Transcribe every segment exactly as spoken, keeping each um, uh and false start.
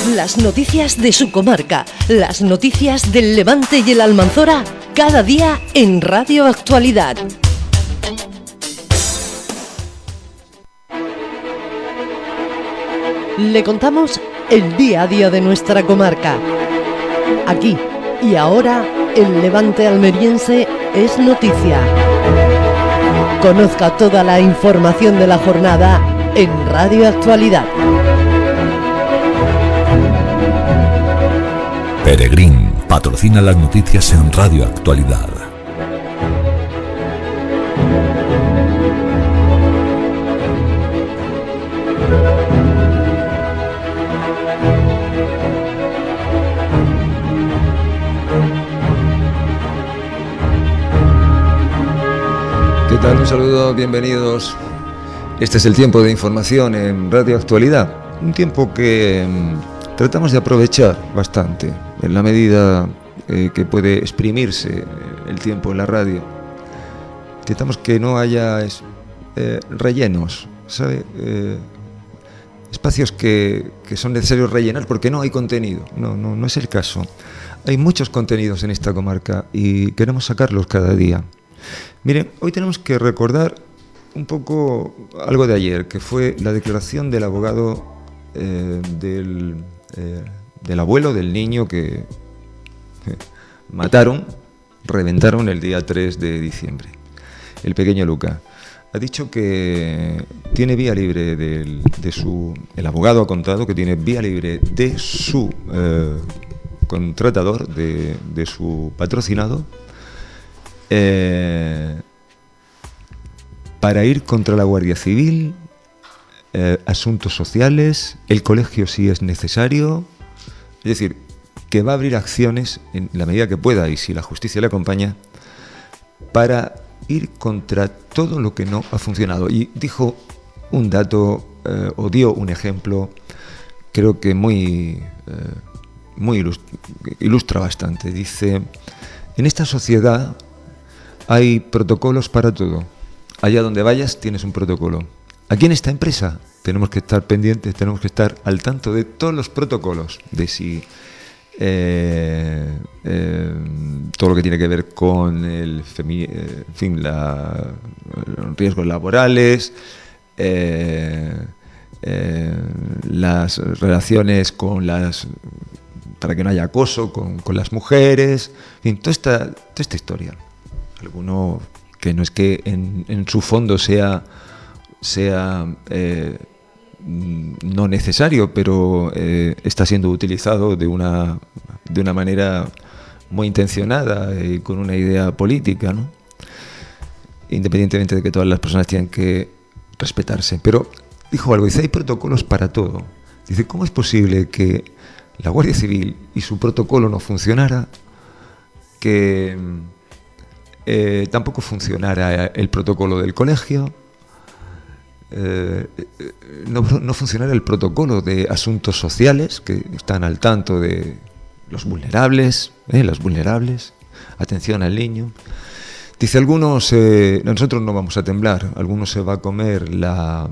Las noticias de su comarca, las noticias del Levante y el Almanzora, cada día en Radio Actualidad. Le contamos el día a día de nuestra comarca. Aquí y ahora, el Levante almeriense es noticia. Conozca toda la información de la jornada en Radio Actualidad. Peregrín patrocina las noticias en Radio Actualidad. ¿Qué tal? Un saludo, bienvenidos. Este es el tiempo de información en Radio Actualidad. Un tiempo que mmm, tratamos de aprovechar bastante, en la medida eh, que puede exprimirse el tiempo en la radio. Intentamos que no haya es, eh, rellenos, ¿sabe? Eh, espacios que, que son necesarios rellenar porque no hay contenido. No, no, no es el caso. Hay muchos contenidos en esta comarca y queremos sacarlos cada día. Miren, hoy tenemos que recordar un poco algo de ayer, que fue la declaración del abogado eh, del, eh, del abuelo del niño que eh, mataron, reventaron el día tres de diciembre. El pequeño Luca ha dicho que tiene vía libre del, de su... El abogado ha contado que tiene vía libre de su eh, contratador, de, de su patrocinado, Eh, para ir contra la Guardia Civil, eh, asuntos sociales, el colegio si es necesario. Es decir, que va a abrir acciones en la medida que pueda y si la justicia le acompaña para ir contra todo lo que no ha funcionado. Y dijo un dato eh, o dio un ejemplo, creo que muy, eh, muy ilustra, ilustra bastante. Dice, en esta sociedad hay protocolos para todo. Allá donde vayas tienes un protocolo. Aquí en esta empresa tenemos que estar pendientes, tenemos que estar al tanto de todos los protocolos, de si eh, eh, todo lo que tiene que ver con el femi- eh, en fin, la, los riesgos laborales, eh, eh, las relaciones con las para que no haya acoso con, con las mujeres, en fin, toda esta, toda esta historia. Alguno que no es que en, en su fondo sea, sea eh, no necesario, pero eh, está siendo utilizado de una, de una manera muy intencionada y con una idea política, ¿no? Independientemente de que todas las personas tienen que respetarse. Pero dijo algo, dice, hay protocolos para todo. Dice, ¿cómo es posible que la Guardia Civil y su protocolo no funcionara, que Eh, tampoco funcionara el protocolo del colegio, eh, no, no funcionara el protocolo de asuntos sociales, que están al tanto de los vulnerables, eh, las vulnerables, atención al niño? Dice, algunos, eh, nosotros no vamos a temblar, algunos se va a comer la,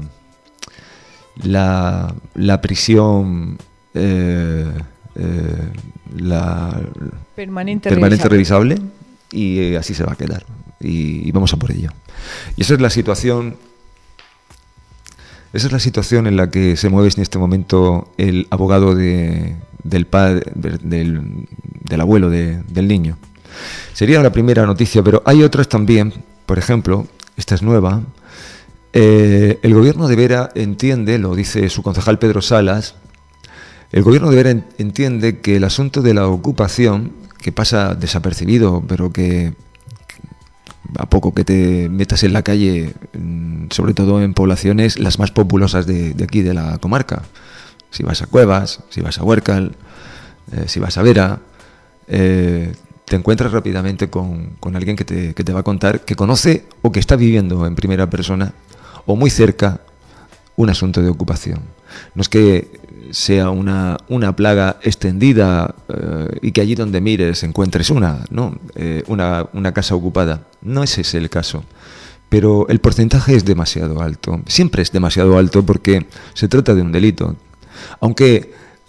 la, la prisión, eh, eh, la permanente, permanente revisable. revisable, y así se va a quedar y, y vamos a por ello. Y esa es la situación esa es la situación en la que se mueve en este momento el abogado de, del padre del, del abuelo de, del niño. Sería la primera noticia, pero hay otras también. Por ejemplo, esta es nueva. Eh, el gobierno de Vera entiende, lo dice su concejal Pedro Salas, el gobierno de Vera entiende que el asunto de la ocupación, que pasa desapercibido, pero que a poco que te metas en la calle, sobre todo en poblaciones las más populosas de, de aquí, de la comarca, si vas a Cuevas, si vas a Huércal, eh, si vas a Vera, eh, te encuentras rápidamente con, con alguien que te, que te va a contar que conoce o que está viviendo en primera persona o muy cerca un asunto de ocupación. No es que sea una, una plaga extendida eh, y que allí donde mires encuentres una, ¿no? Eh, una, una casa ocupada. No ese es el caso. Pero el porcentaje es demasiado alto. Siempre es demasiado alto porque se trata de un delito. Aunque an-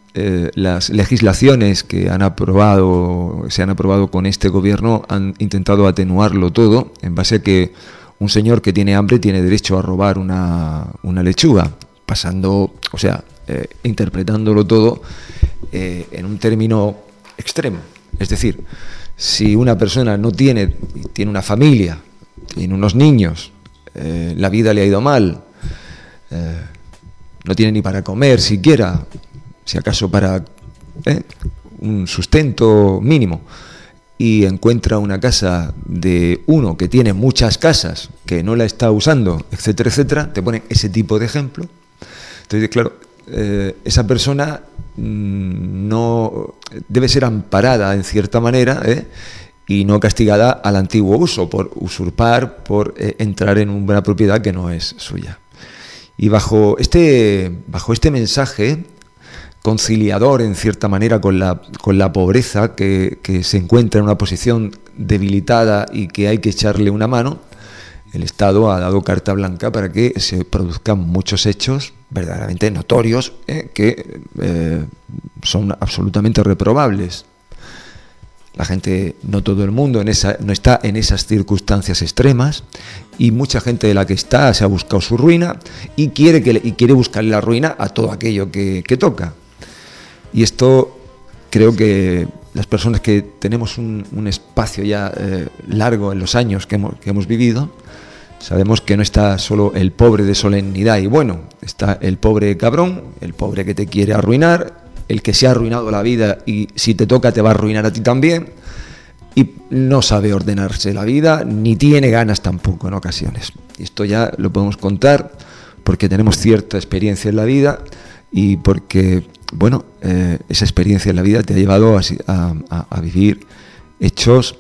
eh, las legislaciones que han aprobado, se han aprobado con este gobierno han intentado atenuarlo todo en base a que un señor que tiene hambre tiene derecho a robar una, una lechuga, pasando, o sea, eh, interpretándolo todo eh, en un término extremo. Es decir, si una persona no tiene, tiene una familia, tiene unos niños, eh, la vida le ha ido mal, eh, no tiene ni para comer siquiera, si acaso para eh, un sustento mínimo, y encuentra una casa de uno que tiene muchas casas, que no la está usando, etcétera, etcétera, te ponen ese tipo de ejemplo. Entonces, claro, eh, esa persona mmm, no debe ser amparada en cierta manera, ¿eh? y no castigada al antiguo uso, por usurpar, por eh, entrar en una propiedad que no es suya. Y bajo este, bajo este mensaje conciliador, en cierta manera, con la, con la pobreza que, que se encuentra en una posición debilitada y que hay que echarle una mano, el Estado ha dado carta blanca para que se produzcan muchos hechos verdaderamente notorios eh, que eh, son absolutamente reprobables. La gente, no todo el mundo en esa, no está en esas circunstancias extremas, y mucha gente de la que está se ha buscado su ruina y quiere, que, y quiere buscarle la ruina a todo aquello que, que toca. Y esto creo que las personas que tenemos un, un espacio ya eh, largo en los años que hemos, que hemos vivido, sabemos que no está solo el pobre de solemnidad y bueno, está el pobre cabrón, el pobre que te quiere arruinar, el que se ha arruinado la vida y si te toca te va a arruinar a ti también, y no sabe ordenarse la vida, ni tiene ganas tampoco en ocasiones. Y esto ya lo podemos contar porque tenemos cierta experiencia en la vida y porque, bueno, eh, esa experiencia en la vida te ha llevado a, a, a vivir hechos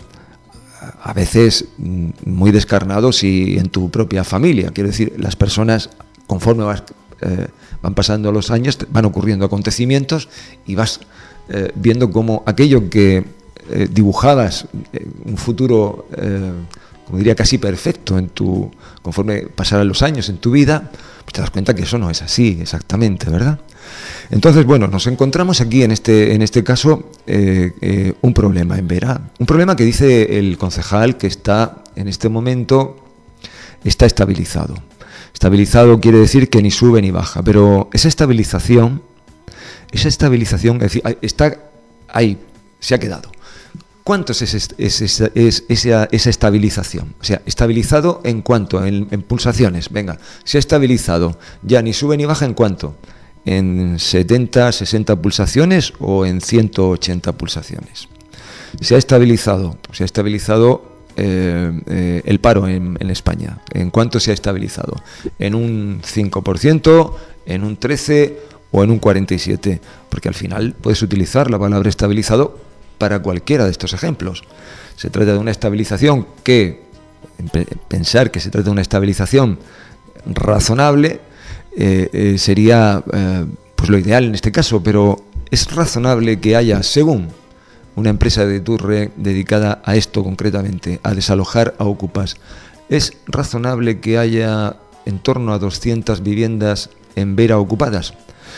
a veces muy descarnados y en tu propia familia. Quiero decir, las personas, conforme vas, eh, van pasando los años, van ocurriendo acontecimientos y vas eh, viendo cómo aquello que eh, dibujabas eh, un futuro, eh, como diría, casi perfecto en tu, conforme pasaran los años en tu vida, pues te das cuenta que eso no es así exactamente, ¿verdad? Entonces, bueno, nos encontramos aquí en este, en este caso eh, eh, un problema en Vera, un problema que dice el concejal que está en este momento está estabilizado. Estabilizado quiere decir que ni sube ni baja, pero esa estabilización, esa estabilización, es decir, está ahí, se ha quedado. ¿Cuánto es, es, es, es, es esa, esa estabilización? O sea, estabilizado en cuánto, en, en pulsaciones. Venga, se ha estabilizado, ya ni sube ni baja en cuánto. ¿En setenta, sesenta pulsaciones o en ciento ochenta pulsaciones? Se ha estabilizado, se ha estabilizado eh, eh, el paro en, en España. ¿En cuánto se ha estabilizado? ¿En un cinco por ciento, en un trece por ciento o en un cuarenta y siete por ciento? Porque al final puedes utilizar la palabra estabilizado para cualquiera de estos ejemplos. Se trata de una estabilización que, pensar que se trata de una estabilización razonable, Eh, eh, sería eh, pues lo ideal en este caso, pero es razonable que haya, según una empresa de Turre dedicada a esto concretamente, a desalojar a ocupas, es razonable que haya en torno a doscientas viviendas en Vera ocupadas.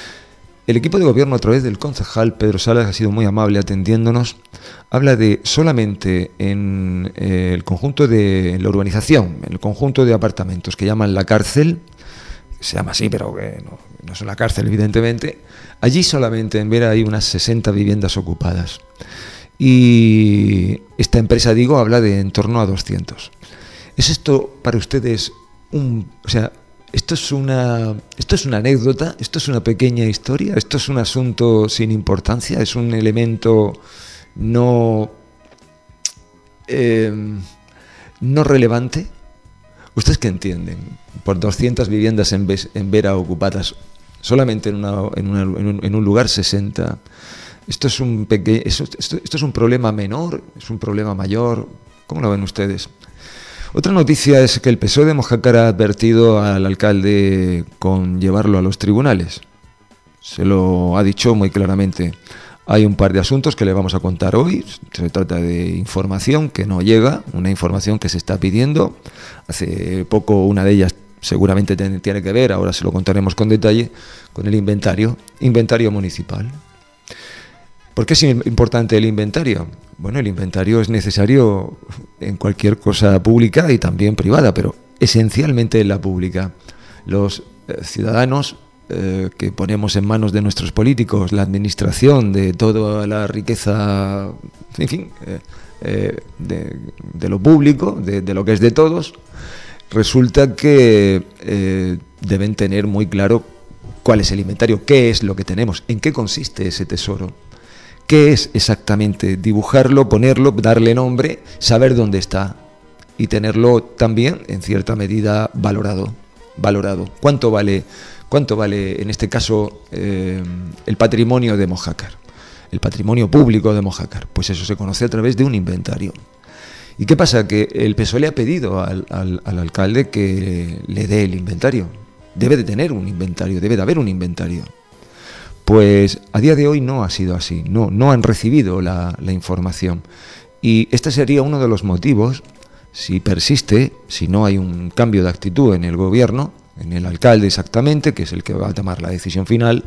El equipo de gobierno, a través del concejal Pedro Salas, ha sido muy amable atendiéndonos. Habla de solamente en eh, el conjunto de la urbanización, en el conjunto de apartamentos que llaman La Cárcel, se llama así, pero que no, no es una cárcel, evidentemente. Allí solamente en Vera hay unas sesenta viviendas ocupadas. Y esta empresa, digo, habla de en torno a doscientos. ¿Es esto para ustedes un... o sea, esto es una, esto es una anécdota, esto es una pequeña historia, esto es un asunto sin importancia, es un elemento no, eh, no relevante? ¿Ustedes qué entienden? Por doscientas viviendas en, en Vera ocupadas, solamente en, una, en, una, en, un, en un lugar sesenta. ¿Esto es, un peque, esto, esto, ¿Esto es un problema menor? ¿Es un problema mayor? ¿Cómo lo ven ustedes? Otra noticia es que el P S O E de Mojácar ha advertido al alcalde con llevarlo a los tribunales. Se lo ha dicho muy claramente. Hay un par de asuntos que le vamos a contar hoy. Se trata de información que no llega, una información que se está pidiendo. Hace poco una de ellas seguramente tiene que ver, ahora se lo contaremos con detalle, con el inventario, inventario municipal. ¿Por qué es importante el inventario? Bueno, el inventario es necesario en cualquier cosa pública y también privada, pero esencialmente en la pública. Los eh, ciudadanos eh, que ponemos en manos de nuestros políticos la administración de toda la riqueza, en fin, eh, eh, de, de lo público, de, de lo que es de todos, resulta que eh, deben tener muy claro cuál es el inventario, qué es lo que tenemos, en qué consiste ese tesoro. ¿Qué es exactamente? Dibujarlo, ponerlo, darle nombre, saber dónde está y tenerlo también, en cierta medida, valorado. valorado. ¿Cuánto vale, cuánto vale en este caso, eh, el patrimonio de Mojácar? El patrimonio público de Mojácar. Pues eso se conoce a través de un inventario. ¿Y qué pasa? Que el P S O E le ha pedido al, al, al alcalde que le dé el inventario. Debe de tener un inventario, debe de haber un inventario. Pues a día de hoy no ha sido así, no, no han recibido la, la información. Y este sería uno de los motivos, si persiste, si no hay un cambio de actitud en el gobierno, en el alcalde exactamente, que es el que va a tomar la decisión final,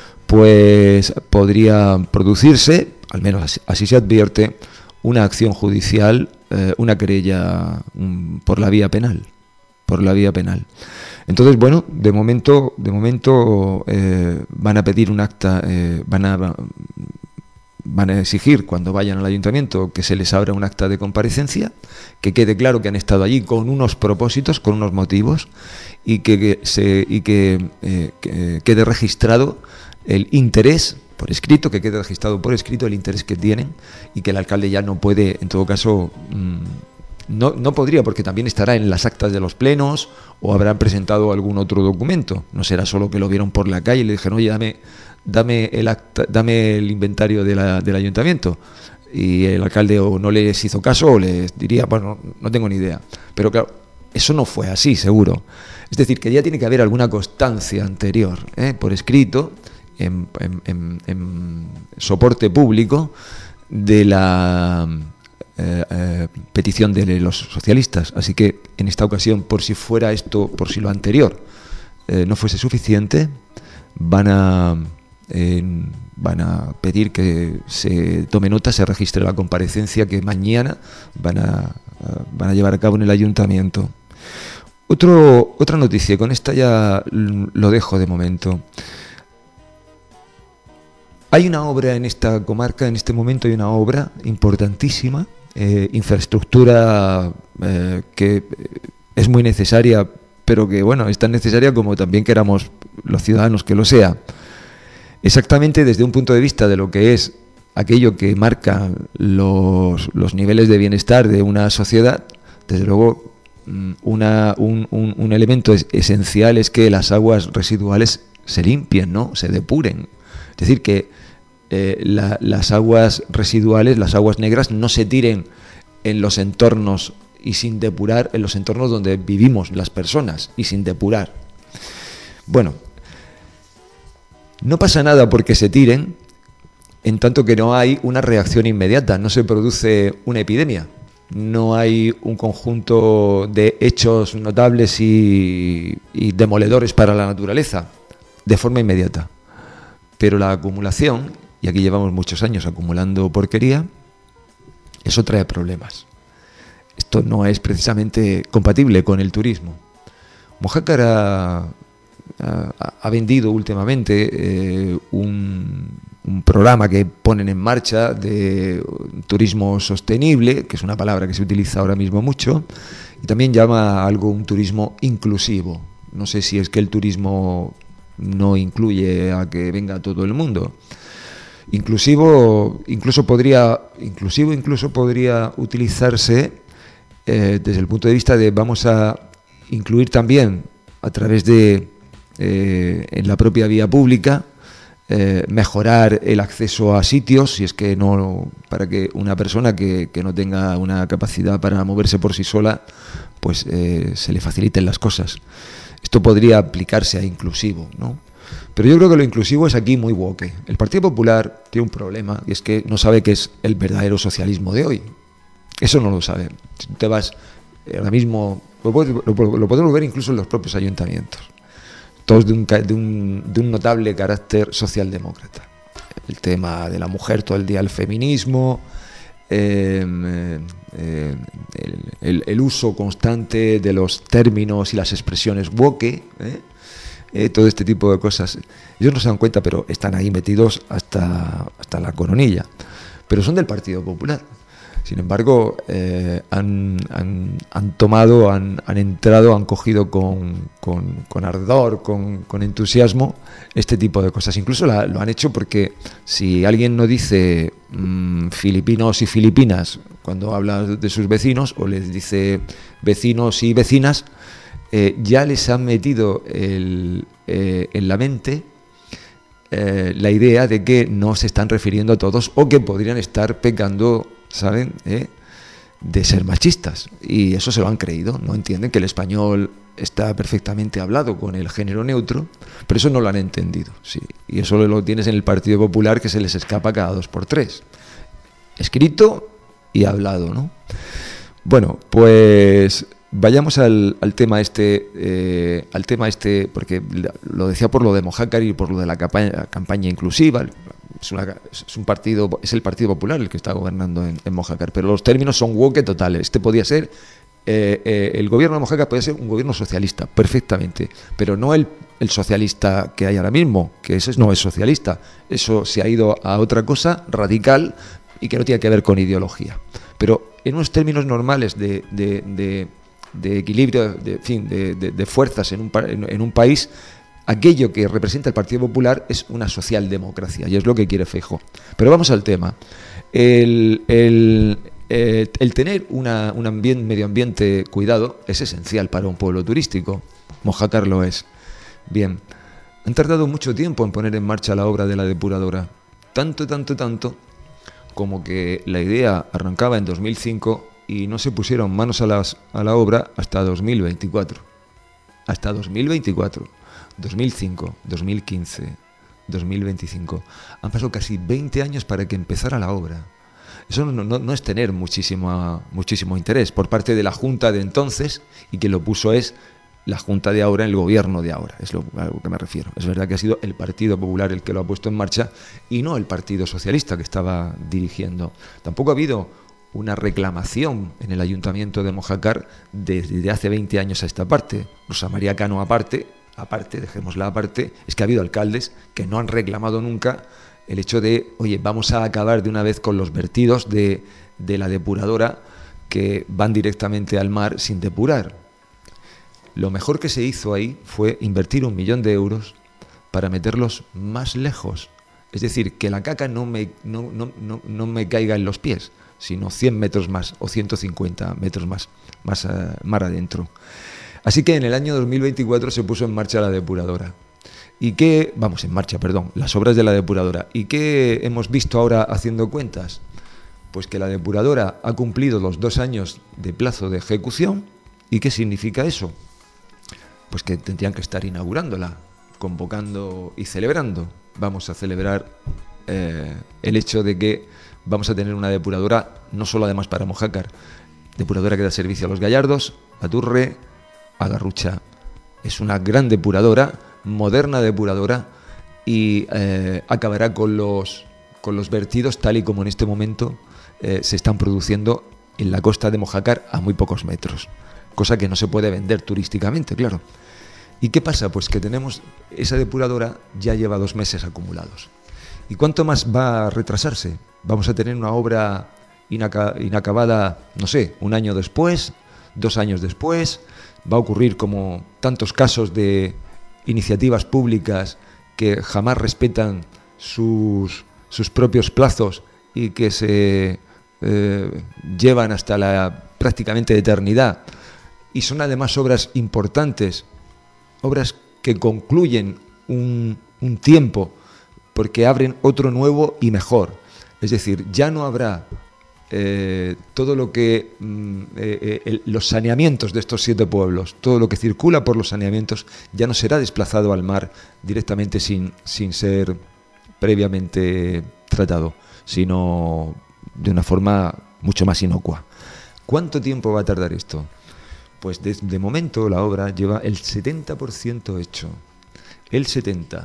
pues podría producirse, al menos así, así se advierte, una acción judicial, eh, una querella um, por la vía penal, por la vía penal. Entonces, bueno, de momento, de momento eh, van a pedir un acta, eh, van a van a exigir cuando vayan al ayuntamiento que se les abra un acta de comparecencia, que quede claro que han estado allí con unos propósitos, con unos motivos, y que, que se y que, eh, que quede registrado el interés por escrito, que quede registrado por escrito el interés que tienen, y que el alcalde ya no puede, en todo caso, mmm, No, no podría, porque también estará en las actas de los plenos o habrán presentado algún otro documento. No será solo que lo vieron por la calle y le dijeron, oye, dame, dame, el, acta, dame el inventario de la, del ayuntamiento. Y el alcalde o no les hizo caso o les diría, bueno, no tengo ni idea. Pero claro, eso no fue así, seguro. Es decir, que ya tiene que haber alguna constancia anterior, ¿eh? por escrito, en, en, en, en soporte público de la... Eh, eh, petición de los socialistas. Así que en esta ocasión, por si fuera esto, por si lo anterior eh, no fuese suficiente, van a eh, van a pedir que se tome nota, se registre la comparecencia que mañana van a, van a llevar a cabo en el ayuntamiento. Otro, otra noticia, con esta ya lo dejo de momento. Hay una obra en esta comarca, en este momento hay una obra importantísima, Eh, infraestructura eh, que es muy necesaria, pero que bueno, es tan necesaria como también queramos los ciudadanos que lo sea. Exactamente desde un punto de vista de lo que es aquello que marca los, los niveles de bienestar de una sociedad, desde luego una, un, un, un elemento es, esencial es que las aguas residuales se limpien, ¿no? Se depuren. Es decir, que Eh, la, las aguas residuales, las aguas negras, no se tiren en los entornos y sin depurar, en los entornos donde vivimos las personas y sin depurar. Bueno, no pasa nada porque se tiren, en tanto que no hay una reacción inmediata, no se produce una epidemia, no hay un conjunto de hechos notables y, y demoledores para la naturaleza de forma inmediata. Pero la acumulación, y aquí llevamos muchos años acumulando porquería, eso trae problemas. Esto no es precisamente compatible con el turismo. Mojácar ha, ha, ha vendido últimamente eh, un, un programa que ponen en marcha de turismo sostenible, que es una palabra que se utiliza ahora mismo mucho, y también llama a algo un turismo inclusivo. No sé si es que el turismo no incluye a que venga todo el mundo. Inclusivo, incluso podría, inclusivo incluso podría utilizarse eh, desde el punto de vista de vamos a incluir también a través de eh, en la propia vía pública eh, mejorar el acceso a sitios, si es que no, para que una persona que, que no tenga una capacidad para moverse por sí sola, pues eh, se le faciliten las cosas. Esto podría aplicarse a inclusivo, ¿no? Pero yo creo que lo inclusivo es aquí muy woke. El Partido Popular tiene un problema y es que no sabe qué es el verdadero socialismo de hoy. Eso no lo sabe. Si te vas ahora mismo, lo, lo, lo podemos ver incluso en los propios ayuntamientos, todos de un, de un, de un notable carácter socialdemócrata. el tema de la mujer todo el día, el feminismo, eh, eh, el, el, el uso constante de los términos y las expresiones woke, ¿eh? Eh, todo este tipo de cosas. Ellos no se dan cuenta, pero están ahí metidos hasta, hasta la coronilla. Pero son del Partido Popular. Sin embargo, eh, han, han, han tomado, han, han entrado, han cogido con, con, con ardor, con, con entusiasmo este tipo de cosas. Incluso la, lo han hecho porque si alguien no dice mmm, filipinos y filipinas cuando habla de sus vecinos, o les dice vecinos y vecinas, eh, ya les han metido el, eh, en la mente eh, la idea de que no se están refiriendo a todos o que podrían estar pecando, ¿saben?, ¿Eh? de ser machistas. Y eso se lo han creído. No entienden que el español está perfectamente hablado con el género neutro, pero eso no lo han entendido. Sí. Y eso lo tienes en el Partido Popular, que se les escapa cada dos por tres. Escrito y hablado, ¿no? Bueno, pues vayamos al, al tema este, eh, al tema este, porque lo decía por lo de Mojácar y por lo de la campaña, campaña inclusiva. Es, una, es un partido, es el Partido Popular el que está gobernando en, en Mojácar, pero los términos son woke totales. Este podía ser, eh, eh, el gobierno de Mojácar podía ser un gobierno socialista, perfectamente, pero no el, el socialista que hay ahora mismo, que ese no es socialista. Eso se ha ido a otra cosa radical y que no tiene que ver con ideología. Pero en unos términos normales de, de, de, de equilibrio, de, en fin, de, de, de fuerzas en un, en, en un país, aquello que representa el Partido Popular es una socialdemocracia, y es lo que quiere Feijóo. Pero vamos al tema. El, el, eh, el tener una, un ambiente, medio ambiente cuidado es esencial para un pueblo turístico. Mojácar lo es. Bien, han tardado mucho tiempo en poner en marcha la obra de la depuradora. Tanto, tanto, tanto, como que la idea arrancaba en dos mil cinco y no se pusieron manos a, las, a la obra hasta dos mil veinticuatro. Hasta dos mil veinticuatro. dos mil cinco, dos mil quince, dos mil veinticinco. Han pasado casi veinte años para que empezara la obra. Eso no, no, no es tener muchísimo, muchísimo interés por parte de la Junta de entonces, y quien lo puso es la Junta de ahora, el gobierno de ahora, es lo, a lo que me refiero. Es verdad que ha sido el Partido Popular el que lo ha puesto en marcha y no el Partido Socialista que estaba dirigiendo. Tampoco ha habido una reclamación en el Ayuntamiento de Mojácar desde hace veinte años a esta parte. Rosa María Cano aparte, aparte, dejémosla aparte, es que ha habido alcaldes que no han reclamado nunca el hecho de, oye, vamos a acabar de una vez con los vertidos de, de la depuradora que van directamente al mar sin depurar. Lo mejor que se hizo ahí fue invertir un millón de euros para meterlos más lejos. Es decir, que la caca no me, no, no, no, no me caiga en los pies, sino cien metros más o ciento cincuenta metros más, más uh, mar adentro. Así que en el año dos mil veinticuatro se puso en marcha la depuradora. ¿Y qué? Vamos, en marcha, perdón, las obras de la depuradora. ¿Y qué hemos visto ahora haciendo cuentas? Pues que la depuradora ha cumplido los dos años de plazo de ejecución. ¿Y qué significa eso? Pues que tendrían que estar inaugurándola, convocando y celebrando. Vamos a celebrar eh, el hecho de que vamos a tener una depuradora, no solo además para Mojácar, depuradora que da servicio a Los Gallardos, a Turre, a Garrucha. Es una gran depuradora, moderna depuradora, y eh, acabará con los, con los vertidos tal y como en este momento eh, se están produciendo en la costa de Mojácar a muy pocos metros, cosa que no se puede vender turísticamente, claro. ¿Y qué pasa? Pues que tenemos esa depuradora, ya lleva dos meses acumulados. ¿Y cuánto más va a retrasarse? Vamos a tener una obra inaca- inacabada, no sé, un año después, dos años después. Va a ocurrir como tantos casos de iniciativas públicas que jamás respetan sus, sus propios plazos y que se eh, llevan hasta la prácticamente eternidad. Y son además obras importantes, obras que concluyen un, un tiempo porque abren otro nuevo y mejor. Es decir, ya no habrá eh, todo lo que mm, eh, eh, los saneamientos de estos siete pueblos, todo lo que circula por los saneamientos ya no será desplazado al mar directamente sin, sin ser previamente tratado, sino de una forma mucho más inocua. ¿Cuánto tiempo va a tardar esto? Pues de, de momento la obra lleva el setenta por ciento hecho, el setenta por ciento.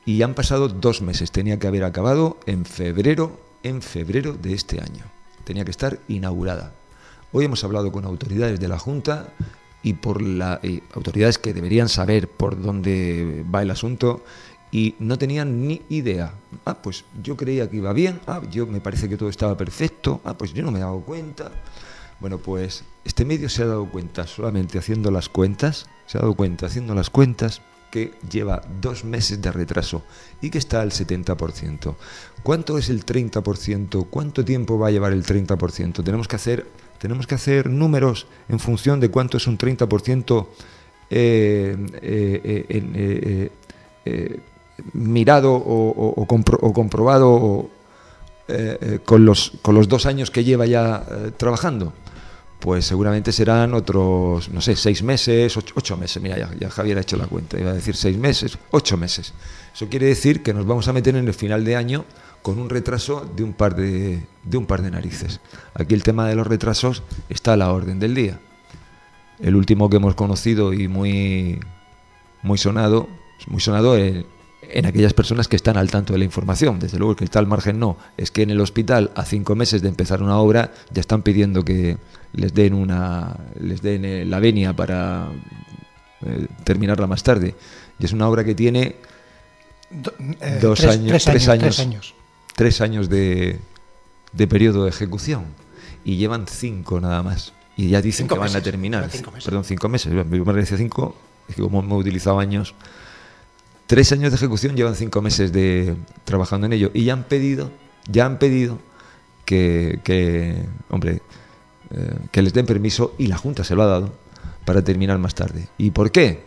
y han pasado dos meses. Tenía que haber acabado en febrero, en febrero de este año. Tenía que estar inaugurada. Hoy hemos hablado con autoridades de la Junta y por la eh, autoridades que deberían saber por dónde va el asunto y no tenían ni idea. Ah, pues yo creía que iba bien. Ah, yo me parece que todo estaba perfecto. Ah, pues yo no me he dado cuenta. Bueno, pues este medio se ha dado cuenta solamente haciendo las cuentas, se ha dado cuenta haciendo las cuentas que lleva dos meses de retraso y que está al setenta por ciento. ¿Cuánto es el treinta por ciento? ¿Cuánto tiempo va a llevar el treinta por ciento? Tenemos que hacer, tenemos que hacer números en función de cuánto es un treinta por ciento eh, eh, eh, eh, eh, mirado o, o, o, compro, o comprobado o, eh, eh, con, los, con los dos años que lleva ya eh, trabajando. Pues seguramente serán otros, no sé, seis meses, ocho, ocho meses. Mira, ya, ya Javier ha hecho la cuenta, iba a decir seis meses, ocho meses. Eso quiere decir que nos vamos a meter en el final de año con un retraso de un par de, de un par de narices. Aquí el tema de los retrasos está a la orden del día. El último que hemos conocido y muy, muy sonado, muy sonado en, en aquellas personas que están al tanto de la información. Desde luego que está al margen no. Es que en el hospital, a cinco meses de empezar una obra, ya están pidiendo que les den una les den eh, la venia para eh, terminarla más tarde. Y es una obra que tiene Do, eh, dos tres, años, tres, tres, años, años, tres años, tres años de, de periodo de ejecución y llevan cinco nada más. Y ya dicen cinco que van meses, a terminar. cinco meses. Perdón, cinco meses. Me parece cinco. Es que como hemos utilizado años. Tres años de ejecución, llevan cinco meses de trabajando en ello y ya han pedido, ya han pedido que, que hombre. Eh, que les den permiso y la Junta se lo ha dado para terminar más tarde. ¿Y por qué?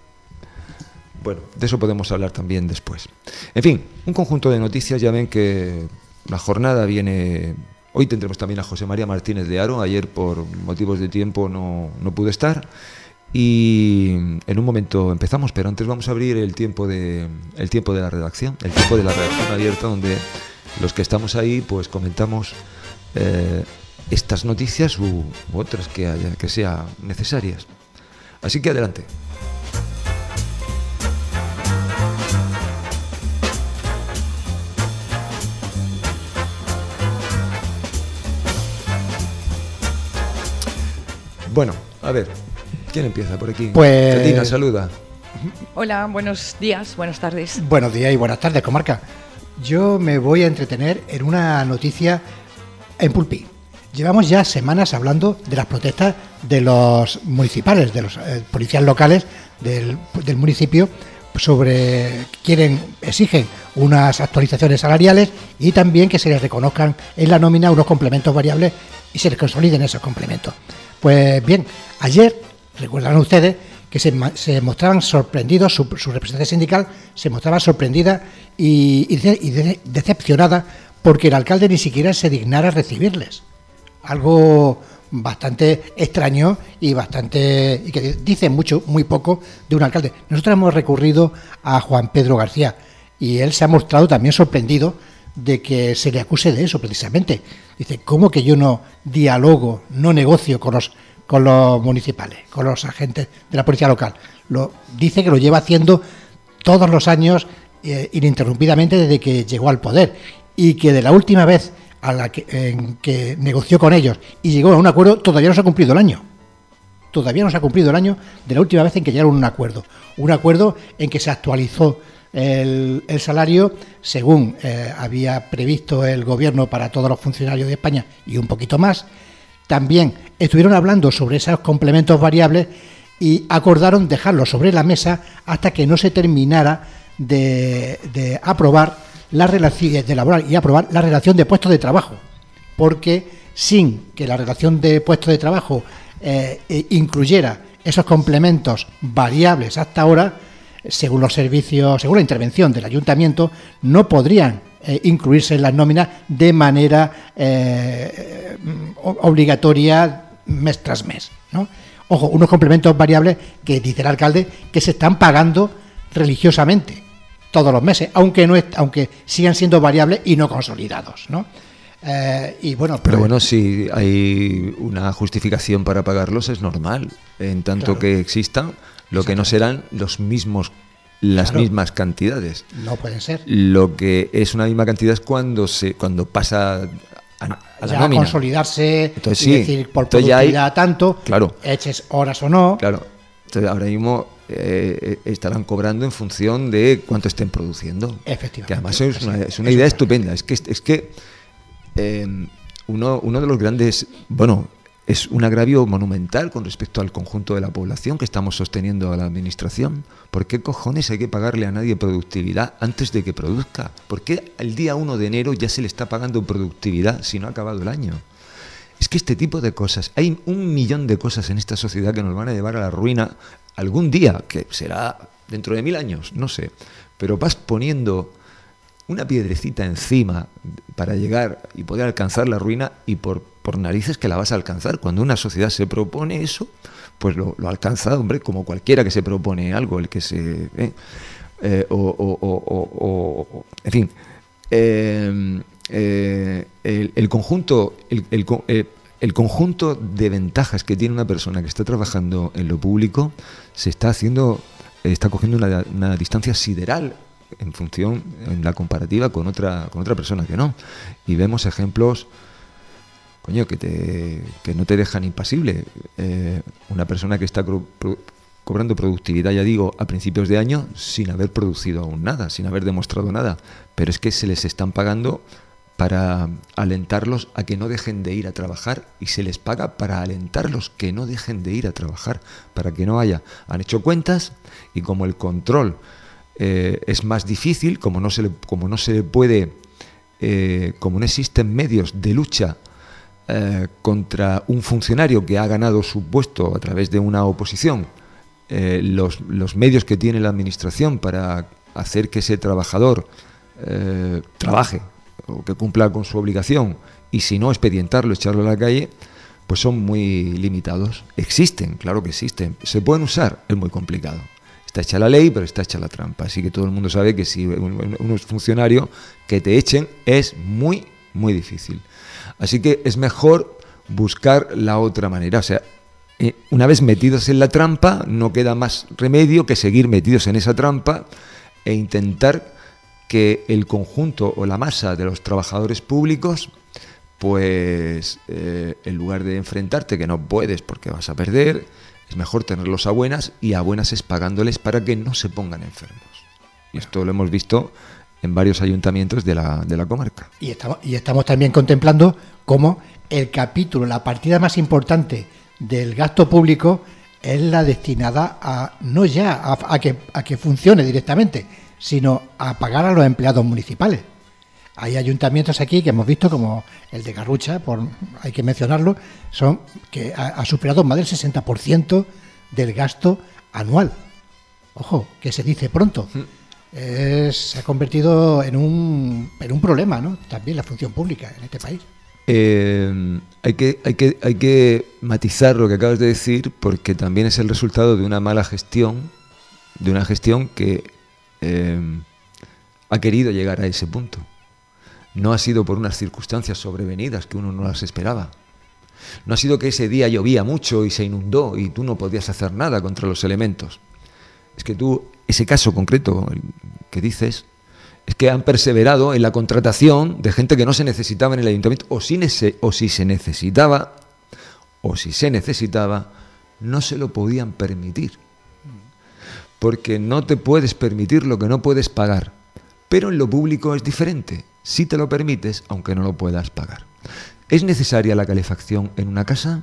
Bueno, de eso podemos hablar también después. En fin, un conjunto de noticias. Ya ven que la jornada viene... Hoy tendremos también a José María Martínez de Haro. Ayer por motivos de tiempo no, no pude estar y en un momento empezamos, pero antes vamos a abrir el tiempo de, el tiempo de la redacción, el tiempo de la redacción abierta, donde los que estamos ahí pues comentamos eh, estas noticias u, u otras que haya, que sean necesarias. Así que adelante. Bueno, a ver, ¿quién empieza por aquí? Pues... Katina, saluda. Hola, buenos días, buenas tardes. Buenos días y buenas tardes, comarca. Yo me voy a entretener en una noticia en Pulpí. Llevamos ya semanas hablando de las protestas de los municipales, de los eh, policías locales del, del municipio, sobre quieren, exigen unas actualizaciones salariales y también que se les reconozcan en la nómina unos complementos variables y se les consoliden esos complementos. Pues bien, ayer, recuerdan ustedes, que se, se mostraban sorprendidos, su, su representante sindical se mostraba sorprendida y, y, de, y de, decepcionada porque el alcalde ni siquiera se dignara a recibirles. Algo bastante extraño y bastante y que dice mucho, muy poco de un alcalde. Nosotros hemos recurrido a Juan Pedro García y él se ha mostrado también sorprendido de que se le acuse de eso precisamente. Dice, ¿cómo que yo no dialogo, no negocio con los con los municipales, con los agentes de la policía local? Lo dice que lo lleva haciendo todos los años eh, ininterrumpidamente desde que llegó al poder y que de la última vez a la que, en que negoció con ellos y llegó a un acuerdo, todavía no se ha cumplido el año. Todavía no se ha cumplido el año de la última vez en que llegaron a un acuerdo. Un acuerdo en que se actualizó el, el salario según eh, había previsto el gobierno para todos los funcionarios de España y un poquito más. También estuvieron hablando sobre esos complementos variables y acordaron dejarlos sobre la mesa hasta que no se terminara de, de aprobar la relación de elaborar y aprobar la relación de puestos de trabajo, porque sin que la relación de puestos de trabajo eh, incluyera esos complementos variables hasta ahora, según los servicios, según la intervención del ayuntamiento, no podrían eh, incluirse en las nóminas de manera eh, obligatoria mes tras mes, ¿no? Ojo, unos complementos variables que dice el alcalde que se están pagando religiosamente todos los meses, aunque no es, aunque sigan siendo variables y no consolidados, ¿no? Eh, y bueno, pero bueno, si hay una justificación para pagarlos es normal, en tanto claro, que existan, lo que no serán los mismos las Claro. mismas cantidades. No pueden ser. Lo que es una misma cantidad es cuando se cuando pasa a, a la Ya nómina. consolidarse Entonces, y sí. decir por Entonces ya hay- productividad tanto, Claro. eches horas o no. Claro. Entonces ahora mismo eh, estarán cobrando en función de cuánto estén produciendo. Efectivamente. Que además es una, es una Eso idea es. estupenda. Es que es que eh, uno, uno de los grandes, bueno, es un agravio monumental con respecto al conjunto de la población que estamos sosteniendo a la administración. ¿Por qué cojones hay que pagarle a nadie productividad antes de que produzca? ¿Por qué el día uno de enero ya se le está pagando productividad si no ha acabado el año? Es que este tipo de cosas, hay un millón de cosas en esta sociedad que nos van a llevar a la ruina algún día, que será dentro de mil años, no sé. Pero vas poniendo una piedrecita encima para llegar y poder alcanzar la ruina, y por, por narices que la vas a alcanzar. Cuando una sociedad se propone eso, pues lo, lo alcanza, hombre, como cualquiera que se propone algo, el que se... Eh, eh, o, o, o, o, o, en fin, eh, eh, el, el conjunto... El, el, el, el conjunto de ventajas que tiene una persona que está trabajando en lo público se está haciendo, está cogiendo una, una distancia sideral en función, en la comparativa con otra con otra persona que no. Y vemos ejemplos, coño, que te que no te dejan impasible. Eh, una persona que está co- pro, cobrando productividad, ya digo, a principios de año, sin haber producido aún nada, sin haber demostrado nada. Pero es que se les están pagando para alentarlos a que no dejen de ir a trabajar, y se les paga para alentarlos que no dejen de ir a trabajar, para que no haya... Han hecho cuentas, y como el control eh, es más difícil, como no se le, como no se le puede, eh, como no existen medios de lucha eh, contra un funcionario que ha ganado su puesto a través de una oposición, eh, los, los medios que tiene la administración para hacer que ese trabajador eh, trabaje, o que cumpla con su obligación, y si no, expedientarlo, echarlo a la calle, pues son muy limitados. Existen, claro que existen. ¿Se pueden usar? Es muy complicado. Está hecha la ley, pero está hecha la trampa. Así que todo el mundo sabe que si uno es funcionario, que te echen es muy, muy difícil. Así que es mejor buscar la otra manera. O sea, una vez metidos en la trampa, no queda más remedio que seguir metidos en esa trampa e intentar que el conjunto o la masa de los trabajadores públicos, pues eh, en lugar de enfrentarte, que no puedes porque vas a perder, es mejor tenerlos a buenas, y a buenas es pagándoles para que no se pongan enfermos. Y esto lo hemos visto en varios ayuntamientos de la, de la comarca. Y estamos, y estamos también contemplando cómo el capítulo, la partida más importante del gasto público es la destinada a, no ya a, a, que, a que funcione directamente, sino a pagar a los empleados municipales. Hay ayuntamientos aquí que hemos visto, como el de Garrucha, por, hay que mencionarlo, son que ha, ha superado más del sesenta por ciento del gasto anual. Ojo, que se dice pronto. Es, se ha convertido en un, en un problema, ¿no? También la función pública en este país. Eh, hay que, hay que, hay que matizar lo que acabas de decir, porque también es el resultado de una mala gestión, de una gestión que eh, ha querido llegar a ese punto. No ha sido por unas circunstancias sobrevenidas que uno no las esperaba. No ha sido que ese día llovía mucho y se inundó y tú no podías hacer nada contra los elementos. Es que tú, ese caso concreto que dices, es que han perseverado en la contratación de gente que no se necesitaba en el ayuntamiento, o si, nece- o si se necesitaba, o si se necesitaba, no se lo podían permitir. Porque no te puedes permitir lo que no puedes pagar. Pero en lo público es diferente. Si te lo permites, aunque no lo puedas pagar. ¿Es necesaria la calefacción en una casa?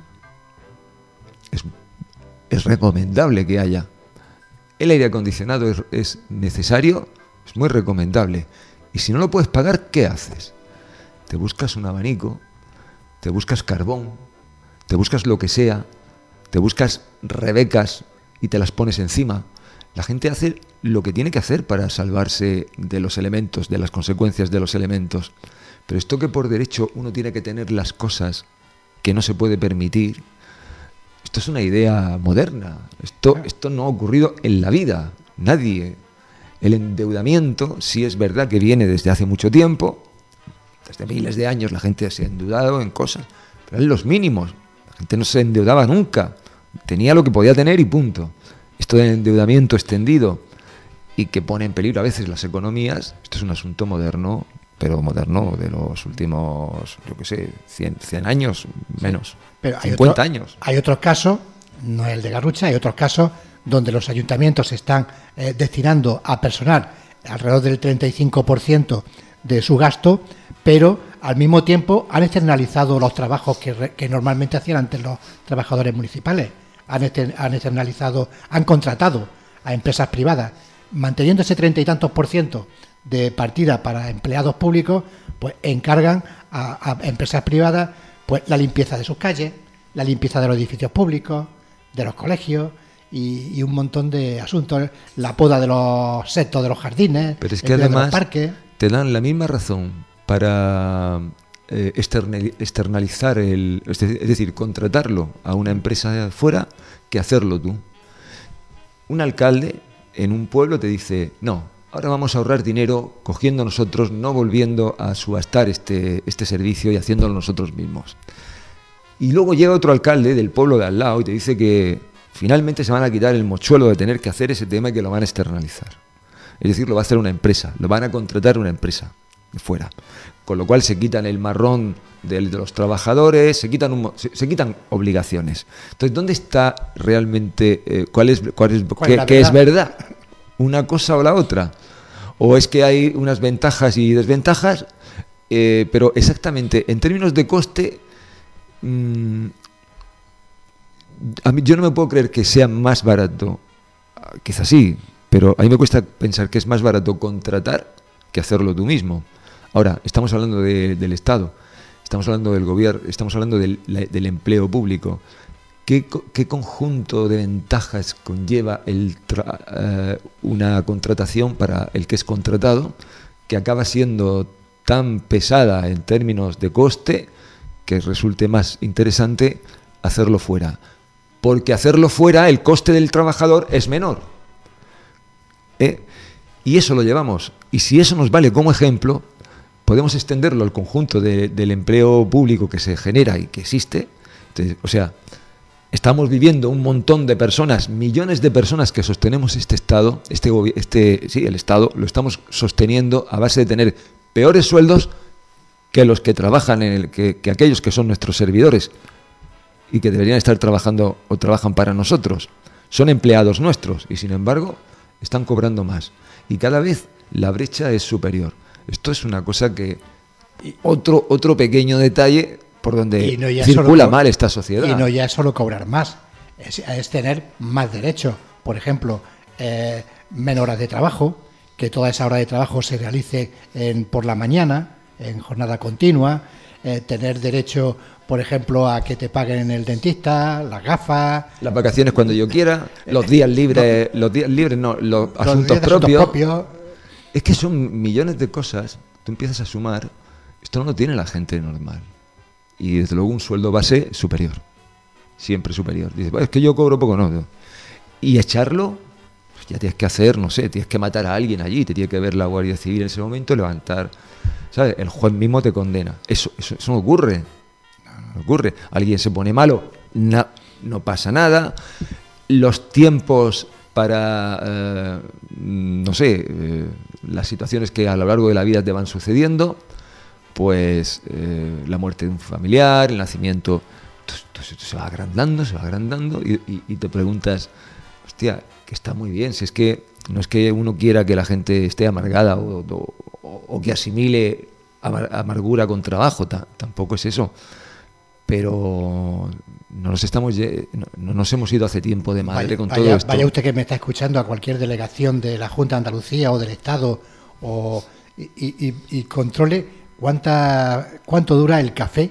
Es, es recomendable que haya. El aire acondicionado es, es necesario, es muy recomendable. Y si no lo puedes pagar, ¿qué haces? Te buscas un abanico, te buscas carbón, te buscas lo que sea, te buscas rebecas y te las pones encima. La gente hace lo que tiene que hacer para salvarse de los elementos, de las consecuencias de los elementos. Pero esto que por derecho uno tiene que tener las cosas que no se puede permitir, esto es una idea moderna. Esto, esto no ha ocurrido en la vida. Nadie. El endeudamiento, sí es verdad que viene desde hace mucho tiempo, desde miles de años la gente se ha endeudado en cosas, pero en los mínimos. La gente no se endeudaba nunca. Tenía lo que podía tener y punto. Esto del endeudamiento extendido y que pone en peligro a veces las economías. Esto es un asunto moderno, pero moderno de los últimos, yo qué sé, cien, cien años, menos, sí, pero hay cincuenta otro, años. Hay otros casos, no es el de Garrucha, hay otros casos donde los ayuntamientos están eh, destinando a personal alrededor del treinta y cinco por ciento de su gasto, pero al mismo tiempo han externalizado los trabajos que, que normalmente hacían antes los trabajadores municipales. Han, exter, han externalizado, han contratado a empresas privadas, manteniendo ese treinta y tantos por ciento de partida para empleados públicos, pues encargan a, a empresas privadas pues la limpieza de sus calles, la limpieza de los edificios públicos, de los colegios y, y un montón de asuntos, la poda de los setos de los jardines, pero es que el además de los parques. Te dan la misma razón para eh, externalizar el, es decir, contratarlo a una empresa de afuera que hacerlo tú. Un alcalde en un pueblo te dice, no, ahora vamos a ahorrar dinero cogiendo nosotros, no volviendo a subastar este, este servicio y haciéndolo nosotros mismos. Y luego llega otro alcalde del pueblo de al lado y te dice que finalmente se van a quitar el mochuelo de tener que hacer ese tema y que lo van a externalizar. Es decir, lo va a hacer una empresa, lo van a contratar una empresa de fuera. Con lo cual se quitan el marrón de, de los trabajadores, se quitan, un, se, se quitan obligaciones. Entonces, ¿dónde está realmente, eh, cuál es, cuál es, ¿Cuál qué, es qué es verdad? ¿Una cosa o la otra? ¿O es que hay unas ventajas y desventajas? Eh, pero exactamente, en términos de coste, mmm, a mí, yo no me puedo creer que sea más barato, quizás sí, pero a mí me cuesta pensar que es más barato contratar que hacerlo tú mismo. Ahora, estamos hablando de, del Estado, estamos hablando del gobierno, estamos hablando del, del empleo público. ¿Qué, qué conjunto de ventajas conlleva el tra, uh, una contratación para el que es contratado, que acaba siendo tan pesada en términos de coste que resulte más interesante hacerlo fuera? Porque hacerlo fuera, el coste del trabajador es menor. ¿Eh? Y eso lo llevamos. Y si eso nos vale como ejemplo, podemos extenderlo al conjunto de, del empleo público que se genera y que existe. Entonces, o sea, estamos viviendo un montón de personas, millones de personas que sostenemos este Estado, este, este sí, el Estado, lo estamos sosteniendo a base de tener peores sueldos que los que trabajan en el, que, que aquellos que son nuestros servidores y que deberían estar trabajando o trabajan para nosotros. Son empleados nuestros y sin embargo están cobrando más y cada vez la brecha es superior. Esto es una cosa que otro otro pequeño detalle por donde no circula solo, mal esta sociedad. Y no ya es solo cobrar más, es, es tener más derechos. Por ejemplo, eh, menos horas de trabajo, que toda esa hora de trabajo se realice en, por la mañana, en jornada continua, eh, tener derecho, por ejemplo, a que te paguen en el dentista, las gafas, las vacaciones cuando yo quiera, los días libres, no, los días libres no, los, los asuntos, propios. asuntos propios. Es que son millones de cosas, tú empiezas a sumar, esto no lo tiene la gente normal. Y desde luego un sueldo base superior, siempre superior. Dices, bueno, es que yo cobro poco, no. Y echarlo, pues ya tienes que hacer, no sé, tienes que matar a alguien allí, te tiene que ver la Guardia Civil en ese momento, levantar, ¿sabes? El juez mismo te condena. Eso, eso, eso no ocurre. No ocurre. Alguien se pone malo, no, no pasa nada. Los tiempos para, eh, no sé, eh, las situaciones que a lo largo de la vida te van sucediendo, pues eh, la muerte de un familiar, el nacimiento, entonces, esto se va agrandando, se va agrandando y, y, y te preguntas, hostia, que está muy bien, si es que no es que uno quiera que la gente esté amargada o, o, o que asimile amar, amargura con trabajo, ta, tampoco es eso. Pero no nos estamos no nos hemos ido hace tiempo de madre vaya, con vaya, todo esto. Vaya usted que me está escuchando a cualquier delegación de la Junta de Andalucía o del Estado o, y, y, y controle cuánta cuánto dura el café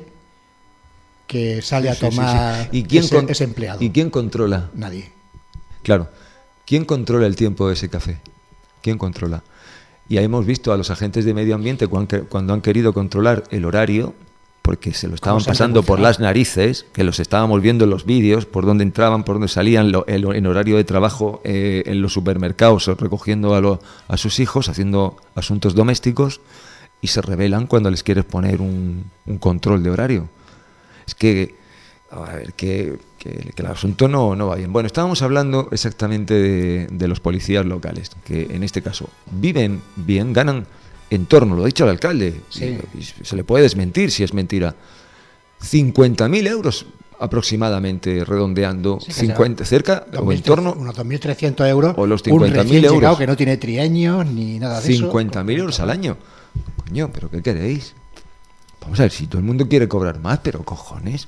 que sale sí, a tomar sí, sí. ¿Y quién ese, con, ese empleado. ¿Y quién controla? Nadie. Claro. ¿Quién controla el tiempo de ese café? ¿Quién controla? Y ahí hemos visto a los agentes de medio ambiente cuando, cuando han querido controlar el horario, porque se lo estaban pasando por las narices, que los estábamos viendo en los vídeos, por dónde entraban, por dónde salían, lo, el, en horario de trabajo eh, en los supermercados, recogiendo a, lo, a sus hijos, haciendo asuntos domésticos, y se rebelan cuando les quieres poner un, un control de horario. Es que, a ver, que que, que el asunto no, no va bien. Bueno, estábamos hablando exactamente de, de los policías locales, que en este caso viven bien, ganan en torno, lo ha dicho el alcalde, sí. y, y se le puede desmentir si es mentira, cincuenta mil euros aproximadamente, redondeando, sí, cincuenta, cerca o en torno... Unos dos mil trescientos euros, o los cincuenta mil un euros. que no tiene trienios ni nada de cincuenta mil euros al año. Coño, ¿pero qué queréis? Vamos a ver, si todo el mundo quiere cobrar más, pero cojones.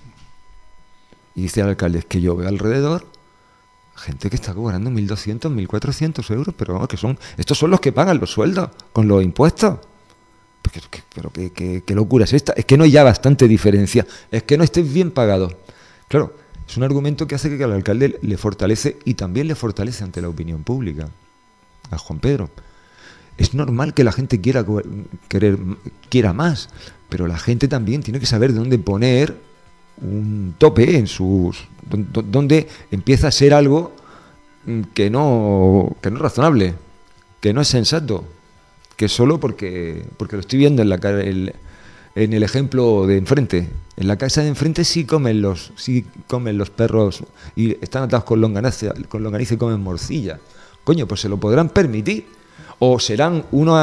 Y dice el alcalde, es que yo veo alrededor gente que está cobrando mil doscientos, mil cuatrocientos euros, pero vamos, que son, estos son los que pagan los sueldos con los impuestos. Pero, ¿qué, pero qué, qué, qué locura es esta? Es que no hay ya bastante diferencia, es que no estés bien pagado. Claro, es un argumento que hace que al alcalde le fortalece y también le fortalece ante la opinión pública, a Juan Pedro. Es normal que la gente quiera, querer, quiera más, pero la gente también tiene que saber dónde poner un tope en sus... donde empieza a ser algo que no, que no es razonable, que no es sensato, que solo porque, porque lo estoy viendo en, la, el, en el ejemplo de enfrente. En la casa de enfrente sí comen los, sí comen los perros y están atados con longaniza, con longaniza y comen morcilla. Coño, pues se lo podrán permitir. O serán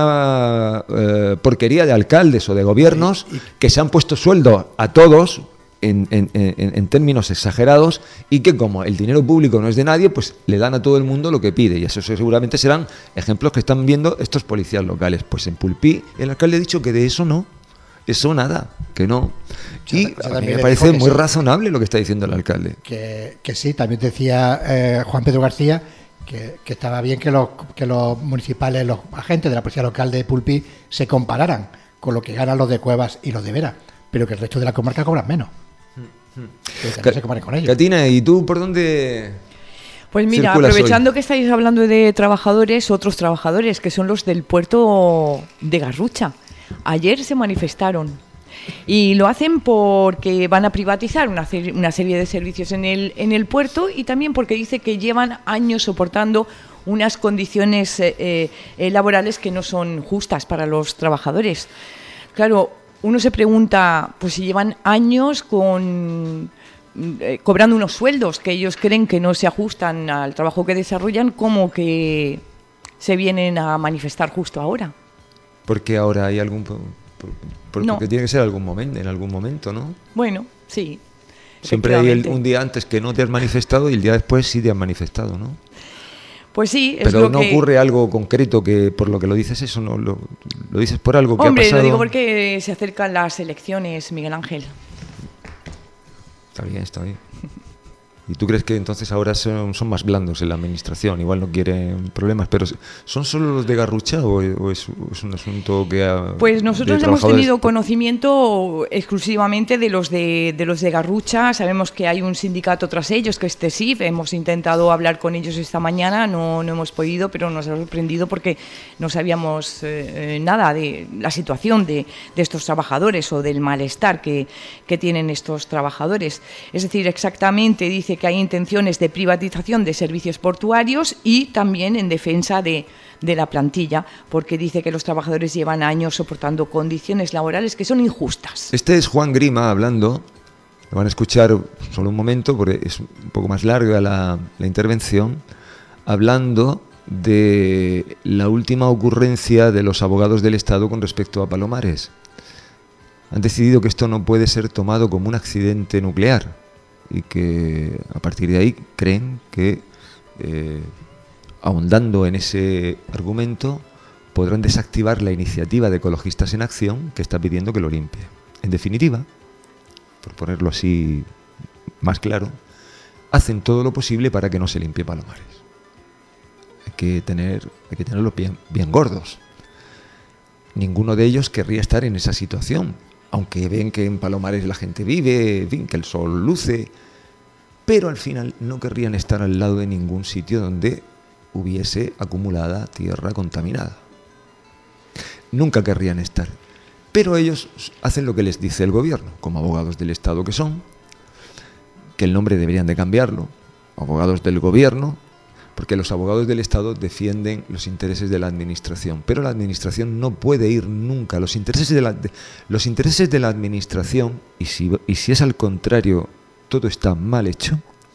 una eh, porquería de alcaldes o de gobiernos que se han puesto sueldo a todos en, en, en, en términos exagerados y que como el dinero público no es de nadie, pues le dan a todo el mundo lo que pide. Y eso seguramente serán ejemplos que están viendo estos policías locales. Pues en Pulpí el alcalde ha dicho que de eso no, eso nada, que no. Y a mí me parece muy razonable lo que está diciendo el alcalde. Que, que sí, también decía eh, Juan Pedro García Que, que estaba bien que los, que los municipales, los agentes de la policía local de Pulpí se compararan con lo que ganan los de Cuevas y los de Vera, pero que el resto de la comarca cobran menos. Que también se comparen con ellos. Catina, ¿y tú por dónde...? Pues mira, aprovechando hoy? que estáis hablando de trabajadores, otros trabajadores, que son los del puerto de Garrucha. Ayer se manifestaron. Y lo hacen porque van a privatizar una, una serie de servicios en el, en el puerto y también porque dice que llevan años soportando unas condiciones eh, eh, laborales que no son justas para los trabajadores. Claro, uno se pregunta, pues si llevan años con eh, cobrando unos sueldos que ellos creen que no se ajustan al trabajo que desarrollan, ¿cómo que se vienen a manifestar justo ahora? Porque ahora hay algún... Porque no. tiene que ser algún momento, en algún momento, ¿no? Bueno, sí. Siempre hay el, un día antes que no te has manifestado y el día después sí te has manifestado, ¿no? Pues sí, es Pero lo no que... ocurre algo concreto que por lo que lo dices eso, no lo, lo dices por algo que Hombre, ha pasado. Hombre, lo digo porque se acercan las elecciones, Miguel Ángel. Está bien, está bien. ¿Y tú crees que entonces ahora son, son más blandos en la administración? Igual no quieren problemas, pero ¿son solo los de Garrucha o, o es, es un asunto que ha... Pues nosotros hemos tenido conocimiento exclusivamente de los de, de los de Garrucha. Sabemos que hay un sindicato tras ellos, que es TESIF. Hemos intentado hablar con ellos esta mañana, no, no hemos podido, pero nos ha sorprendido porque no sabíamos eh, nada de la situación de, de estos trabajadores o del malestar que, que tienen estos trabajadores. Es decir, exactamente dice que hay intenciones de privatización de servicios portuarios y también en defensa de, de la plantilla, porque dice que los trabajadores llevan años soportando condiciones laborales que son injustas. Este es Juan Grima hablando, lo van a escuchar solo un momento porque es un poco más larga la, la intervención, hablando de la última ocurrencia de los abogados del Estado con respecto a Palomares. Han decidido que esto no puede ser tomado como un accidente nuclear, y que a partir de ahí creen que, eh, ahondando en ese argumento, podrán desactivar la iniciativa de Ecologistas en Acción que está pidiendo que lo limpie. En definitiva, por ponerlo así más claro, hacen todo lo posible para que no se limpie Palomares. Hay que tener, hay que tenerlos bien, bien gordos. Ninguno de ellos querría estar en esa situación, aunque ven que en Palomares la gente vive, en fin, que el sol luce, pero al final no querrían estar al lado de ningún sitio donde hubiese acumulada tierra contaminada. Nunca querrían estar. Pero ellos hacen lo que les dice el gobierno, como abogados del Estado que son, que el nombre deberían de cambiarlo, abogados del gobierno, porque los abogados del Estado defienden los intereses de la administración, pero la administración no puede ir nunca. Los intereses de la, de, los intereses de la administración, y si, y si es al contrario, todo está mal hecho,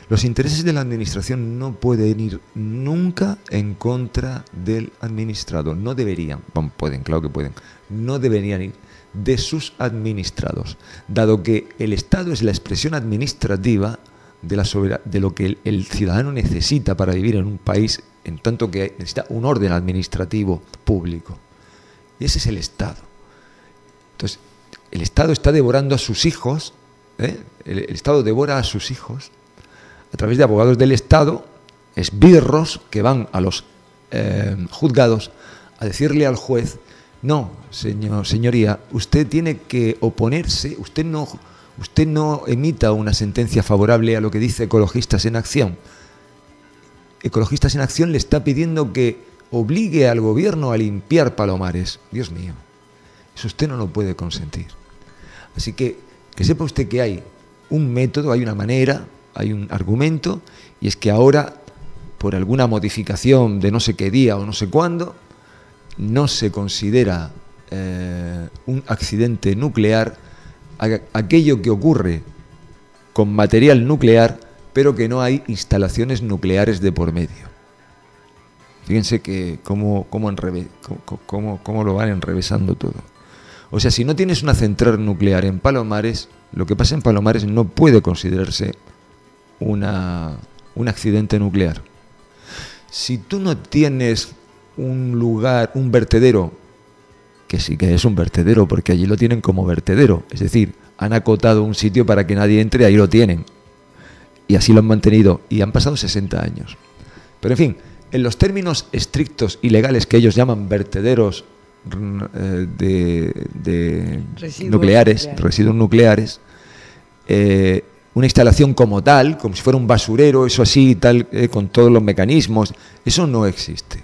Los intereses de la administración no pueden ir nunca en contra del administrado. No deberían, bueno, pueden, claro que pueden, no deberían ir de sus administrados, dado que el Estado es la expresión administrativa de, la sober- de lo que el, el ciudadano necesita para vivir en un país, en tanto que necesita un orden administrativo público. Y ese es el Estado. Entonces, el Estado está devorando a sus hijos, ¿eh? el, el Estado devora a sus hijos a través de abogados del Estado, esbirros que van a los eh, juzgados a decirle al juez: no, señor, señoría, usted tiene que oponerse, usted no, usted no emita una sentencia favorable a lo que dice Ecologistas en Acción. Ecologistas en Acción le está pidiendo que obligue al gobierno a limpiar Palomares. Dios mío, eso usted no lo puede consentir. Así que, que sepa usted que hay un método, hay una manera, hay un argumento, y es que ahora, por alguna modificación de no sé qué día o no sé cuándo, no se considera eh, un accidente nuclear a, aquello que ocurre con material nuclear, pero que no hay instalaciones nucleares de por medio. Fíjense que cómo, cómo, enreve, cómo, cómo, cómo lo van enrevesando todo. O sea, si no tienes una central nuclear en Palomares, lo que pasa en Palomares no puede considerarse una, un accidente nuclear. Si tú no tienes un lugar, un vertedero, que sí que es un vertedero, porque allí lo tienen como vertedero, es decir, han acotado un sitio para que nadie entre, ahí lo tienen, y así lo han mantenido, y han pasado sesenta años. Pero en fin, en los términos estrictos y legales que ellos llaman vertederos eh, de, de residuos nucleares, nucleares, residuos nucleares, eh, una instalación como tal, como si fuera un basurero, eso así, tal, eh, con todos los mecanismos, eso no existe.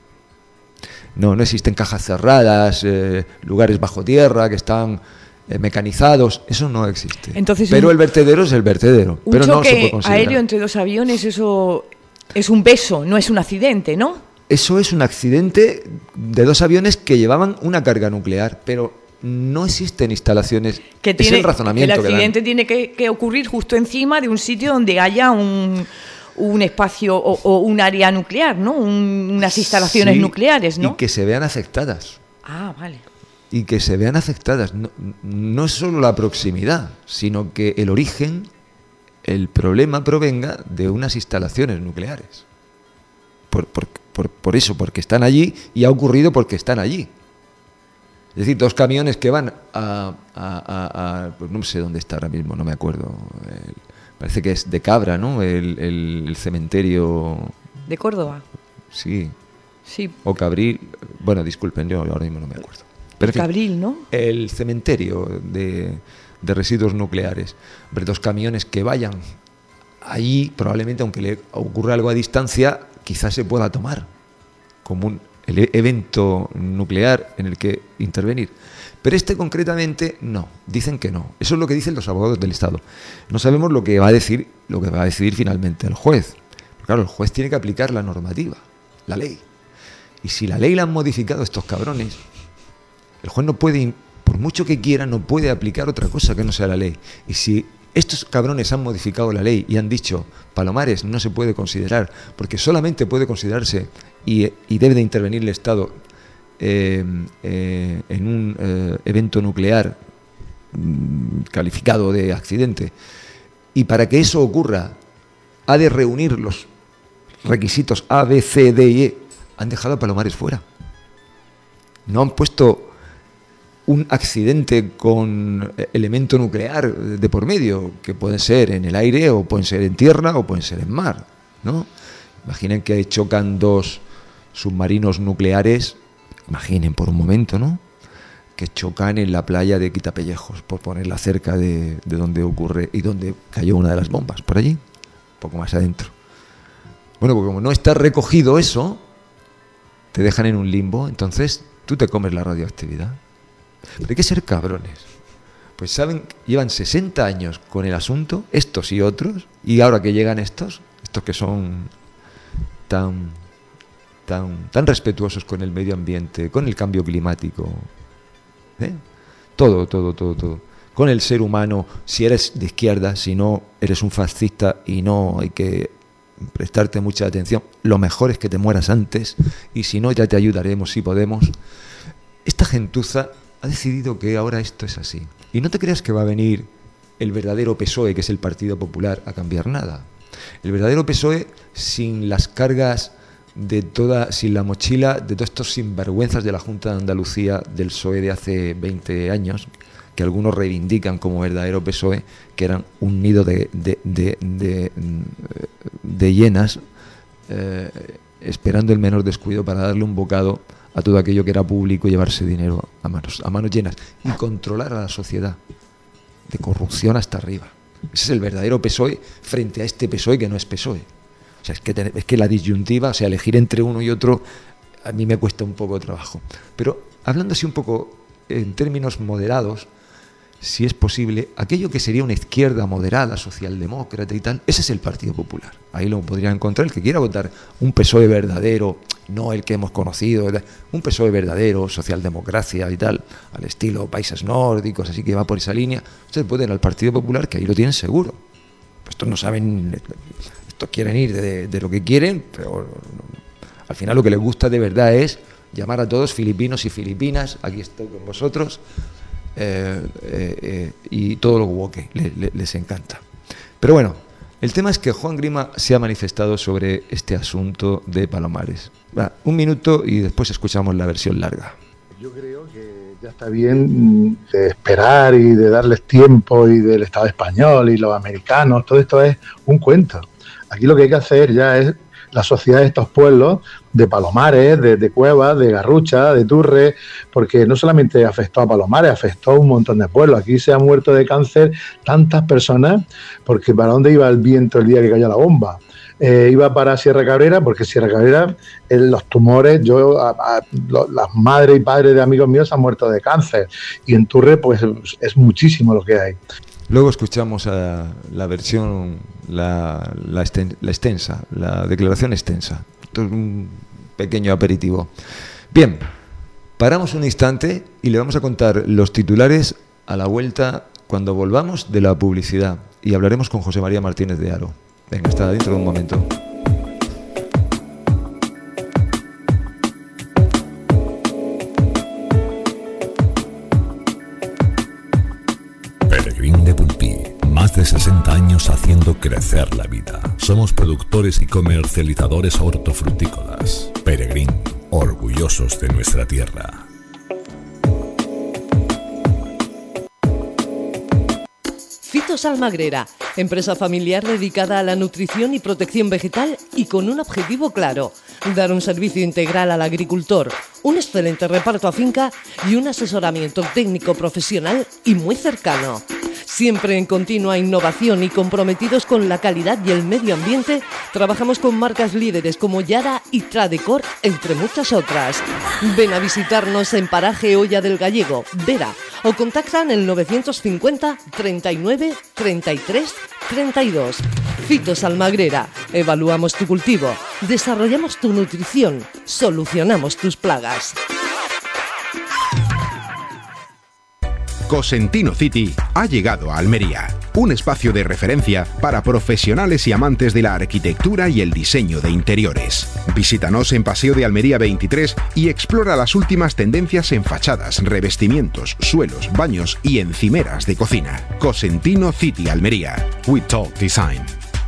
No, no existen cajas cerradas, eh, lugares bajo tierra que están eh, mecanizados, eso no existe. Entonces, pero un, el vertedero es el vertedero, un pero no choque se puede considerar. aéreo entre dos aviones, eso es un beso, no es un accidente, ¿no? Eso es un accidente de dos aviones que llevaban una carga nuclear, pero no existen instalaciones. Que tiene, es el razonamiento. que el accidente que tiene que, que ocurrir justo encima de un sitio donde haya un, un espacio o, o un área nuclear, ¿no? Un, unas instalaciones sí, nucleares, ¿no? Y que se vean afectadas. Ah, vale. Y que se vean afectadas. No, no es solo la proximidad, sino que el origen, el problema provenga de unas instalaciones nucleares. Por, por, por, por eso, porque están allí, y ha ocurrido porque están allí. Es decir, dos camiones que van a, a, a, a pues no sé dónde está ahora mismo, no me acuerdo. El, parece que es de Cabra, ¿no? El, el, el cementerio. ¿De Córdoba? Sí. Sí. O Cabril. Bueno, disculpen, yo ahora mismo no me acuerdo. Pero en fin, Cabril, ¿no? El cementerio de, de residuos nucleares. Hombre, dos camiones que vayan allí, probablemente, aunque le ocurra algo a distancia, quizás se pueda tomar como un el evento nuclear en el que intervenir. Pero este concretamente no, dicen que no. Eso es lo que dicen los abogados del Estado. No sabemos lo que va a decir, lo que va a decidir finalmente el juez. Porque claro, el juez tiene que aplicar la normativa, la ley. Y si la ley la han modificado estos cabrones, el juez no puede, por mucho que quiera, no puede aplicar otra cosa que no sea la ley. Y si estos cabrones han modificado la ley y han dicho Palomares no se puede considerar, porque solamente puede considerarse y, y debe de intervenir el Estado eh, eh, en un eh, evento nuclear mm, calificado de accidente, y para que eso ocurra ha de reunir los requisitos A, B, C, D y E, han dejado a Palomares fuera. No han puesto un accidente con elemento nuclear de por medio, que pueden ser en el aire, o pueden ser en tierra, o pueden ser en mar, ¿no? Imaginen que chocan dos submarinos nucleares, imaginen por un momento, ¿no?, que chocan en la playa de Quitapellejos, por ponerla cerca de, de donde ocurre y donde cayó una de las bombas, por allí, un poco más adentro. Bueno, porque como no está recogido eso, te dejan en un limbo, entonces tú te comes la radioactividad. Pero hay que ser cabrones. Pues saben, llevan sesenta años con el asunto, estos y otros, y ahora que llegan estos, estos que son tan, tan, tan respetuosos con el medio ambiente, con el cambio climático, ¿eh? todo, todo, todo, todo. con el ser humano, si eres de izquierda, si no eres un fascista y no hay que prestarte mucha atención, lo mejor es que te mueras antes y si no ya te ayudaremos si podemos. Esta gentuza ha decidido que ahora esto es así. Y no te creas que va a venir el verdadero P S O E, que es el Partido Popular, a cambiar nada. El verdadero P S O E, sin las cargas de toda, sin la mochila de todos estos sinvergüenzas de la Junta de Andalucía del P S O E de hace veinte años, que algunos reivindican como verdadero P S O E, que eran un nido de, de, de, de, de hienas eh, esperando el menor descuido para darle un bocado a todo aquello que era público y llevarse dinero a manos, a manos llenas y controlar a la sociedad de corrupción hasta arriba. Ese es el verdadero P S O E frente a este P S O E que no es P S O E. O sea, es que, es que la disyuntiva, o sea, elegir entre uno y otro, a mí me cuesta un poco de trabajo. Pero hablando así un poco en términos moderados, si es posible, aquello que sería una izquierda moderada, socialdemócrata y tal, ese es el Partido Popular. Ahí lo podría encontrar el que quiera votar un P S O E verdadero, no el que hemos conocido, un P S O E verdadero, socialdemocracia y tal, al estilo países nórdicos, así que va por esa línea. Ustedes pueden ir al Partido Popular, que ahí lo tienen seguro. Pues estos no saben, estos quieren ir de, de lo que quieren, pero al final lo que les gusta de verdad es llamar a todos filipinos y filipinas, aquí estoy con vosotros, eh, eh, eh, y todo lo woke le, le, les encanta. Pero bueno, el tema es que Juan Grima se ha manifestado sobre este asunto de Palomares. Va, un minuto y después escuchamos la versión larga. Yo creo que ya está bien de esperar y de darles tiempo y del Estado español y los americanos, todo esto es un cuento. Aquí lo que hay que hacer ya es la sociedad de estos pueblos, de Palomares, de, de Cuevas, de Garrucha, de Turre, porque no solamente afectó a Palomares, afectó a un montón de pueblos. Aquí se han muerto de cáncer tantas personas, porque ¿para dónde iba el viento el día que cayó la bomba? Eh, iba para Sierra Cabrera, porque Sierra Cabrera, en los tumores, yo a, a, lo, las madres y padres de amigos míos han muerto de cáncer, y en Turre pues es muchísimo lo que hay. Luego escuchamos a la versión, la, la, esten, la extensa, la declaración extensa. Esto es un pequeño aperitivo. Bien, paramos un instante y le vamos a contar los titulares a la vuelta cuando volvamos de la publicidad y hablaremos con José María Martínez de Haro. Venga, hasta dentro de un momento. Peregrín de Pulpí, más de sesenta años haciendo crecer la vida. Somos productores y comercializadores hortofrutícolas. Peregrín, orgullosos de nuestra tierra. Fitos Almagrera, empresa familiar dedicada a la nutrición y protección vegetal y con un objetivo claro: dar un servicio integral al agricultor, un excelente reparto a finca y un asesoramiento técnico profesional y muy cercano. Siempre en continua innovación y comprometidos con la calidad y el medio ambiente, trabajamos con marcas líderes como Yara y Tradecor, entre muchas otras. Ven a visitarnos en Paraje Olla del Gallego, Vera, o contactan el novecientos cincuenta, treinta y nueve, treinta y tres, treinta y dos. Fitos Almagrera, evaluamos tu cultivo, desarrollamos tu nutrición, solucionamos tus plagas. Cosentino City ha llegado a Almería, un espacio de referencia para profesionales y amantes de la arquitectura y el diseño de interiores. Visítanos en Paseo de Almería veintitrés y explora las últimas tendencias en fachadas, revestimientos, suelos, baños y encimeras de cocina. Cosentino City Almería. We Talk Design.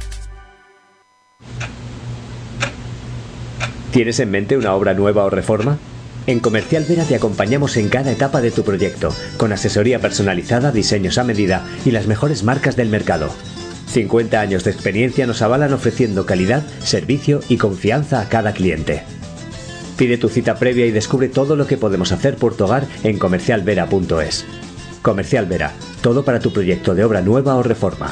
¿Tienes en mente una obra nueva o reforma? En Comercial Vera te acompañamos en cada etapa de tu proyecto, con asesoría personalizada, diseños a medida y las mejores marcas del mercado. cincuenta años de experiencia nos avalan ofreciendo calidad, servicio y confianza a cada cliente. Pide tu cita previa y descubre todo lo que podemos hacer por tu hogar en comercial vera punto es. Comercial Vera, todo para tu proyecto de obra nueva o reforma.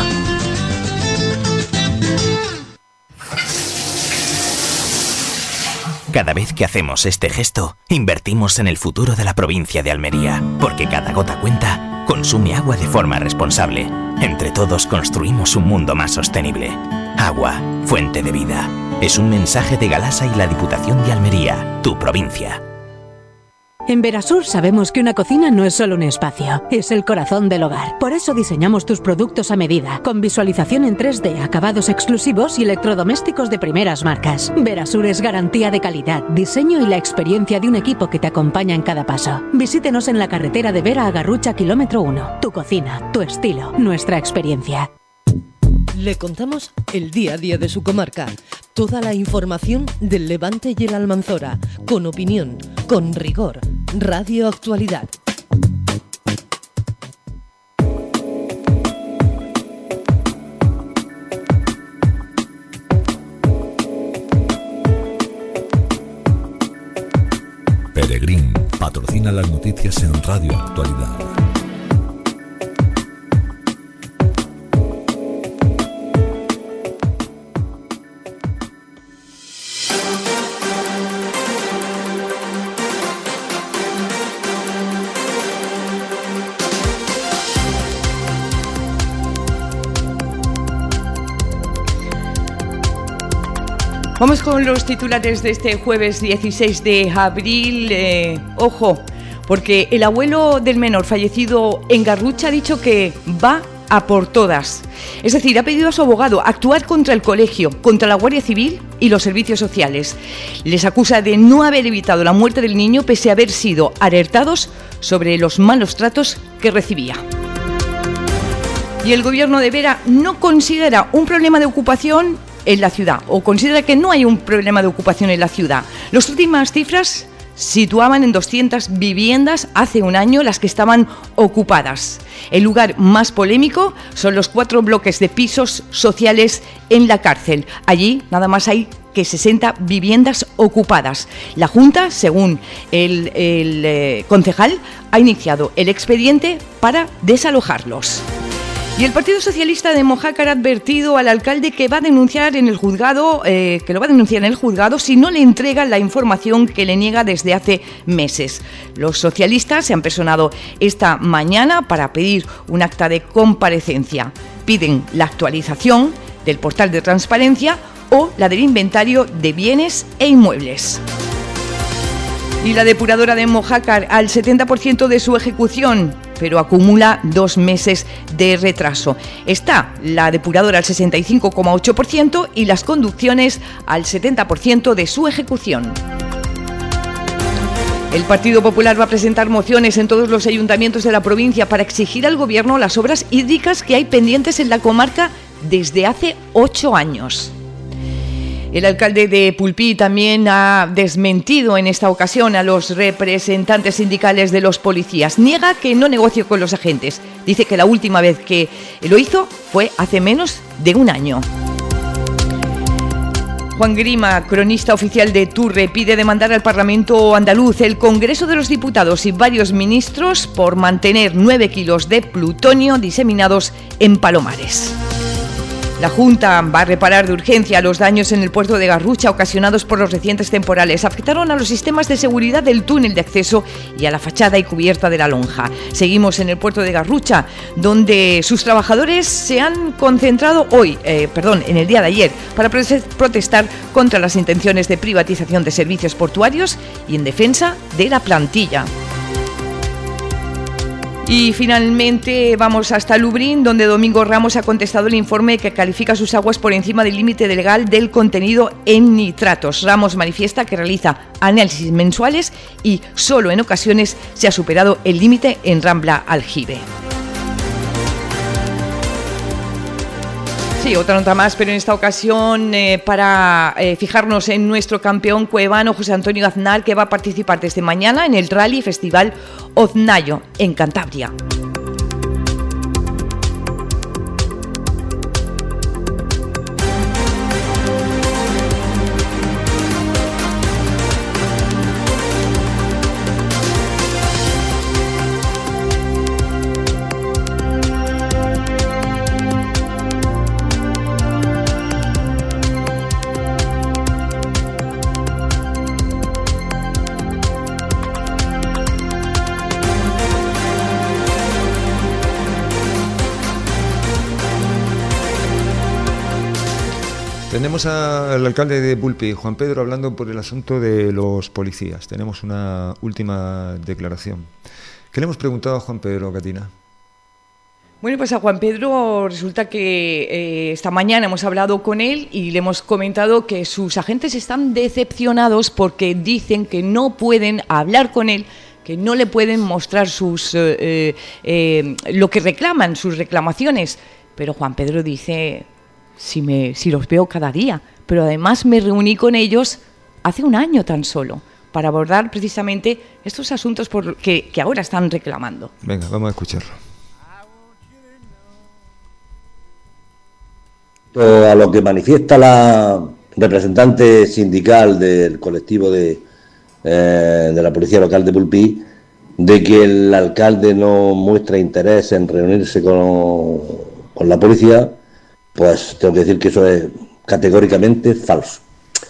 Cada vez que hacemos este gesto, invertimos en el futuro de la provincia de Almería, porque cada gota cuenta, consume agua de forma responsable. Entre todos construimos un mundo más sostenible. Agua, fuente de vida. Es un mensaje de Galasa y la Diputación de Almería, tu provincia. En Verasur sabemos que una cocina no es solo un espacio, es el corazón del hogar. Por eso diseñamos tus productos a medida, con visualización en tres D, acabados exclusivos y electrodomésticos de primeras marcas. Verasur es garantía de calidad, diseño y la experiencia de un equipo que te acompaña en cada paso. Visítenos en la carretera de Vera a Garrucha, kilómetro uno. Tu cocina, tu estilo, nuestra experiencia. Le contamos el día a día de su comarca, toda la información del Levante y el Almanzora, con opinión, con rigor. Radio Actualidad. Peregrín patrocina las noticias en Radio Actualidad. Vamos con los titulares de este jueves dieciséis de abril. Eh, ojo, porque el abuelo del menor fallecido en Garrucha ha dicho que va a por todas. Es decir, ha pedido a su abogado actuar contra el colegio, contra la Guardia Civil y los servicios sociales. Les acusa de no haber evitado la muerte del niño pese a haber sido alertados sobre los malos tratos que recibía. Y el gobierno de Vera no considera un problema de ocupación en la ciudad, o considera que no hay un problema de ocupación en la ciudad. Las últimas cifras situaban en doscientas viviendas hace un año las que estaban ocupadas. El lugar más polémico son los cuatro bloques de pisos sociales en la cárcel. Allí nada más hay que sesenta viviendas ocupadas. La Junta, según el, el eh, concejal, ha iniciado el expediente para desalojarlos. Y el Partido Socialista de Mojácar ha advertido al alcalde que va a denunciar en el juzgado, eh, que lo va a denunciar en el juzgado si no le entrega la información que le niega desde hace meses. Los socialistas se han personado esta mañana para pedir un acta de comparecencia. Piden la actualización del portal de transparencia o la del inventario de bienes e inmuebles. Y la depuradora de Mojácar al setenta por ciento de su ejecución, pero acumula dos meses de retraso. Está la depuradora al sesenta y cinco coma ocho por ciento y las conducciones al setenta por ciento de su ejecución. El Partido Popular va a presentar mociones en todos los ayuntamientos de la provincia para exigir al Gobierno las obras hídricas que hay pendientes en la comarca desde hace ocho años. El alcalde de Pulpí también ha desmentido en esta ocasión a los representantes sindicales de los policías. Niega que no negoció con los agentes. Dice que la última vez que lo hizo fue hace menos de un año. Juan Grima, cronista oficial de Turre, pide demandar al Parlamento andaluz, el Congreso de los Diputados y varios ministros por mantener nueve kilos de plutonio diseminados en Palomares. La Junta va a reparar de urgencia los daños en el puerto de Garrucha ocasionados por los recientes temporales. Afectaron a los sistemas de seguridad del túnel de acceso y a la fachada y cubierta de la lonja. Seguimos en el puerto de Garrucha, donde sus trabajadores se han concentrado hoy, eh, perdón, en el día de ayer, para protestar contra las intenciones de privatización de servicios portuarios y en defensa de la plantilla. Y finalmente vamos hasta Lubrín, donde Domingo Ramos ha contestado el informe que califica sus aguas por encima del límite legal del contenido en nitratos. Ramos manifiesta que realiza análisis mensuales y solo en ocasiones se ha superado el límite en Rambla Aljibe. Sí, otra nota más, pero en esta ocasión eh, para eh, fijarnos en nuestro campeón cuevano José Antonio Aznar, que va a participar desde mañana en el Rally Festival Oznayo en Cantabria. Tenemos al alcalde de Pulpí, Juan Pedro, hablando por el asunto de los policías. Tenemos una última declaración. ¿Qué le hemos preguntado a Juan Pedro, Catina? Bueno, pues a Juan Pedro resulta que eh, esta mañana hemos hablado con él y le hemos comentado que sus agentes están decepcionados porque dicen que no pueden hablar con él, que no le pueden mostrar sus eh, eh, lo que reclaman, sus reclamaciones. Pero Juan Pedro dice... Si, me, si los veo cada día, pero además me reuní con ellos hace un año tan solo para abordar precisamente estos asuntos por que, que ahora están reclamando. Venga, vamos a escucharlo. A lo que manifiesta la representante sindical del colectivo de, eh, de la Policía Local de Pulpí, de que el alcalde no muestra interés en reunirse con, con la policía, pues tengo que decir que eso es categóricamente falso.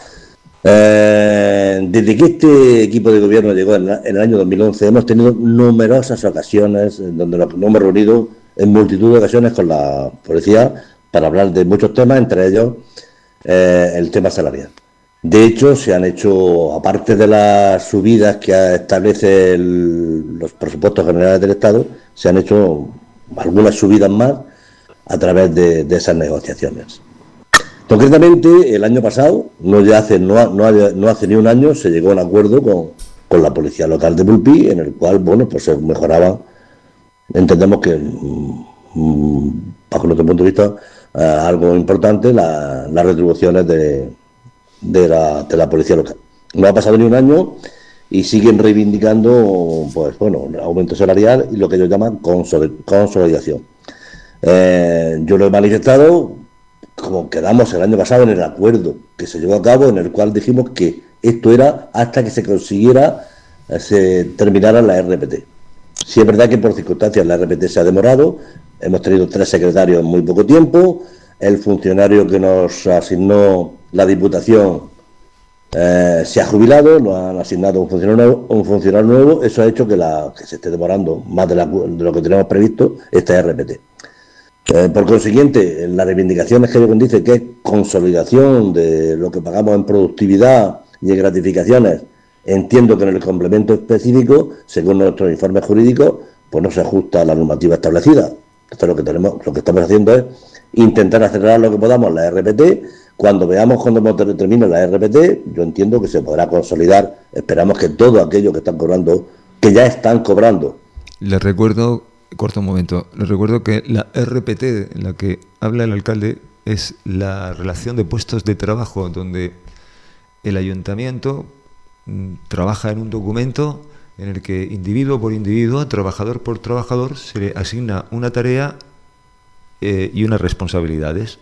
Eh, desde que este equipo de gobierno llegó en, en el año dos mil once, hemos tenido numerosas ocasiones donde nos hemos reunido en multitud de ocasiones con la policía para hablar de muchos temas, entre ellos eh, el tema salarial. De hecho, se han hecho, aparte de las subidas que establece el, los presupuestos generales del Estado, se han hecho algunas subidas más a través de, de esas negociaciones. Concretamente, el año pasado, no ya hace no, no, no hace ni un año, se llegó a un acuerdo con, con la Policía Local de Pulpí, en el cual, bueno, pues se mejoraba, entendemos que, mmm, bajo nuestro punto de vista, eh, algo importante, la, las retribuciones de, de, la, de la Policía Local. No ha pasado ni un año y siguen reivindicando, pues bueno, el aumento salarial y lo que ellos llaman consolidación. Eh, yo lo he manifestado como quedamos el año pasado en el acuerdo que se llevó a cabo, en el cual dijimos que esto era hasta que se consiguiera, eh, se terminara la R P T. Sí es verdad que por circunstancias la R P T se ha demorado, hemos tenido tres secretarios en muy poco tiempo, el funcionario que nos asignó la Diputación eh, se ha jubilado, nos han asignado un funcionario nuevo, un funcionario nuevo, eso ha hecho que, la, que se esté demorando más de, la, de lo que teníamos previsto esta R P T. Eh, por consiguiente, las reivindicaciones que ellos dicen que es consolidación de lo que pagamos en productividad y en gratificaciones, entiendo que en el complemento específico, según nuestros informes jurídicos, pues no se ajusta a la normativa establecida. Entonces lo que tenemos, lo que estamos haciendo es intentar acelerar lo que podamos la R P T. Cuando veamos cuando termine la R P T, yo entiendo que se podrá consolidar. Esperamos que todo aquello que están cobrando, que ya están cobrando. Les recuerdo, corto un momento, les recuerdo que la R P T en la que habla el alcalde es la relación de puestos de trabajo, donde el ayuntamiento mm, trabaja en un documento en el que individuo por individuo, trabajador por trabajador, se le asigna una tarea eh, y unas responsabilidades.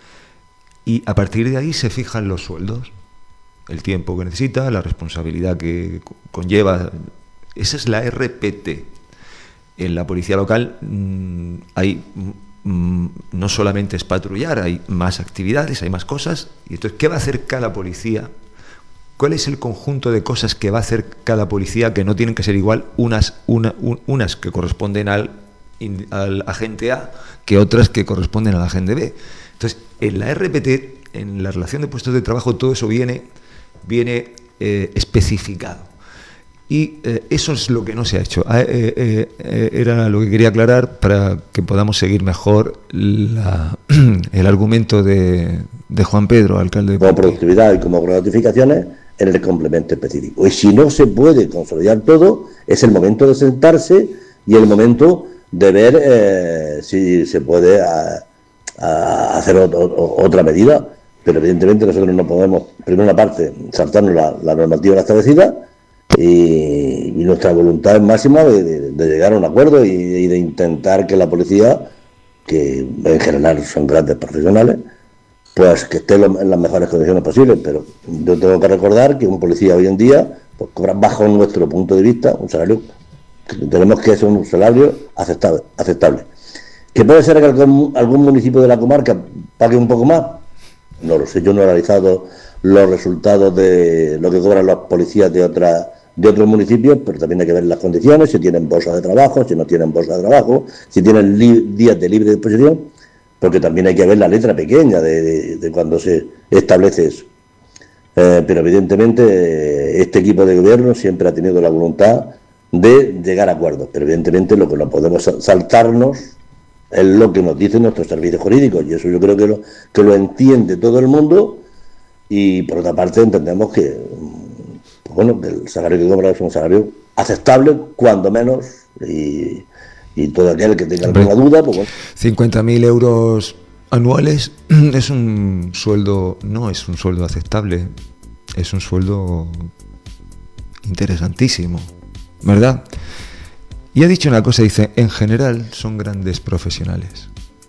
Y a partir de ahí se fijan los sueldos, el tiempo que necesita, la responsabilidad que conlleva. Esa es la R P T. En la policía local mmm, hay mmm, no solamente es patrullar, hay más actividades, hay más cosas. Y entonces, ¿qué va a hacer cada policía? ¿Cuál es el conjunto de cosas que va a hacer cada policía, que no tienen que ser igual unas, una, un, unas que corresponden al, al agente A que otras que corresponden al agente B? Entonces, en la R P T, en la relación de puestos de trabajo, todo eso viene, viene eh, especificado. Y eh, eso es lo que no se ha hecho. Eh, eh, eh, era lo que quería aclarar para que podamos seguir mejor la, el argumento de, de Juan Pedro, alcalde de Como productividad y como gratificaciones en el complemento específico. Y si no se puede consolidar todo, es el momento de sentarse y el momento de ver eh, si se puede a, a hacer otro, otra medida. Pero evidentemente nosotros no podemos, primero una parte, saltarnos la, la normativa establecida. Y, y nuestra voluntad es máxima de, de, de llegar a un acuerdo y, y de intentar que la policía, que en general son grandes profesionales, pues que esté lo, en las mejores condiciones posibles. Pero yo tengo que recordar que un policía hoy en día pues cobra, bajo nuestro punto de vista, un salario que tenemos que ser un salario aceptable, aceptable. ¿Que puede ser que algún, algún municipio de la comarca pague un poco más? No lo sé, yo no he analizado los resultados de lo que cobran los policías de otras de otros municipios, pero también hay que ver las condiciones, si tienen bolsa de trabajo, si no tienen bolsa de trabajo, si tienen li- días de libre disposición, porque también hay que ver la letra pequeña de, de, de cuando se establece eso. Eh, pero evidentemente eh, este equipo de gobierno siempre ha tenido la voluntad de llegar a acuerdos, pero evidentemente lo que no podemos saltarnos es lo que nos dicen nuestros servicios jurídicos, y eso yo creo que lo, que lo entiende todo el mundo. Y por otra parte entendemos que, pues bueno, que el salario que cobra es un salario aceptable, cuando menos, y, y todo aquel que tenga alguna duda, pues bueno. cincuenta mil euros anuales es un sueldo, no es un sueldo aceptable, es un sueldo interesantísimo, ¿verdad? Y ha dicho una cosa, dice, en general son grandes profesionales.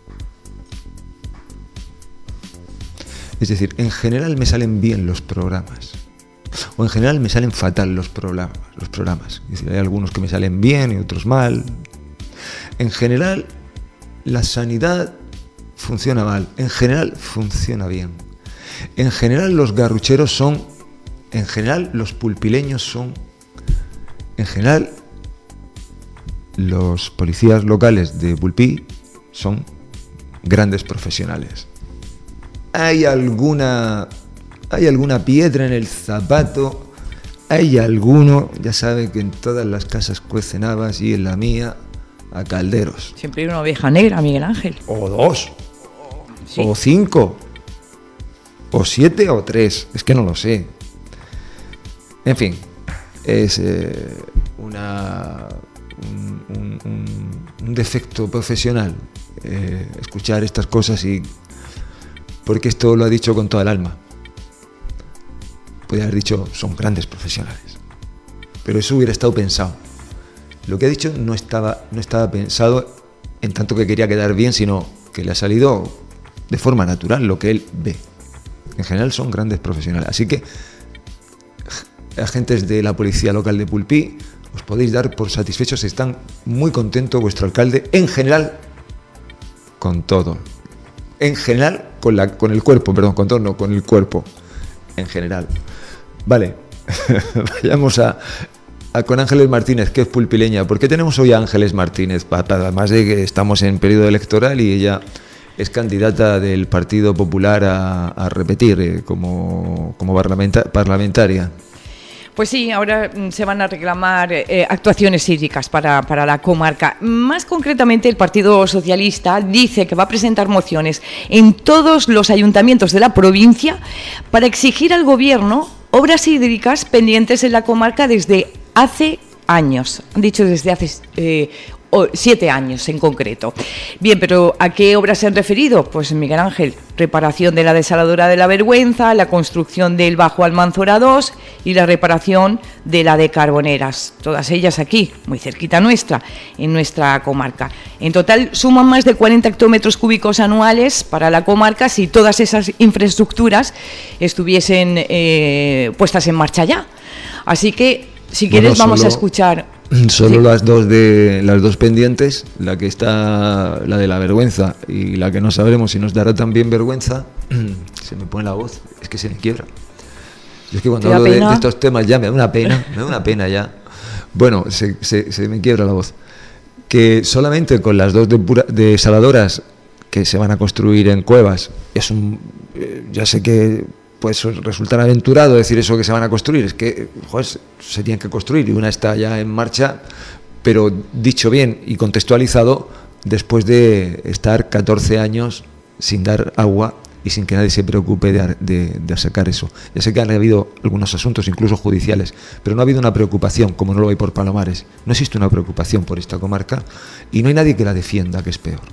Es decir, en general me salen bien los programas, o en general me salen fatal los programas. Los programas. Es decir, hay algunos que me salen bien y otros mal. En general, la sanidad funciona mal. En general, funciona bien. En general, los garrucheros son... En general, los pulpileños son... En general, los policías locales de Pulpí son grandes profesionales. Hay alguna, hay alguna piedra en el zapato, hay alguno, ya sabe que en todas las casas cuecen habas y en la mía a calderos. Siempre hay una oveja negra, Miguel Ángel. O dos, sí. O cinco, o siete o tres, es que no lo sé. En fin, es eh, una, un, un, un, un defecto profesional eh, escuchar estas cosas, y porque esto lo ha dicho con toda el alma. Podría haber dicho, son grandes profesionales, pero eso hubiera estado pensado. Lo que ha dicho no estaba, no estaba pensado en tanto que quería quedar bien, sino que le ha salido de forma natural lo que él ve. En general son grandes profesionales, así que agentes de la policía local de Pulpí, os podéis dar por satisfechos, están muy contentos vuestro alcalde, en general, con todo. En general, con, la, con el cuerpo, perdón, con todo no, con el cuerpo, en general. Vale, vayamos a, a con Ángeles Martínez, que es pulpileña. ¿Por qué tenemos hoy a Ángeles Martínez? Además de que estamos en periodo electoral y ella es candidata del Partido Popular a, a repetir eh, como, como parlamenta, parlamentaria. Pues sí, ahora se van a reclamar eh, actuaciones hídricas para, para la comarca. Más concretamente, el Partido Socialista dice que va a presentar mociones en todos los ayuntamientos de la provincia para exigir al Gobierno obras hídricas pendientes en la comarca desde hace años. Han dicho desde hace eh, siete años en concreto. Bien, pero ¿a qué obras se han referido? Pues, Miguel Ángel, reparación de la desaladora de la Vergüenza, la construcción del Bajo Almanzora dos y la reparación de la de Carboneras. Todas ellas aquí, muy cerquita nuestra, en nuestra comarca. En total suman más de cuarenta hectómetros cúbicos anuales para la comarca si todas esas infraestructuras estuviesen eh, puestas en marcha ya. Así que, si quieres, bueno, vamos solo... a escuchar... Solo sí. las dos de las dos pendientes, la que está, la de la Vergüenza y la que no sabremos si nos dará también vergüenza. Se me pone la voz, es que se me quiebra. Yo es que cuando hablo de, de estos temas ya me da una pena, me da una pena ya. Bueno, se, se, se me quiebra la voz. Que solamente con las dos desaladoras que se van a construir en Cuevas, es un, ya sé que pues resultar aventurado decir eso, que se van a construir, es que joder, se tienen que construir y una está ya en marcha, pero dicho bien y contextualizado, después de estar catorce años sin dar agua y sin que nadie se preocupe de, de, de sacar eso. Ya sé que han habido algunos asuntos, incluso judiciales, pero no ha habido una preocupación, como no lo hay por Palomares. No existe una preocupación por esta comarca y no hay nadie que la defienda, que es peor.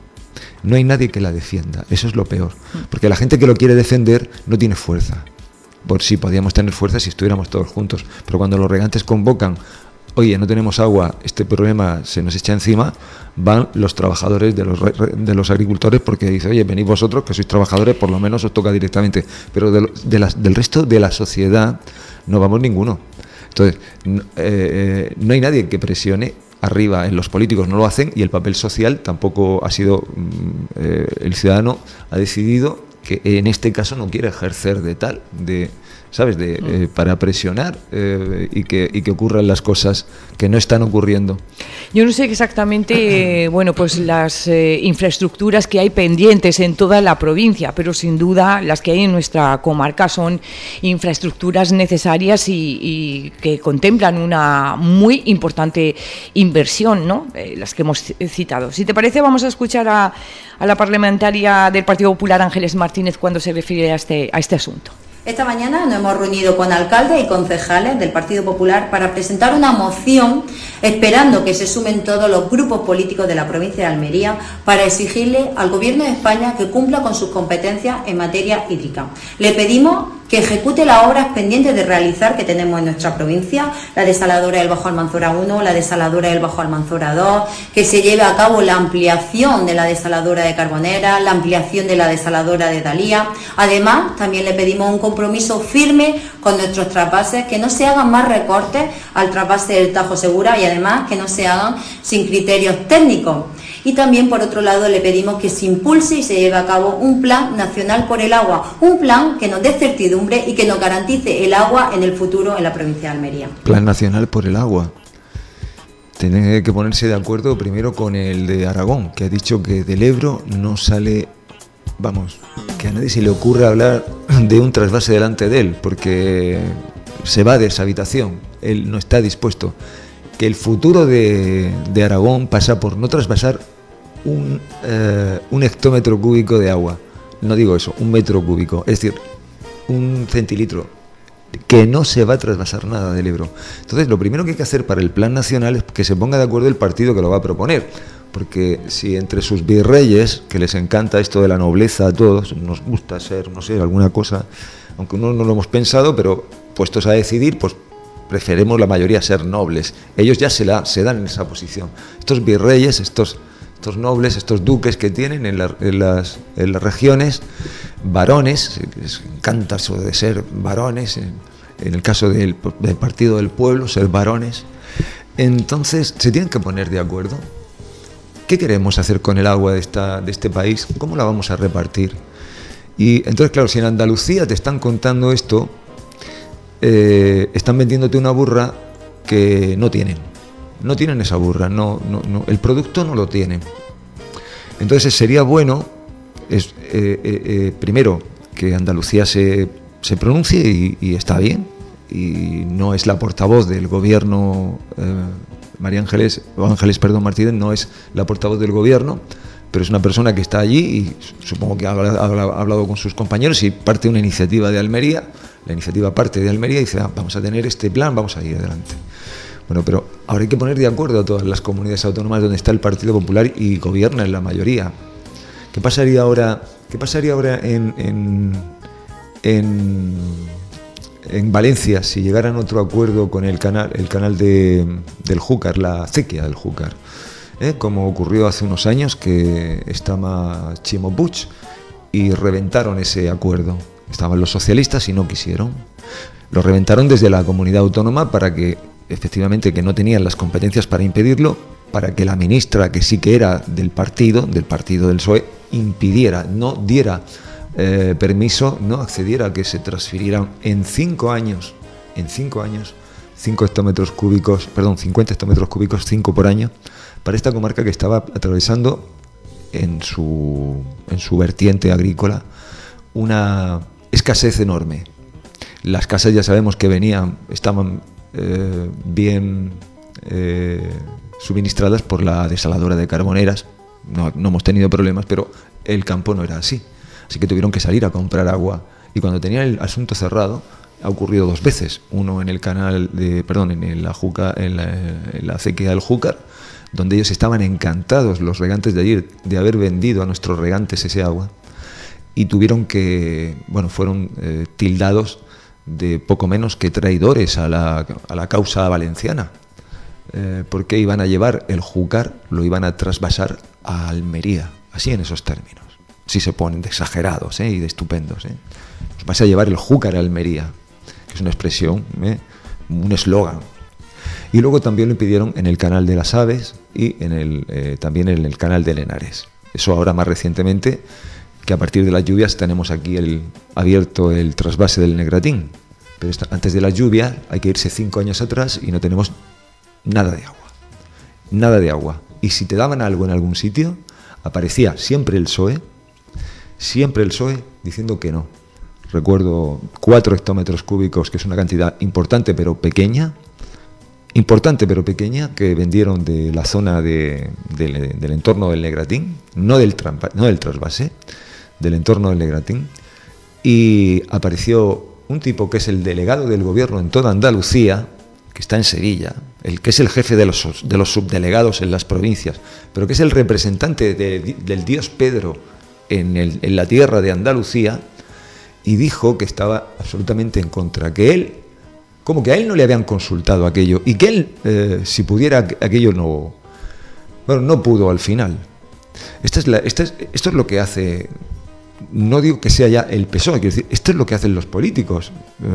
No hay nadie que la defienda, eso es lo peor, porque la gente que lo quiere defender no tiene fuerza. Por sí, podríamos tener fuerza si estuviéramos todos juntos, pero cuando los regantes convocan, oye, no tenemos agua, este problema se nos echa encima, van los trabajadores de los, de los agricultores, porque dice, oye, venid vosotros, que sois trabajadores, por lo menos os toca directamente, pero de, de las, del resto de la sociedad no vamos ninguno. Entonces, no, eh, no hay nadie que presione arriba, en los políticos no lo hacen, y el papel social tampoco ha sido, eh, el ciudadano ha decidido que en este caso no quiere ejercer de tal, de ¿sabes? De, eh, para presionar eh, y, que, y que ocurran las cosas que no están ocurriendo. Yo no sé exactamente, eh, bueno, pues las eh, infraestructuras que hay pendientes en toda la provincia, pero sin duda las que hay en nuestra comarca son infraestructuras necesarias y, y que contemplan una muy importante inversión, ¿no? Eh, las que hemos citado. Si te parece, vamos a escuchar a, a la parlamentaria del Partido Popular, Ángeles Martínez, cuando se refiere a este, a este asunto. Esta mañana nos hemos reunido con alcaldes y concejales del Partido Popular para presentar una moción esperando que se sumen todos los grupos políticos de la provincia de Almería para exigirle al Gobierno de España que cumpla con sus competencias en materia hídrica. Le pedimos que ejecute las obras pendientes de realizar que tenemos en nuestra provincia, la desaladora del Bajo Almanzora uno, la desaladora del Bajo Almanzora dos, que se lleve a cabo la ampliación de la desaladora de Carbonera, la ampliación de la desaladora de Dalía. Además, también le pedimos un compromiso firme con nuestros trasvases, que no se hagan más recortes al trasvase del Tajo Segura y además que no se hagan sin criterios técnicos. Y también, por otro lado, le pedimos que se impulse y se lleve a cabo un plan nacional por el agua, un plan que nos dé certidumbre y que nos garantice el agua en el futuro en la provincia de Almería. Plan nacional por el agua. Tiene que ponerse de acuerdo primero con el de Aragón, que ha dicho que del Ebro no sale, vamos, que a nadie se le ocurre hablar de un trasvase delante de él, porque se va de esa habitación, él no está dispuesto. Que el futuro de, de Aragón pasa por no trasvasar un, eh, un hectómetro cúbico de agua. No digo eso, un metro cúbico, es decir, un centilitro, que no se va a trasvasar nada del Ebro. Entonces, lo primero que hay que hacer para el plan nacional es que se ponga de acuerdo el partido que lo va a proponer, porque si entre sus virreyes, que les encanta esto de la nobleza a todos, nos gusta ser, no sé, alguna cosa, aunque no, no lo hemos pensado, pero puestos a decidir, pues preferimos la mayoría ser nobles. Ellos ya se, la, se dan en esa posición. Estos virreyes, estos, estos nobles, estos duques que tienen en, la, en, las, en las regiones, varones, les encanta eso de ser varones, en, en el caso del, del Partido del Pueblo, ser varones. Entonces se tienen que poner de acuerdo. ¿Qué queremos hacer con el agua de, esta, de este país? ¿Cómo la vamos a repartir? Y entonces, claro, si en Andalucía te están contando esto, Eh, están vendiéndote una burra que no tienen, no tienen esa burra, no, no, no, el producto no lo tienen. Entonces sería bueno, es, eh, eh, eh, primero, que Andalucía se, se pronuncie y, y está bien, y no es la portavoz del gobierno, eh, María Ángeles, o Ángeles, perdón, Martínez, no es la portavoz del gobierno, pero es una persona que está allí y supongo que ha, ha, ha hablado con sus compañeros y parte de una iniciativa de Almería. La iniciativa parte de Almería y dice, ah, vamos a tener este plan, vamos a ir adelante. Bueno, pero ahora hay que poner de acuerdo a todas las comunidades autónomas donde está el Partido Popular y gobierna en la mayoría. ¿Qué pasaría ahora, qué pasaría ahora en, en, en, en Valencia si llegaran a otro acuerdo con el canal, el canal de, del Júcar, la acequia del Júcar? ¿Eh? Como ocurrió hace unos años que estaba Chimo Puig y reventaron ese acuerdo. Estaban los socialistas y no quisieron. Lo reventaron desde la comunidad autónoma para que, efectivamente, que no tenían las competencias para impedirlo, para que la ministra, que sí que era del partido, del partido del P S O E, impidiera, no diera eh, permiso, no accediera a que se transfirieran en cinco años, en cinco años, cinco hectómetros cúbicos, perdón, cincuenta hectómetros cúbicos, cinco por año, para esta comarca que estaba atravesando en su, en su vertiente agrícola una escasez enorme. Las casas ya sabemos que venían, estaban eh, bien eh, suministradas por la desaladora de Carboneras, no, no hemos tenido problemas, pero el campo no era así, así que tuvieron que salir a comprar agua, y cuando tenían el asunto cerrado, ha ocurrido dos veces, uno en el canal de, perdón, en la Juca, en la, en la acequia del Júcar, donde ellos estaban encantados, los regantes de allí, de haber vendido a nuestros regantes ese agua, y tuvieron que, bueno, fueron eh, tildados de poco menos que traidores a la, a la causa valenciana, eh, porque iban a llevar el Júcar, lo iban a trasvasar a Almería, así en esos términos, si se ponen de exagerados ¿eh? y de estupendos. ¿eh? Os vas a llevar el Júcar a Almería, que es una expresión, ¿eh? un eslogan. Y luego también lo impidieron en el canal de las Aves y en el, eh, también en el canal de Lenares. Eso ahora más recientemente, que a partir de las lluvias tenemos aquí el, abierto el trasvase del Negratín, pero esta, antes de la lluvia hay que irse cinco años atrás y no tenemos nada de agua. Nada de agua. Y si te daban algo en algún sitio, aparecía siempre el P S O E, siempre el P S O E diciendo que no. Recuerdo cuatro hectómetros cúbicos, que es una cantidad importante pero pequeña, importante pero pequeña, que vendieron de la zona de, de, del entorno del Negratín, no del, trampa, no del trasvase, del entorno del Negratín, y apareció un tipo que es el delegado del gobierno en toda Andalucía, que está en Sevilla, el que es el jefe de los, de los subdelegados en las provincias, pero que es el representante de, del dios Pedro en, el, en la tierra de Andalucía, y dijo que estaba absolutamente en contra, que él, como que a él no le habían consultado aquello, y que él, eh, si pudiera, aquello no, bueno, no pudo al final. Esta es la, esta es, esto es lo que hace, no digo que sea ya el P S O E, quiero decir, esto es lo que hacen los políticos,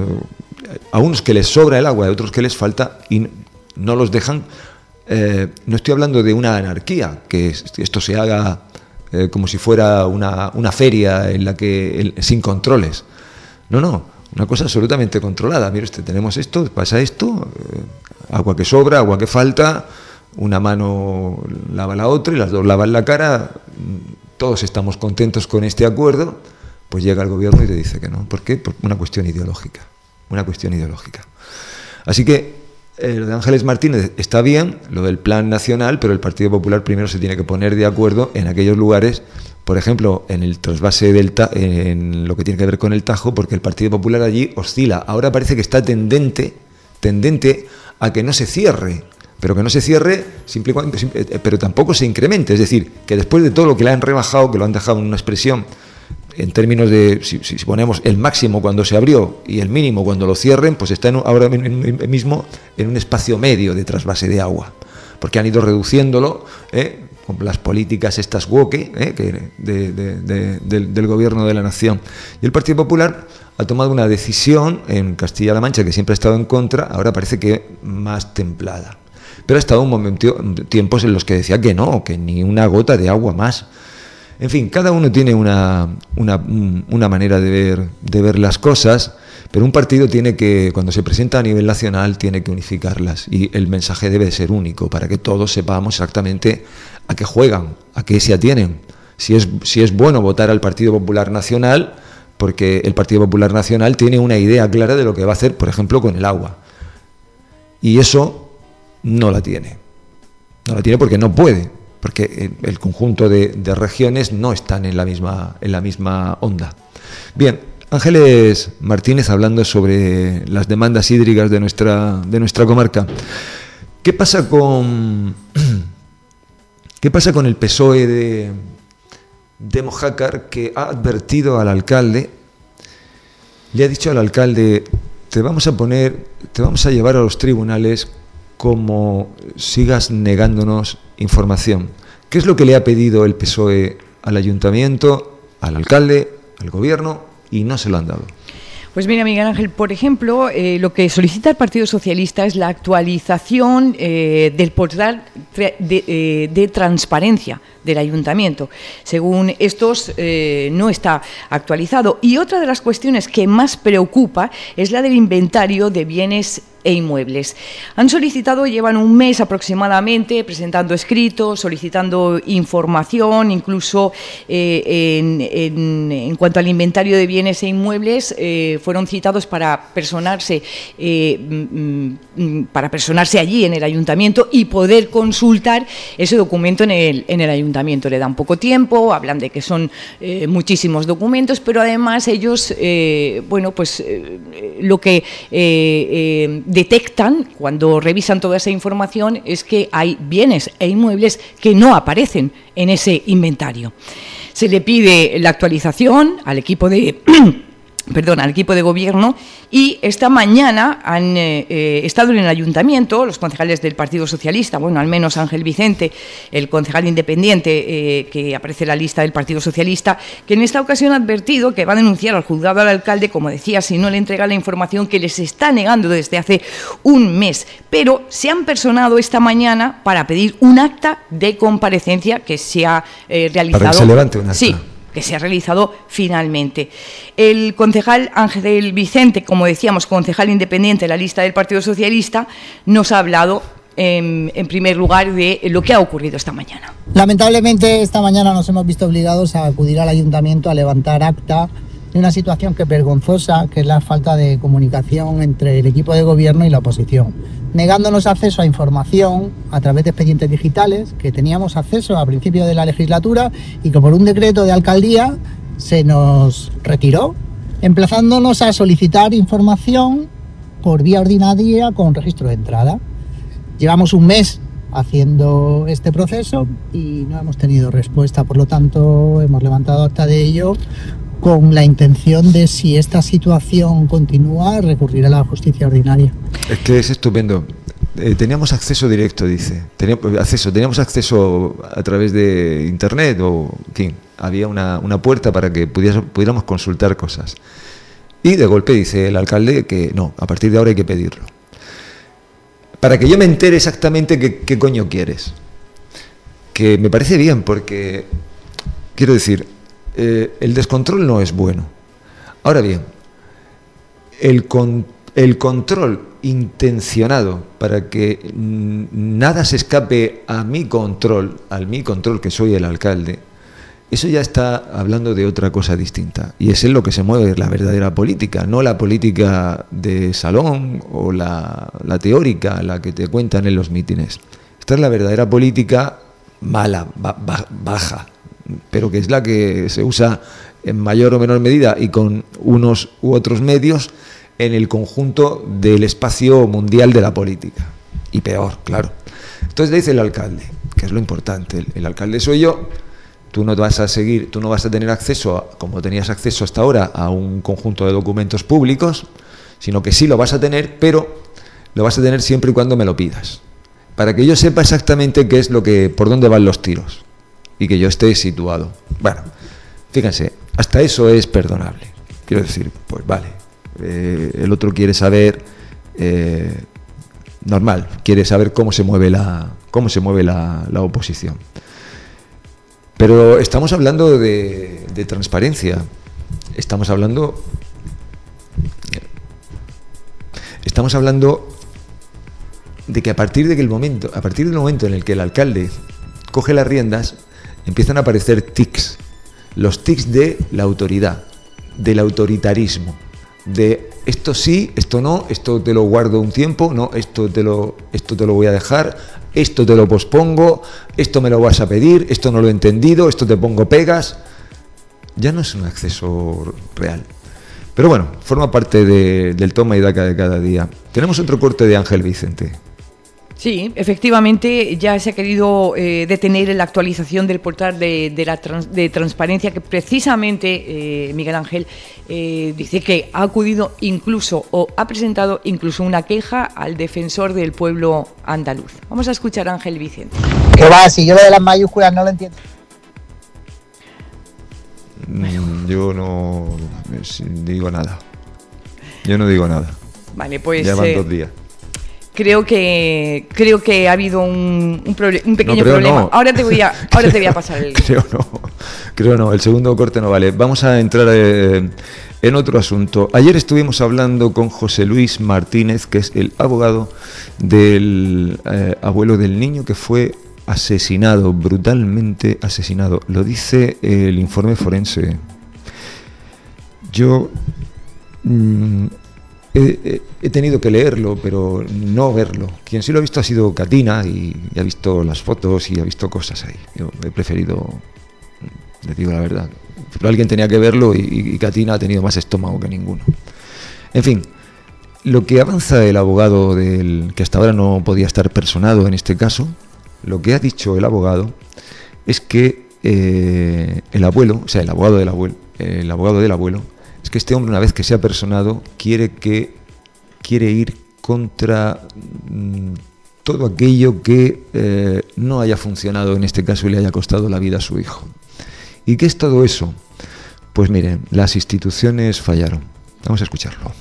eh, a unos que les sobra el agua, a otros que les falta, y no los dejan, eh, no estoy hablando de una anarquía, que esto se haga eh, como si fuera una, una feria en la que el, sin controles, no, no, una cosa absolutamente controlada. Mire usted, tenemos esto, pasa esto, eh, agua que sobra, agua que falta, una mano lava la otra y las dos lavan la cara, todos estamos contentos con este acuerdo, pues llega el gobierno y te dice que no. ¿Por qué? Por una cuestión ideológica, una cuestión ideológica. Así que eh, lo de Ángeles Martínez está bien, lo del plan nacional, pero el Partido Popular primero se tiene que poner de acuerdo en aquellos lugares, por ejemplo, en el trasvase del Ta- en lo que tiene que ver con el Tajo, porque el Partido Popular allí oscila. Ahora parece que está tendente, tendente a que no se cierre, pero que no se cierre, simple, pero tampoco se incremente. Es decir, que después de todo lo que le han rebajado, que lo han dejado en una expresión, en términos de, si, si ponemos el máximo cuando se abrió y el mínimo cuando lo cierren, pues está en, ahora mismo en un espacio medio de trasvase de agua, porque han ido reduciéndolo, ¿eh? Con las políticas estas woke, ¿eh? que de, de, de, del, del gobierno de la nación. Y el Partido Popular ha tomado una decisión en Castilla-La Mancha, que siempre ha estado en contra, ahora parece que más templada. Pero ha estado un momento, tiempos en los que decía que no, que ni una gota de agua más. En fin, cada uno tiene una, una, una manera de ver, de ver las cosas, pero un partido tiene que, cuando se presenta a nivel nacional, tiene que unificarlas, y el mensaje debe ser único para que todos sepamos exactamente a qué juegan, a qué se atienen. Si es, si es bueno votar al Partido Popular Nacional, porque el Partido Popular Nacional tiene una idea clara de lo que va a hacer, por ejemplo, con el agua. Y eso no la tiene. No la tiene porque no puede, porque el conjunto de, de regiones no están en la misma, en la misma onda. Bien, Ángeles Martínez hablando sobre las demandas hídricas de nuestra, de nuestra comarca. ¿Qué pasa con qué pasa con el P S O E de, de Mojácar, que ha advertido al alcalde, le ha dicho al alcalde, te vamos a poner, te vamos a llevar a los tribunales como sigas negándonos información? ¿Qué es lo que le ha pedido el P S O E al ayuntamiento, al alcalde, al gobierno, y no se lo han dado? Pues mira, Miguel Ángel, por ejemplo, eh, lo que solicita el Partido Socialista es la actualización eh, del portal de, de, de transparencia del ayuntamiento. Según estos, eh, no está actualizado. Y otra de las cuestiones que más preocupa es la del inventario de bienes e inmuebles. Han solicitado, llevan un mes aproximadamente presentando escritos, solicitando información, incluso eh, en, en, en cuanto al inventario de bienes e inmuebles, eh, fueron citados para personarse, eh, para personarse allí en el ayuntamiento y poder consultar ese documento en el, en el ayuntamiento. Le dan poco tiempo, hablan de que son eh, muchísimos documentos, pero además ellos, eh, bueno, pues eh, lo que eh, eh, detectan cuando revisan toda esa información es que hay bienes e inmuebles que no aparecen en ese inventario. Se le pide la actualización al equipo de perdón, al equipo de gobierno, y esta mañana han eh, eh, estado en el ayuntamiento los concejales del Partido Socialista, bueno, al menos Ángel Vicente, el concejal independiente eh, que aparece en la lista del Partido Socialista, que en esta ocasión ha advertido que va a denunciar al juzgado al alcalde, como decía, si no le entrega la información que les está negando desde hace un mes. Pero se han personado esta mañana para pedir un acta de comparecencia que se ha eh, realizado. Para que se levante un acta. Sí. que se ha realizado finalmente. El concejal Ángel Vicente, como decíamos, concejal independiente de la lista del Partido Socialista, nos ha hablado en, en primer lugar de lo que ha ocurrido esta mañana. Lamentablemente esta mañana nos hemos visto obligados a acudir al ayuntamiento a levantar acta de una situación que es vergonzosa, que es la falta de comunicación entre el equipo de gobierno y la oposición, negándonos acceso a información a través de expedientes digitales que teníamos acceso a principio de la legislatura y que por un decreto de alcaldía se nos retiró, emplazándonos a solicitar información por vía ordinaria con registro de entrada. Llevamos un mes haciendo este proceso y no hemos tenido respuesta, por lo tanto hemos levantado acta de ello con la intención de, si esta situación continúa, recurrir a la justicia ordinaria. Es que es estupendo. Eh, teníamos acceso directo, dice. Teníamos acceso, teníamos acceso a través de internet o, en fin, había una, una puerta para que pudiéramos, pudiéramos consultar cosas. Y de golpe dice el alcalde que no, a partir de ahora hay que pedirlo. Para que yo me entere exactamente qué, qué coño quieres. Que me parece bien, porque, quiero decir, eh, el descontrol no es bueno. Ahora bien, el, con, el control intencionado para que nada se escape a mi control, al mi control que soy el alcalde, eso ya está hablando de otra cosa distinta. Y es en lo que se mueve la verdadera política, no la política de salón o la, la teórica, la que te cuentan en los mítines. Esta es la verdadera política mala, ba, ba, baja, pero que es la que se usa en mayor o menor medida y con unos u otros medios en el conjunto del espacio mundial de la política. Y peor, claro. Entonces dice el alcalde, que es lo importante, el, el alcalde soy yo. Tú no vas a seguir, tú no vas a tener acceso, a, como tenías acceso hasta ahora, a un conjunto de documentos públicos, sino que sí lo vas a tener, pero lo vas a tener siempre y cuando me lo pidas, para que yo sepa exactamente qué es lo que, por dónde van los tiros y que yo esté situado. Bueno, fíjense, hasta eso es perdonable. Quiero decir, pues vale, eh, el otro quiere saber, eh, normal, quiere saber cómo se mueve la, cómo se mueve la, la oposición. Pero estamos hablando de, de transparencia, estamos hablando, estamos hablando de que a partir de que el momento, a partir del momento en el que el alcalde coge las riendas, empiezan a aparecer tics, los tics de la autoridad, del autoritarismo, de esto sí, esto no, esto te lo guardo un tiempo, no, esto te lo, esto te lo voy a dejar. Esto te lo pospongo, esto me lo vas a pedir, esto no lo he entendido, esto te pongo pegas. Ya no es un acceso real. Pero bueno, forma parte de, del toma y daca de cada día. Tenemos otro corte de Ángel Vicente. Sí, efectivamente ya se ha querido eh, detener en la actualización del portal de, de la trans, de transparencia que precisamente eh, Miguel Ángel eh, dice que ha acudido incluso o ha presentado incluso una queja al defensor del pueblo andaluz. Vamos a escuchar a Ángel Vicente. ¿Qué va? Si yo lo de las mayúsculas no lo entiendo. Mm, yo no digo nada. Yo no digo nada. Vale, pues ya van eh, dos días. Creo que creo que ha habido un, un, proble- un pequeño no, problema. No. Ahora te voy a ahora te voy a pasar el. Creo no, creo no. El segundo corte no vale. Vamos a entrar eh, en otro asunto. Ayer estuvimos hablando con José Luis Martínez, que es el abogado del eh, abuelo del niño que fue asesinado, brutalmente asesinado. Lo dice el informe forense. Yo mmm, He, he tenido que leerlo, pero no verlo. Quien sí lo ha visto ha sido Katina y, y ha visto las fotos y ha visto cosas ahí. Yo he preferido, les digo la verdad, pero alguien tenía que verlo y, y Katina ha tenido más estómago que ninguno. En fin, lo que avanza el abogado del que hasta ahora no podía estar personado en este caso, lo que ha dicho el abogado es que eh, el abuelo, o sea, el abogado del abuelo, el abogado del abuelo, es que este hombre, una vez que se ha personado, quiere que quiere ir contra mmm, todo aquello que eh, no haya funcionado en este caso y le haya costado la vida a su hijo. ¿Y qué es todo eso? Pues miren, las instituciones fallaron. Vamos a escucharlo.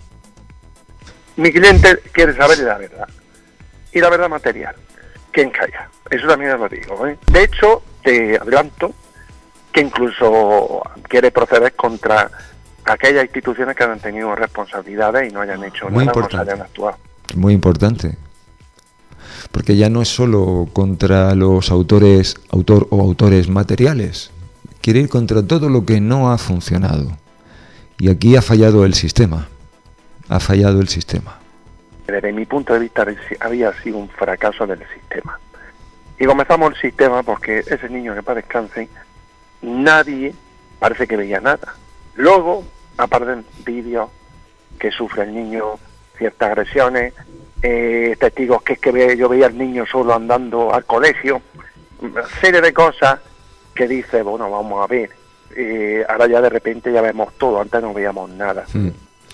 Mi cliente quiere saber la verdad. Y la verdad material. ¿Quién calla? Eso también os lo digo, ¿eh? De hecho, te adelanto que incluso quiere proceder contra aquellas instituciones que han tenido responsabilidades y no hayan hecho Muy nada, importante. no se hayan actuado. Muy importante. Porque ya no es solo contra los autores, autor o autores materiales. Quiere ir contra todo lo que no ha funcionado. Y aquí ha fallado el sistema. Ha fallado el sistema. Desde mi punto de vista había sido un fracaso del sistema. Y comenzamos el sistema porque ese niño, que para descanse, nadie parece que veía nada. Luego aparecen vídeos que sufre el niño ciertas agresiones, eh, testigos que es que ve, yo veía al niño solo andando al colegio, una serie de cosas que dice, bueno, vamos a ver, eh, ahora ya de repente ya vemos todo, antes no veíamos nada. Mm.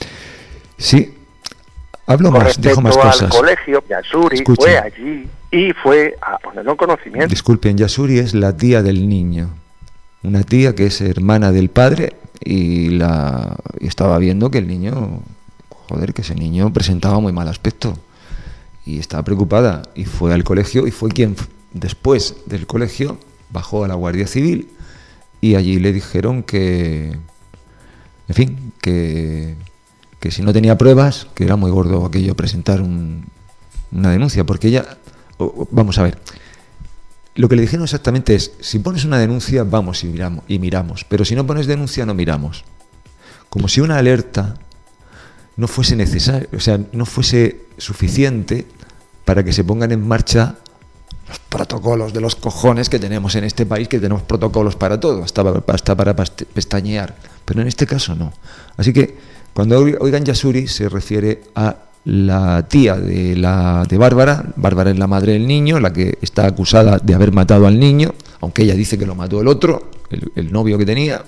Sí, hablo Con más, digo más respecto cosas. al colegio, Yasuri Escuchen. fue allí y fue a ponerlo en conocimiento. Disculpen, Yasuri es la tía del niño. Una tía que es hermana del padre y la y estaba viendo que el niño, joder, que ese niño presentaba muy mal aspecto. Y estaba preocupada y fue al colegio y fue quien después del colegio bajó a la Guardia Civil y allí le dijeron que, en fin, que, que si no tenía pruebas, que era muy gordo aquello presentar un, una denuncia, porque ella, o, vamos a ver, lo que le dijeron exactamente es, si pones una denuncia, vamos y miramos, y miramos, pero si no pones denuncia, no miramos. Como si una alerta no fuese necesario, o sea, no fuese suficiente para que se pongan en marcha los protocolos de los cojones que tenemos en este país, que tenemos protocolos para todo, hasta, hasta para pestañear, pero en este caso no. Así que cuando oigan Yasuri se refiere a la tía de la de Bárbara. Bárbara es la madre del niño, la que está acusada de haber matado al niño, aunque ella dice que lo mató el otro, el, el novio que tenía.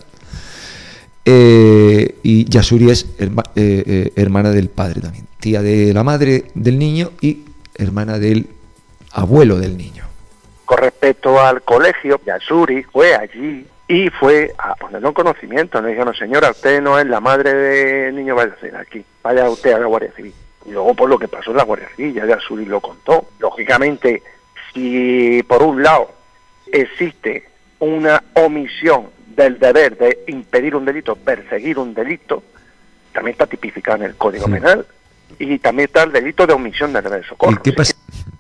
Eh, y Yasuri es herma, eh, eh, hermana del padre también, tía de la madre del niño y hermana del abuelo del niño. Con respecto al colegio, Yasuri fue allí y fue a ponerlo en conocimiento. Le dijeron, señora, usted no es la madre del niño, vaya a ser aquí, vaya usted a la Guardia Civil. Y luego por lo que pasó en la Guardia Civil, ya Yasuri lo contó. Lógicamente, si por un lado existe una omisión del deber de impedir un delito, perseguir un delito, también está tipificado en el Código sí. Penal, y también está el delito de omisión del deber de socorro. ¿Y qué pasa?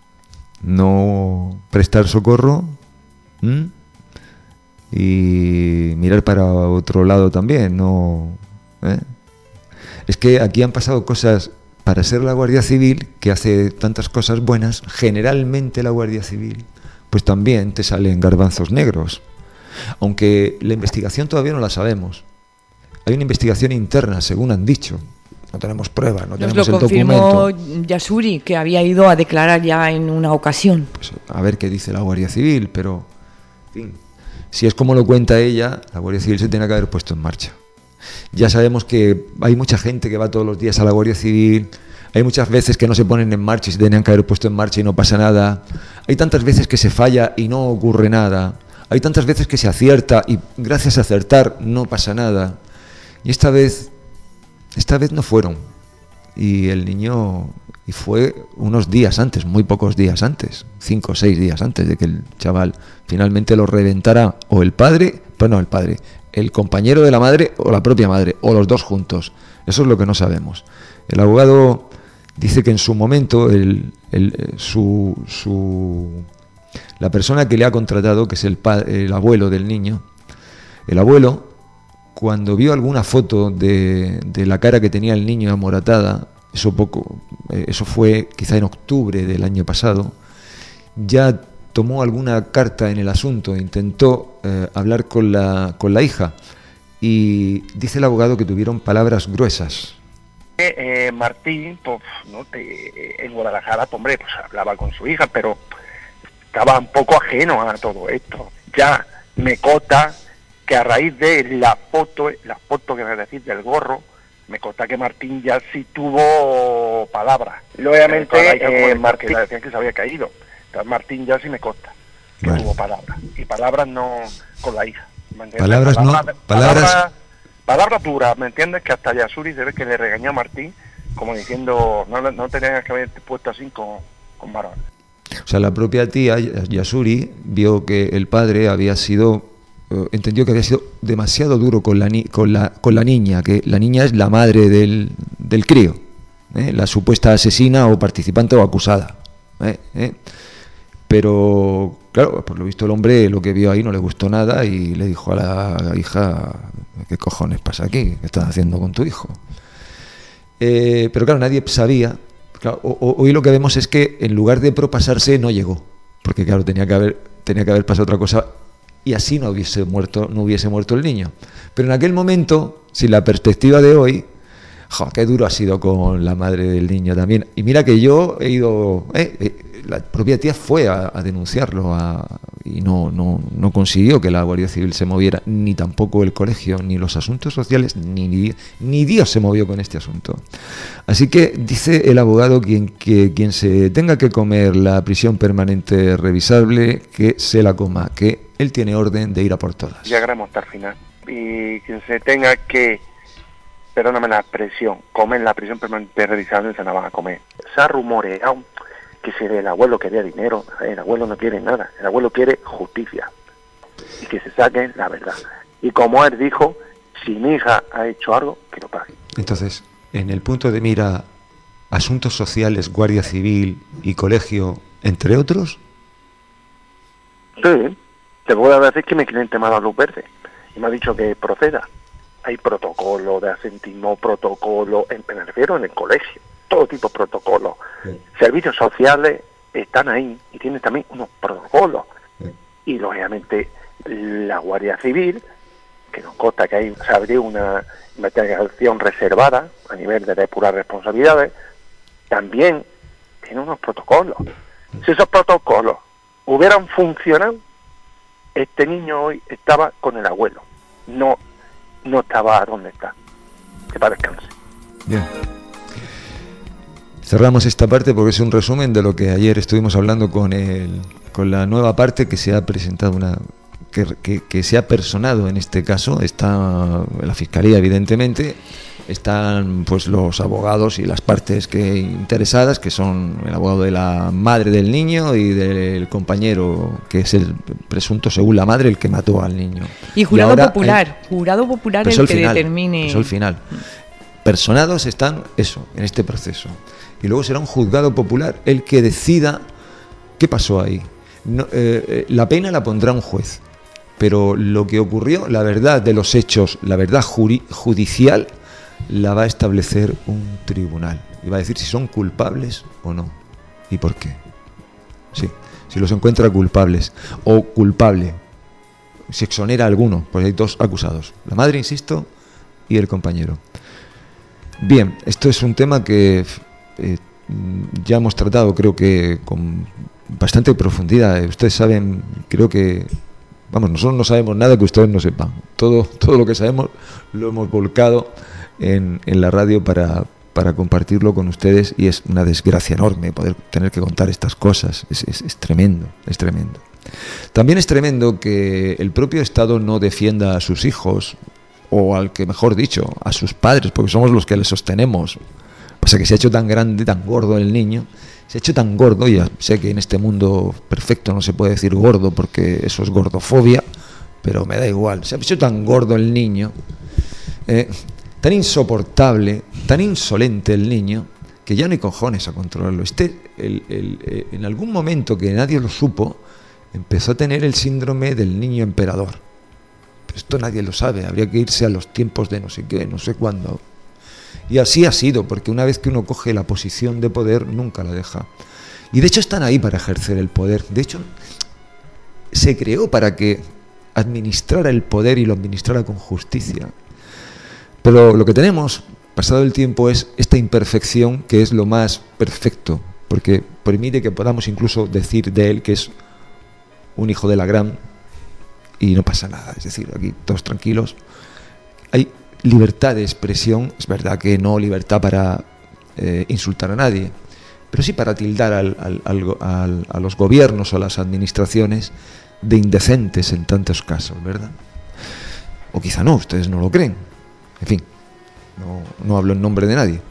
No prestar socorro, ¿m? Y mirar para otro lado también, no, ¿eh? Es que aquí han pasado cosas. Para ser la Guardia Civil, que hace tantas cosas buenas, generalmente la Guardia Civil, pues también te salen garbanzos negros. Aunque la investigación todavía no la sabemos. Hay una investigación interna, según han dicho. No tenemos pruebas, no tenemos el documento. Nos lo confirmó Yasuri, que había ido a declarar ya en una ocasión. Pues a ver qué dice la Guardia Civil, pero, en fin, si es como lo cuenta ella, la Guardia Civil se tiene que haber puesto en marcha. Ya sabemos que hay mucha gente que va todos los días a la Guardia Civil, hay muchas veces que no se ponen en marcha y se tenían que haber puesto en marcha y no pasa nada, hay tantas veces que se falla y no ocurre nada, hay tantas veces que se acierta y gracias a acertar no pasa nada, y esta vez, esta vez no fueron, y el niño, y fue unos días antes, muy pocos días antes, cinco o seis días antes de que el chaval finalmente lo reventara o el padre, pues no el padre, el compañero de la madre o la propia madre, o los dos juntos. Eso es lo que no sabemos. El abogado dice que en su momento el, el, su, su, la persona que le ha contratado, que es el, padre, el abuelo del niño, el abuelo, cuando vio alguna foto de, de la cara que tenía el niño amoratada, eso, poco, eso fue quizá en octubre del año pasado, ya tomó alguna carta en el asunto, intentó eh, hablar con la, con la hija y dice el abogado que tuvieron palabras gruesas. Eh, eh, Martín, pues, ¿no? Te, en Guadalajara, pues, hombre, pues hablaba con su hija, pero estaba un poco ajeno a todo esto. Ya me consta que a raíz de la foto, la foto que me decís del gorro, me consta que Martín ya sí tuvo palabras. Y obviamente eh, Martín decían que se había caído. Martín ya sí me consta que vale. Tuvo palabras y palabras no con la hija, palabras no palabras palabras palabras duras, ¿me entiendes? Que hasta Yasuri se ve que le regañó a Martín como diciendo no, no tenías que haber puesto así con, con varones. O sea, la propia tía Yasuri vio que el padre había sido eh, entendió que había sido demasiado duro con la, ni con la, con la niña, que la niña es la madre del, del crío, ¿eh? La supuesta asesina o participante o acusada. ¿eh? ¿eh? Pero, claro, por lo visto el hombre lo que vio ahí no le gustó nada y le dijo a la hija, ¿qué cojones pasa aquí? ¿Qué estás haciendo con tu hijo? Eh, pero claro, nadie sabía. Claro, hoy lo que vemos es que en lugar de propasarse no llegó, porque claro, tenía que haber, tenía que haber pasado otra cosa y así no hubiese muerto, no hubiese muerto el niño. Pero en aquel momento, sin la perspectiva de hoy, jo, qué duro ha sido con la madre del niño también. Y mira que yo he ido, eh, eh, la propia tía fue a, a denunciarlo a, y no, no, no consiguió que la Guardia Civil se moviera, ni tampoco el colegio, ni los asuntos sociales, ni, ni, ni Dios se movió con este asunto. Así que dice el abogado quien, que quien se tenga que comer la prisión permanente revisable, que se la coma, que él tiene orden de ir a por todas. Llegaremos hasta el final. Y quien se tenga que, perdóname la expresión, comer la prisión permanente revisable, se la van a comer. Se ha rumoreado que si el abuelo quería dinero, el abuelo no quiere nada, el abuelo quiere justicia y que se saque la verdad. Y como él dijo, si mi hija ha hecho algo, que lo pague. Entonces, en el punto de mira, asuntos sociales, Guardia Civil y colegio, entre otros. Sí, te puedo decir que mi cliente me ha dado luz verde y me ha dicho que proceda. Hay protocolo de asentismo, protocolo, en, me refiero en el colegio, todo tipo de protocolos. Sí. Servicios sociales están ahí y tienen también unos protocolos. Sí. Y lógicamente la Guardia Civil, que nos consta que hay, se abrió una investigación reservada a nivel de depurar responsabilidades, también tiene unos protocolos. Si esos protocolos hubieran funcionado, este niño hoy estaba con el abuelo, no, no estaba donde está. Que para descanse. Bien. Cerramos esta parte porque es un resumen de lo que ayer estuvimos hablando con el, con la nueva parte que se ha presentado, una que, que, que se ha personado en este caso. Está la Fiscalía, evidentemente, están pues los abogados y las partes que interesadas, que son el abogado de la madre del niño y del compañero, que es el presunto, según la madre, el que mató al niño. Y jurado y popular, hay, jurado popular el que final, determine. Eso al final. Personados están, eso, en este proceso. Y luego será un juzgado popular el que decida qué pasó ahí. No, eh, la pena la pondrá un juez, pero lo que ocurrió, la verdad de los hechos, la verdad juri, judicial, la va a establecer un tribunal. Y va a decir si son culpables o no. ¿Y por qué? Sí, si los encuentra culpables o culpable, si exonera a alguno, pues hay dos acusados. La madre, insisto, y el compañero. Bien, esto es un tema que eh, ya hemos tratado, creo que con bastante profundidad. Ustedes saben, creo que, vamos, nosotros no sabemos nada que ustedes no sepan. Todo, todo lo que sabemos lo hemos volcado en, en la radio para, para compartirlo con ustedes, y es una desgracia enorme poder tener que contar estas cosas. Es, es, es tremendo, es tremendo. También es tremendo que el propio Estado no defienda a sus hijos, o al que, mejor dicho, a sus padres, porque somos los que les sostenemos. Pasa que se ha hecho tan grande, tan gordo el niño, se ha hecho tan gordo, y ya sé que en este mundo perfecto no se puede decir gordo porque eso es gordofobia, pero me da igual, se ha hecho tan gordo el niño, eh, tan insoportable, tan insolente el niño, que ya no hay cojones a controlarlo. Este, el, el, el, en algún momento que nadie lo supo, empezó a tener el síndrome del niño emperador. Esto nadie lo sabe, habría que irse a los tiempos de no sé qué, no sé cuándo. Y así ha sido, porque una vez que uno coge la posición de poder, nunca la deja. Y de hecho están ahí para ejercer el poder. De hecho, se creó para que administrara el poder y lo administrara con justicia. Pero lo que tenemos, pasado el tiempo, es esta imperfección que es lo más perfecto, porque permite que podamos incluso decir de él que es un hijo de la gran, y no pasa nada, es decir, aquí todos tranquilos. Hay libertad de expresión, es verdad que no libertad para eh, insultar a nadie, pero sí para tildar al, al, al, al, a los gobiernos o a las administraciones de indecentes en tantos casos, ¿verdad? O quizá no, ustedes no lo creen. En fin, no, no hablo en nombre de nadie.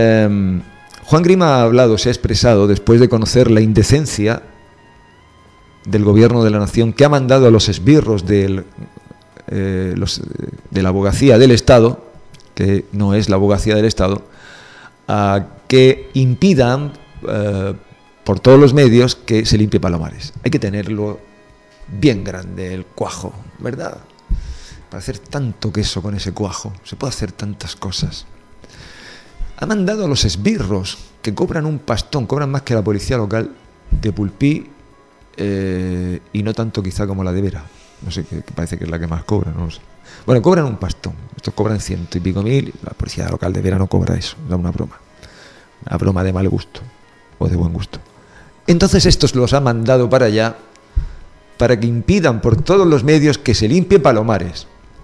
Eh, Juan Grima ha hablado, se ha expresado después de conocer la indecencia del gobierno de la nación, que ha mandado a los esbirros del, eh, los, de la abogacía del Estado, que no es la abogacía del Estado, a que impidan eh, por todos los medios que se limpie Palomares. Hay que tenerlo bien grande el cuajo, ¿verdad? Para hacer tanto queso con ese cuajo, se puede hacer tantas cosas. Ha mandado a los esbirros, que cobran un pastón, cobran más que la policía local de Pulpí, eh, y no tanto quizá como la de Vera. No sé, que, que parece que es la que más cobra, no lo sé. Bueno, cobran un pastón, estos cobran ciento y pico mil, la policía local de Vera no cobra eso, da una broma. Una broma de mal gusto, o de buen gusto. Entonces estos los ha mandado para allá, para que impidan por todos los medios que se limpie Palomares.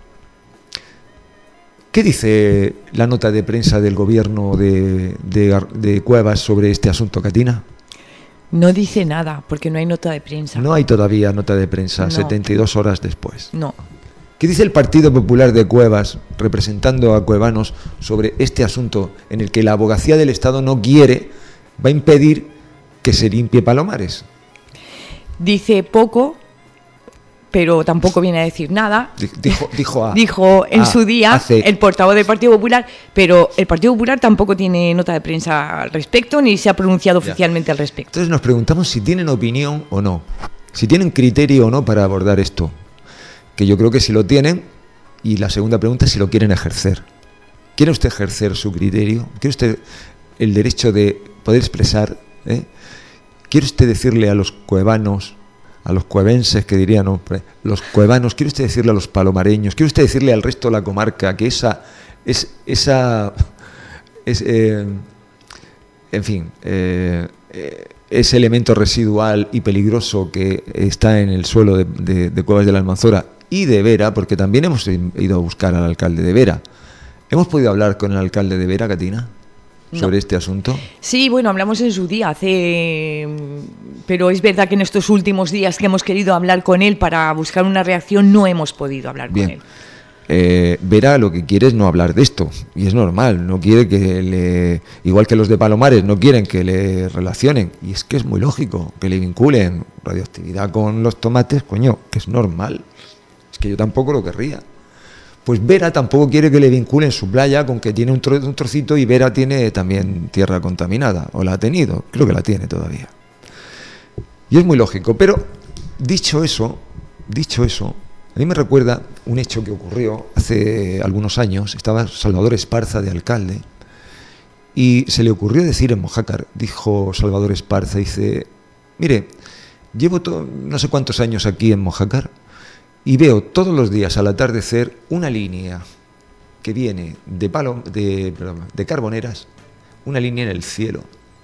¿Qué dice la nota de prensa del gobierno de, de, de Cuevas sobre este asunto, Catina? No dice nada, porque no hay nota de prensa. No hay todavía nota de prensa, no. setenta y dos horas después. No. ¿Qué dice el Partido Popular de Cuevas, representando a cuevanos, sobre este asunto en el que la abogacía del Estado no quiere, va a impedir que se limpie Palomares? Dice poco, pero tampoco viene a decir nada. Dijo, dijo, a, dijo en a, su día hace, el portavoz del Partido Popular, pero el Partido Popular tampoco tiene nota de prensa al respecto, ni se ha pronunciado ya. oficialmente al respecto. Entonces nos preguntamos si tienen opinión o no, si tienen criterio o no para abordar esto, que yo creo que sí lo tienen, y la segunda pregunta es si lo quieren ejercer. ¿Quiere usted ejercer su criterio? ¿Quiere usted el derecho de poder expresar? ¿eh? ¿Quiere usted decirle a los cuevanos, a los cuevenses, que dirían, no, los cuevanos, quiere usted decirle a los palomareños, quiere usted decirle al resto de la comarca que esa, es, esa, es, eh, en fin, eh, eh, ese elemento residual y peligroso que está en el suelo de, de, de Cuevas de la Almanzora y de Vera, porque también hemos ido a buscar al alcalde de Vera. ¿Hemos podido hablar con el alcalde de Vera, Catina, sobre no. este asunto? Sí, bueno, hablamos en su día, hace, pero es verdad que en estos últimos días que hemos querido hablar con él para buscar una reacción no hemos podido hablar Bien. con él. Eh, Vera lo que quiere es no hablar de esto, y es normal, no quiere que le, igual que los de Palomares no quieren que le relacionen, y es que es muy lógico que le vinculen radioactividad con los tomates, coño, que es normal, es que yo tampoco lo querría. Pues Vera tampoco quiere que le vinculen su playa con que tiene un, tro un trocito, y Vera tiene también tierra contaminada, o la ha tenido, creo que la tiene todavía. Y es muy lógico, pero dicho eso, dicho eso, a mí me recuerda un hecho que ocurrió hace algunos años. Estaba Salvador Esparza de alcalde y se le ocurrió decir en Mojácar, dijo Salvador Esparza, dice, mire, llevo no sé cuántos años aquí en Mojácar y veo todos los días al atardecer una línea que viene de, palo, de, de Carboneras, una línea en el cielo,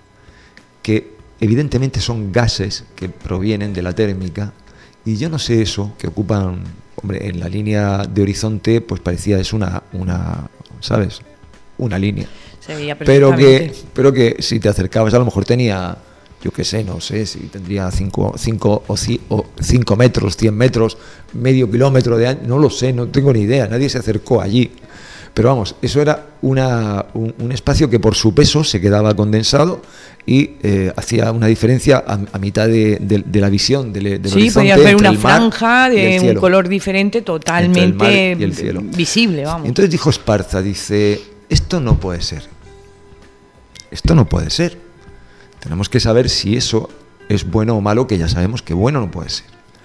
que evidentemente son gases que provienen de la térmica, y yo no sé eso, que ocupan, hombre, en la línea de horizonte, pues parecía es una, una ¿sabes? Una línea. Pero que, pero que si te acercabas a lo mejor tenía, yo qué sé, no sé, si tendría cinco, cinco o cinco metros, cien metros, medio kilómetro de ancho, no lo sé, no tengo ni idea, nadie se acercó allí. Pero vamos, eso era una, un, un espacio que por su peso se quedaba condensado y eh, hacía una diferencia a, a mitad de, de, de la visión del, del sí, horizonte. Sí, podía haber una franja de un color diferente totalmente el visible, vamos. Entonces dijo Esparza, dice, esto no puede ser. Esto no puede ser. Tenemos que saber si eso es bueno o malo, que ya sabemos que bueno no puede ser.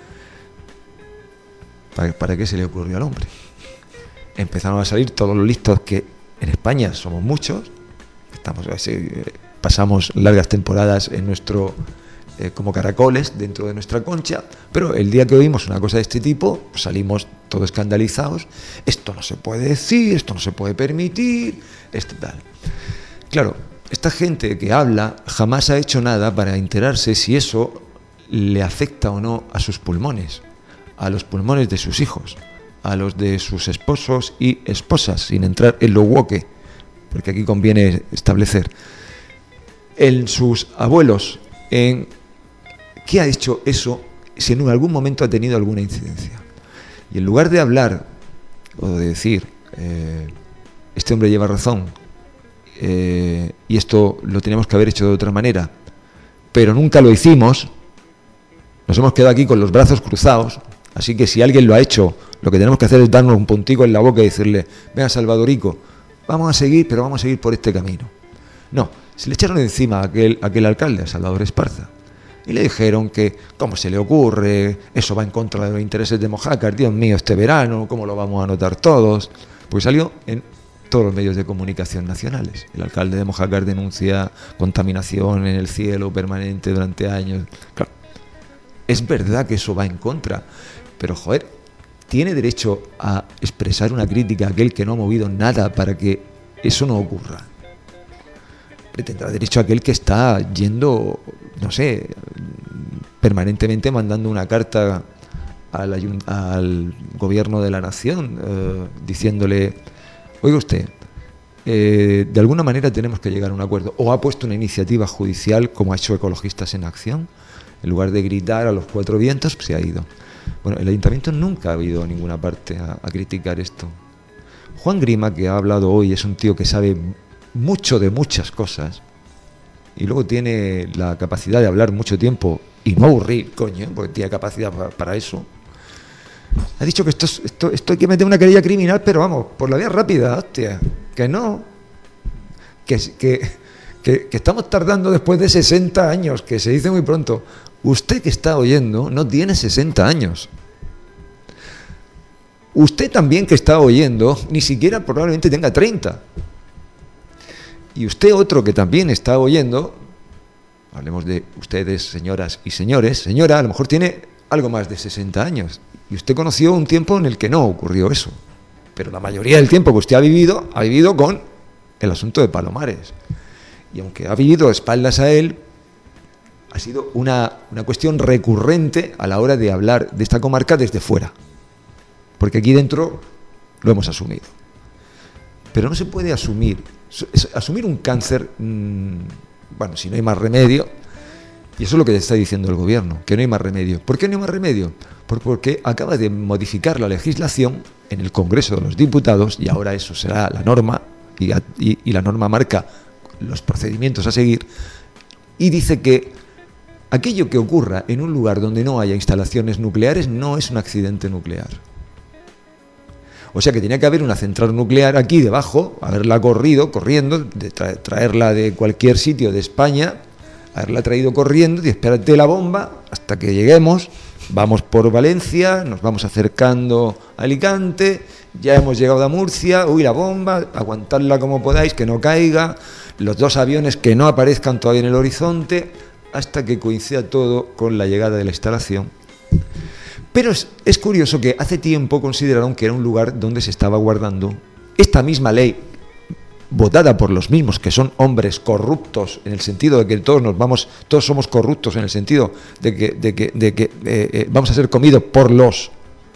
¿Para, para qué se le ocurrió al hombre? Empezaron a salir todos los listos, que en España somos muchos, estamos pasamos largas temporadas en nuestro eh, como caracoles dentro de nuestra concha, pero el día que oímos una cosa de este tipo, pues salimos todos escandalizados. Esto no se puede decir, esto no se puede permitir, esto tal. Claro, esta gente que habla jamás ha hecho nada para enterarse si eso le afecta o no a sus pulmones, a los pulmones de sus hijos, a los de sus esposos y esposas, sin entrar en lo woke, porque aquí conviene establecer, en sus abuelos, en qué ha hecho eso, si en algún momento ha tenido alguna incidencia. Y en lugar de hablar o de decir, eh, este hombre lleva razón, eh, y esto lo tenemos que haber hecho de otra manera, pero nunca lo hicimos, Nos hemos quedado aquí con los brazos cruzados, así que si alguien lo ha hecho, lo que tenemos que hacer es darnos un puntico en la boca y decirle, venga Salvadorico, vamos a seguir, pero vamos a seguir por este camino. No, se le echaron encima a aquel, a aquel alcalde, a Salvador Esparza, y le dijeron que, ¿cómo se le ocurre? Eso va en contra de los intereses de Mojácar, Dios mío, este verano, ¿cómo lo vamos a notar todos? Pues salió en todos los medios de comunicación nacionales. El alcalde de Mojácar denuncia contaminación en el cielo permanente durante años. Claro, es verdad que eso va en contra, pero joder, tiene derecho a expresar una crítica a aquel que no ha movido nada para que eso no ocurra. Tendrá derecho a aquel que está yendo, no sé, permanentemente mandando una carta al, al gobierno de la nación eh, diciéndole, oiga usted, eh, de alguna manera tenemos que llegar a un acuerdo, o ha puesto una iniciativa judicial como ha hecho Ecologistas en Acción, en lugar de gritar a los cuatro vientos, pues se ha ido. Bueno, el ayuntamiento nunca ha ido a ninguna parte a, a criticar esto. Juan Grima, que ha hablado hoy, es un tío que sabe mucho de muchas cosas y luego tiene la capacidad de hablar mucho tiempo y no aburrir, coño, porque tiene capacidad para, para eso. Ha dicho que esto, es, esto, esto hay que meter una querella criminal, pero vamos, por la vía rápida, hostia, que no, que, que, que, que estamos tardando después de sesenta años, que se dice muy pronto. Usted que está oyendo no tiene sesenta años. Usted también que está oyendo ni siquiera probablemente tenga treinta. Y usted otro que también está oyendo, hablemos de ustedes, señoras y señores, señora, a lo mejor tiene algo más de sesenta años. Y usted conoció un tiempo en el que no ocurrió eso. Pero la mayoría del tiempo que usted ha vivido, ha vivido con el asunto de Palomares. Y aunque ha vivido espaldas a él, ha sido una, una cuestión recurrente a la hora de hablar de esta comarca desde fuera. Porque aquí dentro lo hemos asumido. Pero no se puede asumir, asumir un cáncer, mmm, bueno, si no hay más remedio, y eso es lo que está diciendo el gobierno, que no hay más remedio. ¿Por qué no hay más remedio? Porque acaba de modificar la legislación en el Congreso de los Diputados, y ahora eso será la norma, y, y, y la norma marca los procedimientos a seguir, y dice que aquello que ocurra en un lugar donde no haya instalaciones nucleares no es un accidente nuclear. O sea que tenía que haber una central nuclear aquí debajo, haberla corrido, corriendo, de tra- traerla de cualquier sitio de España, haberla traído corriendo y espérate la bomba hasta que lleguemos, vamos por Valencia, nos vamos acercando a Alicante, ya hemos llegado a Murcia, uy la bomba, aguantarla como podáis, que no caiga, los dos aviones que no aparezcan todavía en el horizonte, hasta que coincida todo con la llegada de la instalación. Pero es, es curioso que hace tiempo consideraron que era un lugar donde se estaba guardando esta misma ley, votada por los mismos, que son hombres corruptos, en el sentido de que todos nos vamos, todos somos corruptos, en el sentido de que, de que, de que eh, eh, vamos a ser comidos por los,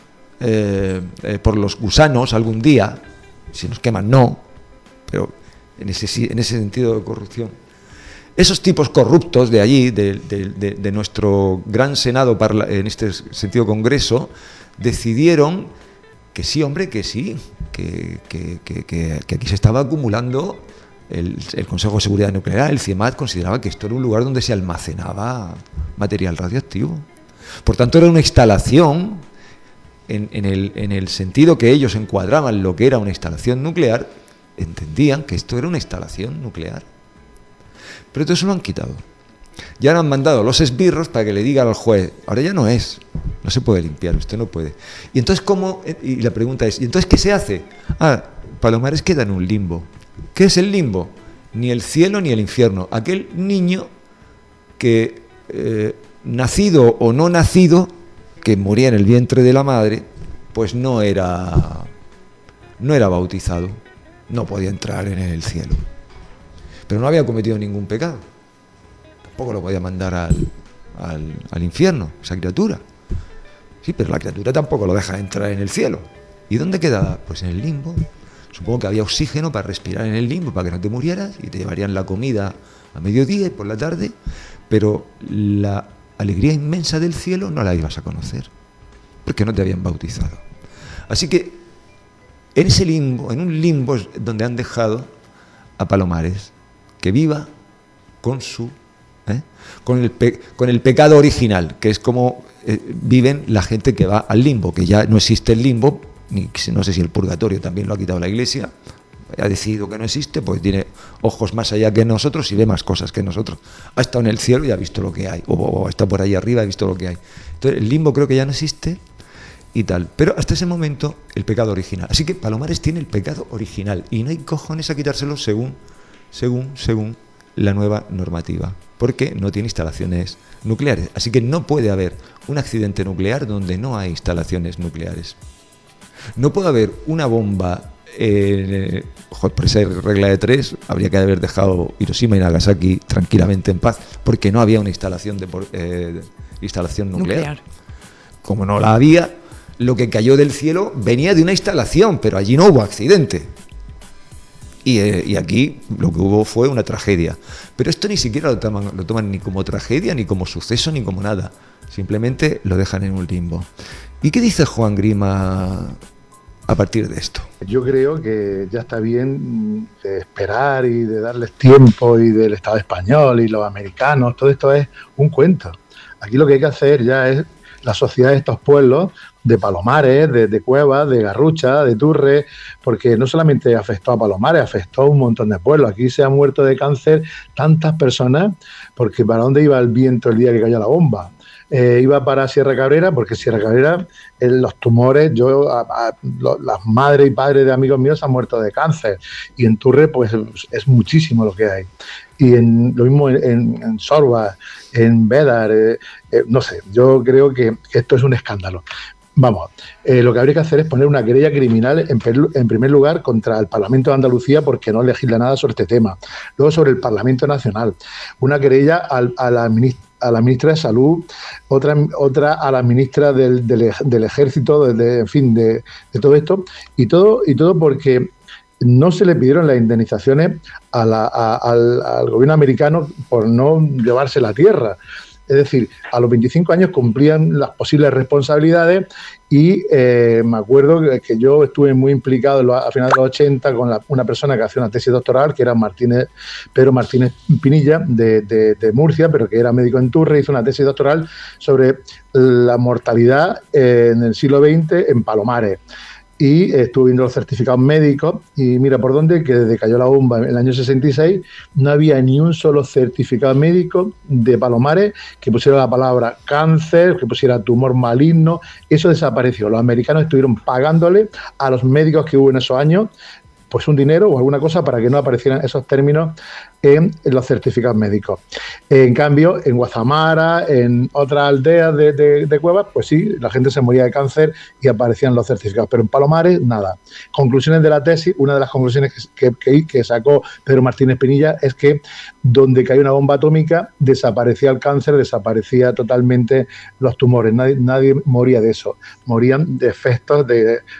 eh, eh, por los gusanos algún día, si nos queman no, pero en ese, en ese sentido de corrupción. Esos tipos corruptos de allí, de, de, de, de nuestro gran Senado, en este sentido Congreso, decidieron que sí, hombre, que sí, que, que, que, que, que aquí se estaba acumulando el, el Consejo de Seguridad Nuclear, el CIEMAT, consideraba que esto era un lugar donde se almacenaba material radioactivo. Por tanto, era una instalación, en, en, el, en el sentido que ellos encuadraban lo que era una instalación nuclear, entendían que esto era una instalación nuclear. Pero todo eso lo han quitado. Ya han mandado los esbirros para que le digan al juez, ahora ya no es, no se puede limpiar, usted no puede. Y entonces, ¿cómo? Y la pregunta es, ¿y entonces qué se hace? Ah, Palomares queda en un limbo. ¿Qué es el limbo? Ni el cielo ni el infierno. Aquel niño que, eh, nacido o no nacido, que moría en el vientre de la madre, pues no era, no era bautizado, no podía entrar en el cielo. Pero no había cometido ningún pecado. Tampoco lo podía mandar al, al, al infierno, esa criatura. Sí, pero la criatura tampoco lo deja entrar en el cielo. ¿Y dónde quedaba? Pues en el limbo. Supongo que había oxígeno para respirar en el limbo, para que no te murieras, y te llevarían la comida a mediodía y por la tarde, pero la alegría inmensa del cielo no la ibas a conocer, porque no te habían bautizado. Así que en ese limbo, en un limbo es donde han dejado a Palomares, que viva con su ¿eh? Con el, pe con el pecado original, que es como eh, viven la gente que va al limbo, que ya no existe el limbo, ni no sé si el purgatorio también lo ha quitado la Iglesia, ha decidido que no existe, pues tiene ojos más allá que nosotros y ve más cosas que nosotros. Ha estado en el cielo y ha visto lo que hay, o, o ha estado por ahí arriba y ha visto lo que hay. Entonces el limbo creo que ya no existe y tal, pero hasta ese momento el pecado original. Así que Palomares tiene el pecado original y no hay cojones a quitárselo según, según, según la nueva normativa, porque no tiene instalaciones nucleares. Así que no puede haber un accidente nuclear donde no hay instalaciones nucleares. No puede haber una bomba, eh, por esa regla de tres, habría que haber dejado Hiroshima y Nagasaki tranquilamente en paz, porque no había una instalación, de, eh, instalación nuclear. nuclear. Como no la había, lo que cayó del cielo venía de una instalación, pero allí no hubo accidente. Y, eh, y aquí lo que hubo fue una tragedia. Pero esto ni siquiera lo toman, lo toman ni como tragedia, ni como suceso, ni como nada. Simplemente lo dejan en un limbo. ¿Y qué dice Juan Grima a partir de esto? Yo creo que ya está bien de esperar y de darles tiempo, y del Estado español y los americanos. Todo esto es un cuento. Aquí lo que hay que hacer ya es la sociedad de estos pueblos, de Palomares, de, de Cuevas, de Garrucha, de Turre, porque no solamente afectó a Palomares, afectó a un montón de pueblos. Aquí se han muerto de cáncer tantas personas, porque ¿para dónde iba el viento el día que cayó la bomba? Eh, iba para Sierra Cabrera, porque Sierra Cabrera, eh, los tumores, yo a, a, lo, las madres y padres de amigos míos han muerto de cáncer, y en Turre pues es muchísimo lo que hay. Y en, lo mismo en, en Sorba, en Bédar, eh, eh, no sé, yo creo que, que esto es un escándalo. Vamos, eh, lo que habría que hacer es poner una querella criminal en, en primer lugar contra el Parlamento de Andalucía, porque no legisla nada sobre este tema. Luego sobre el Parlamento Nacional, una querella al, a la ministra a la ministra de Salud, otra otra a la ministra del, del, del Ejército, de, de, en fin, de, de todo esto, y todo y todo porque no se le pidieron las indemnizaciones a la, a, al, al gobierno americano por no llevarse la tierra. Es decir, a los veinticinco años cumplían las posibles responsabilidades y eh, me acuerdo que yo estuve muy implicado en lo, a finales de los ochenta con la, una persona que hacía una tesis doctoral, que era Martínez, Pedro Martínez Pinilla, de, de, de Murcia, pero que era médico en Turre, hizo una tesis doctoral sobre la mortalidad eh, en el siglo veinte en Palomares. Y estuve viendo los certificados médicos y mira por dónde, que desde que cayó la bomba en el año sesenta y seis no había ni un solo certificado médico de Palomares que pusiera la palabra cáncer, que pusiera tumor maligno. Eso desapareció. Los americanos estuvieron pagándole a los médicos que hubo en esos años pues un dinero o alguna cosa para que no aparecieran esos términos en, en los certificados médicos. En cambio, en Guazamara, en otras aldeas de, de, de Cuevas, pues sí, la gente se moría de cáncer y aparecían los certificados, pero en Palomares, nada. Conclusiones de la tesis, una de las conclusiones que, que, que sacó Pedro Martínez Pinilla es que donde caía una bomba atómica desaparecía el cáncer, desaparecía totalmente los tumores, nadie, nadie moría de eso, morían de efectos de, eh,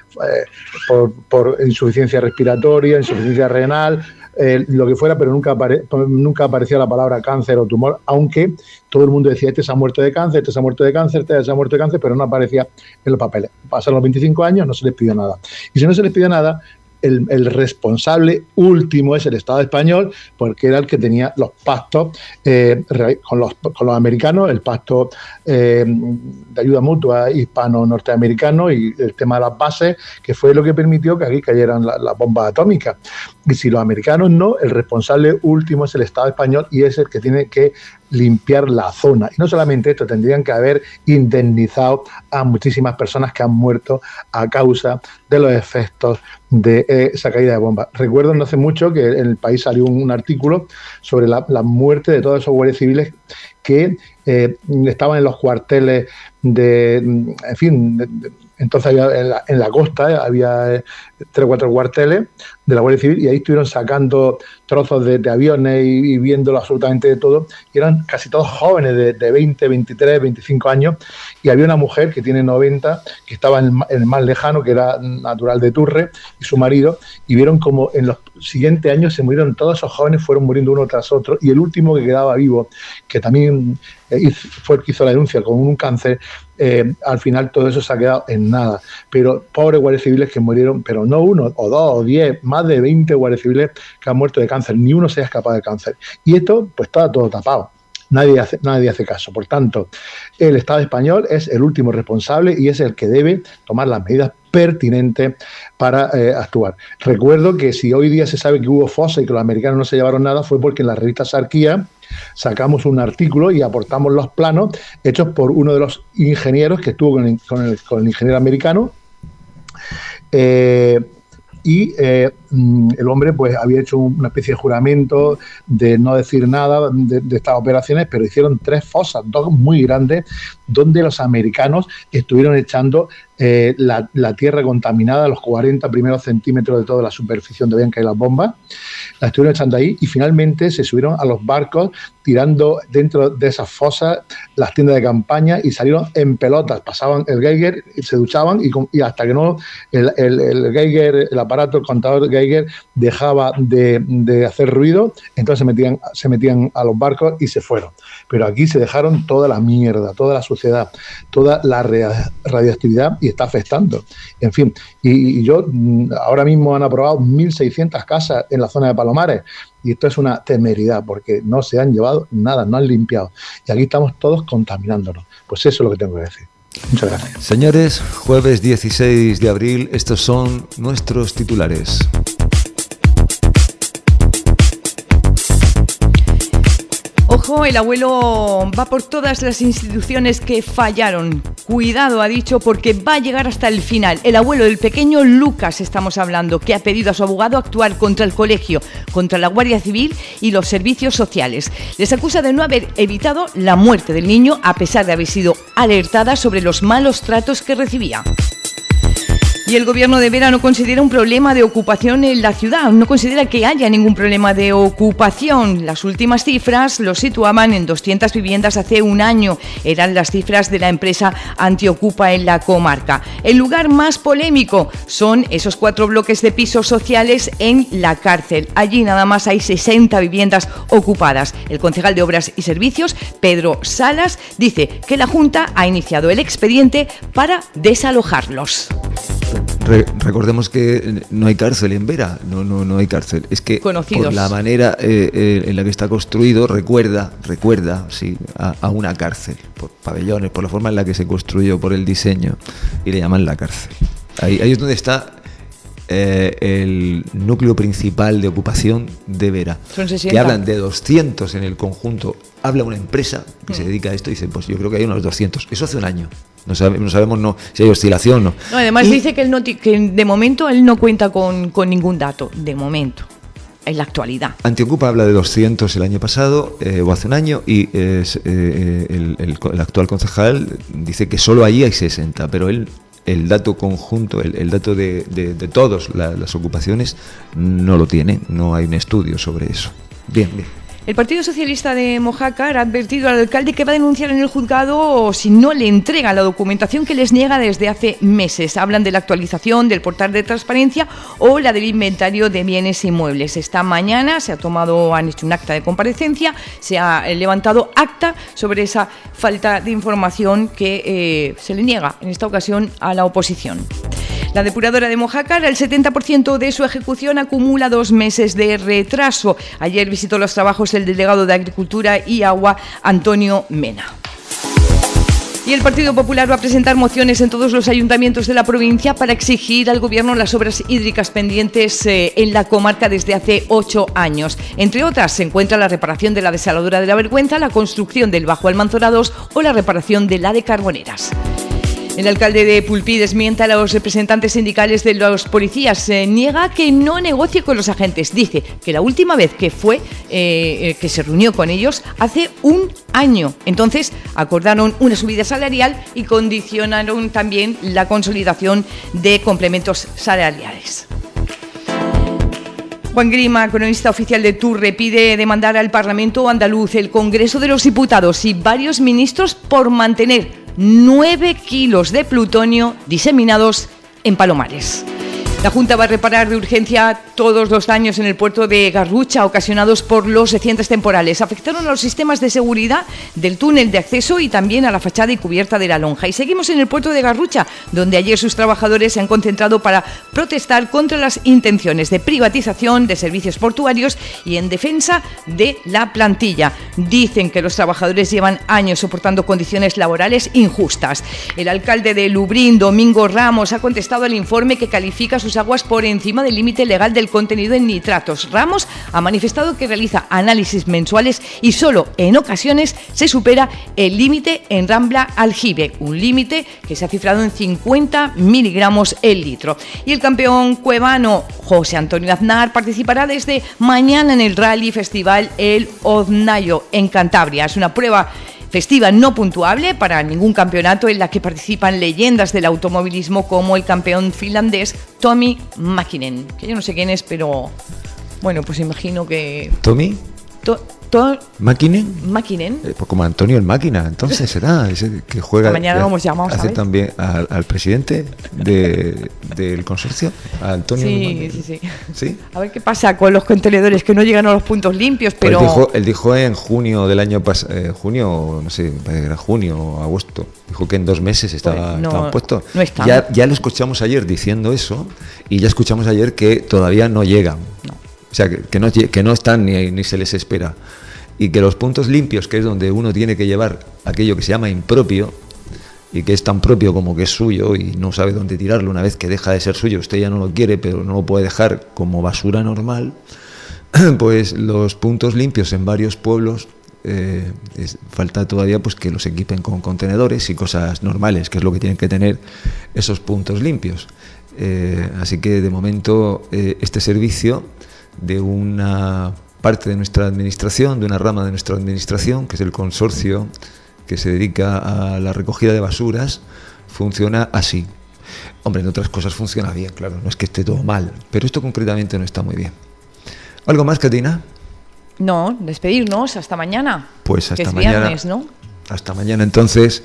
por, por insuficiencia respiratoria, insuficiencia renal, Eh, lo que fuera, pero nunca, apare nunca aparecía la palabra cáncer o tumor, aunque todo el mundo decía, este se ha muerto de cáncer, este se ha muerto de cáncer, este se ha muerto de cáncer, pero no aparecía en los papeles. Pasaron los veinticinco años, no se les pidió nada. Y si no se les pidió nada, el, el responsable último es el Estado español, porque era el que tenía los pactos eh, con, los, con los americanos, el pacto eh, de ayuda mutua hispano-norteamericano y el tema de las bases, que fue lo que permitió que aquí cayeran las la bombas atómicas. Y si los americanos no, el responsable último es el Estado español y es el que tiene que limpiar la zona. Y no solamente esto, tendrían que haber indemnizado a muchísimas personas que han muerto a causa de los efectos de eh, esa caída de bombas. Recuerdo no hace mucho que en El País salió un, un artículo sobre la, la muerte de todos esos guardias civiles que eh, estaban en los cuarteles de, en fin, de, de, entonces había en la, en la costa eh, había eh, tres o cuatro cuarteles de la Guardia Civil y ahí estuvieron sacando trozos de, de aviones y, y viéndolo absolutamente de todo, y eran casi todos jóvenes de, de veinte, veintitrés, veinticinco años, y había una mujer que tiene noventa, que estaba en el, en el más lejano, que era natural de Turre, y su marido, y vieron como en los siguientes años se murieron todos esos jóvenes, fueron muriendo uno tras otro, y el último que quedaba vivo, que también eh, fue el que hizo la denuncia con un cáncer, eh, al final todo eso se ha quedado en nada. Pero pobres guardias civiles que murieron, pero no uno, o dos, o diez, más de veinte guardias civiles que han muerto de cáncer, ni uno se ha escapado de cáncer. Y esto, pues estaba todo tapado. nadie hace, nadie hace caso. Por tanto, el Estado español es el último responsable y es el que debe tomar las medidas pertinentes para eh, actuar. Recuerdo que si hoy día se sabe que hubo fosa y que los americanos no se llevaron nada, fue porque en la revista Sarquía sacamos un artículo y aportamos los planos hechos por uno de los ingenieros que estuvo con el, con el, con el ingeniero americano. Eh, y eh, el hombre pues había hecho una especie de juramento de no decir nada de, de estas operaciones, pero hicieron tres fosas, dos muy grandes, donde los americanos estuvieron echando eh, la, la tierra contaminada, los cuarenta primeros centímetros de toda la superficie donde habían caído las bombas, la estuvieron echando ahí y finalmente se subieron a los barcos tirando dentro de esas fosas las tiendas de campaña y salieron en pelotas, pasaban el Geiger, se duchaban y, y hasta que no el, el, el Geiger, el aparato, el contador Geiger dejaba de, de hacer ruido, entonces se metían, se metían a los barcos y se fueron. Pero aquí se dejaron toda la mierda, toda la suciedad, toda la radioactividad y está afectando. En fin, y, y yo ahora mismo han aprobado mil seiscientas casas en la zona de Palomares y esto es una temeridad porque no se han llevado nada, no han limpiado y aquí estamos todos contaminándonos. Pues eso es lo que tengo que decir. Muchas gracias. Señores, jueves dieciséis de abril, estos son nuestros titulares. Ojo, el abuelo va por todas las instituciones que fallaron. Cuidado, ha dicho, porque va a llegar hasta el final. El abuelo del pequeño Lucas, estamos hablando, que ha pedido a su abogado actuar contra el colegio, contra la Guardia Civil y los servicios sociales. Les acusa de no haber evitado la muerte del niño, a pesar de haber sido alertada sobre los malos tratos que recibía. Y el gobierno de Vera no considera un problema de ocupación en la ciudad, no considera que haya ningún problema de ocupación. Las últimas cifras lo situaban en doscientas viviendas hace un año, eran las cifras de la empresa Antiocupa en la comarca. El lugar más polémico son esos cuatro bloques de pisos sociales en la cárcel. Allí nada más hay sesenta viviendas ocupadas. El concejal de Obras y Servicios, Pedro Salas, dice que la Junta ha iniciado el expediente para desalojarlos. Re- recordemos que no hay cárcel en Vera, no, no, no hay cárcel. Es que Conocidos. Por la manera eh, eh, en la que está construido recuerda, recuerda, sí, a, a una cárcel, por pabellones, por la forma en la que se construyó, por el diseño, y le llaman la cárcel. Ahí, ahí es donde está eh, el núcleo principal de ocupación de Vera. Son sesenta. Que hablan de doscientos en el conjunto. Habla una empresa que mm. se dedica a esto y dice, pues yo creo que hay unos doscientos. Eso hace un año. No sabemos, no sabemos no, si hay oscilación o no. no. Además y, dice que, él no, que de momento él no cuenta con, con ningún dato, de momento, en la actualidad. Antiocupa habla de doscientos el año pasado eh, o hace un año y eh, eh, el, el, el actual concejal dice que solo allí hay sesenta, pero él el dato conjunto, el, el dato de, de, de todas la, las ocupaciones no lo tiene, no hay un estudio sobre eso. Bien, bien. El Partido Socialista de Mojácar ha advertido al alcalde que va a denunciar en el juzgado si no le entrega la documentación que les niega desde hace meses. Hablan de la actualización del portal de transparencia o la del inventario de bienes inmuebles. Esta mañana se ha tomado, han hecho un acta de comparecencia, se ha levantado acta sobre esa falta de información que eh, se le niega en esta ocasión a la oposición. La depuradora de Mojácar, el setenta por ciento de su ejecución acumula dos meses de retraso. Ayer visitó los trabajos el delegado de Agricultura y Agua, Antonio Mena. Y el Partido Popular va a presentar mociones en todos los ayuntamientos de la provincia para exigir al Gobierno las obras hídricas pendientes eh, en la comarca desde hace ocho años. Entre otras, se encuentra la reparación de la desaladora de la Vergüenza, la construcción del Bajo Almanzora dos o la reparación de la de Carboneras. El alcalde de Pulpí desmienta a los representantes sindicales de los policías. Se niega que no negocie con los agentes. Dice que la última vez que fue, eh, que se reunió con ellos, hace un año. Entonces acordaron una subida salarial y condicionaron también la consolidación de complementos salariales. Juan Grima, cronista oficial de Turre, pide demandar al Parlamento andaluz, el Congreso de los Diputados y varios ministros por mantener nueve kilos de plutonio diseminados en Palomares. La Junta va a reparar de urgencia todos los daños en el puerto de Garrucha ocasionados por los recientes temporales. Afectaron a los sistemas de seguridad del túnel de acceso y también a la fachada y cubierta de la lonja. Y seguimos en el puerto de Garrucha, donde ayer sus trabajadores se han concentrado para protestar contra las intenciones de privatización de servicios portuarios y en defensa de la plantilla. Dicen que los trabajadores llevan años soportando condiciones laborales injustas. El alcalde de Lubrión, Domingo Ramos, ha contestado al informe que califica sus aguas por encima del límite legal del contenido en nitratos. Ramos ha manifestado que realiza análisis mensuales y solo en ocasiones se supera el límite en Rambla Aljibe, un límite que se ha cifrado en cincuenta miligramos el litro. Y el campeón cuevano José Antonio Aznar participará desde mañana en el Rally Festival El Oznayo en Cantabria. Es una prueba festiva no puntuable para ningún campeonato en la que participan leyendas del automovilismo como el campeón finlandés Tommi Mäkinen, que yo no sé quién es, pero bueno, pues imagino que... ¿Tommi? To, to, ¿Mäkinen? Mäkinen. Eh, pues como Antonio el Máquina, entonces será ese que juega... Mañana lo hemos llamado, hace ¿sabes? También al, al presidente de, del consorcio, a Antonio sí, el Máquina. Sí, sí, sí. A ver qué pasa con los contenedores que no llegan a los puntos limpios, pero... Pues dijo, él dijo en junio del año pasado, eh, junio, no sé, era junio o agosto, dijo que en dos meses estaba, pues no, estaban puestos. No están. Ya, ya lo escuchamos ayer diciendo eso y ya escuchamos ayer que todavía no llegan. No. O sea, que, que, no, que no están ni, ni se les espera. Y que los puntos limpios, que es donde uno tiene que llevar aquello que se llama impropio, y que es tan propio como que es suyo y no sabe dónde tirarlo, una vez que deja de ser suyo, usted ya no lo quiere, pero no lo puede dejar como basura normal, pues los puntos limpios en varios pueblos, eh, es, falta todavía pues que los equipen con contenedores y cosas normales, que es lo que tienen que tener esos puntos limpios. Eh, así que de momento eh, este servicio de una parte de nuestra administración, de una rama de nuestra administración, que es el consorcio que se dedica a la recogida de basuras, funciona así. Hombre, en otras cosas funciona bien, claro, no es que esté todo mal, pero esto concretamente no está muy bien. ¿Algo más, Katina? No, despedirnos, hasta mañana. Pues hasta que es mañana. Viernes, ¿no? Hasta mañana, entonces.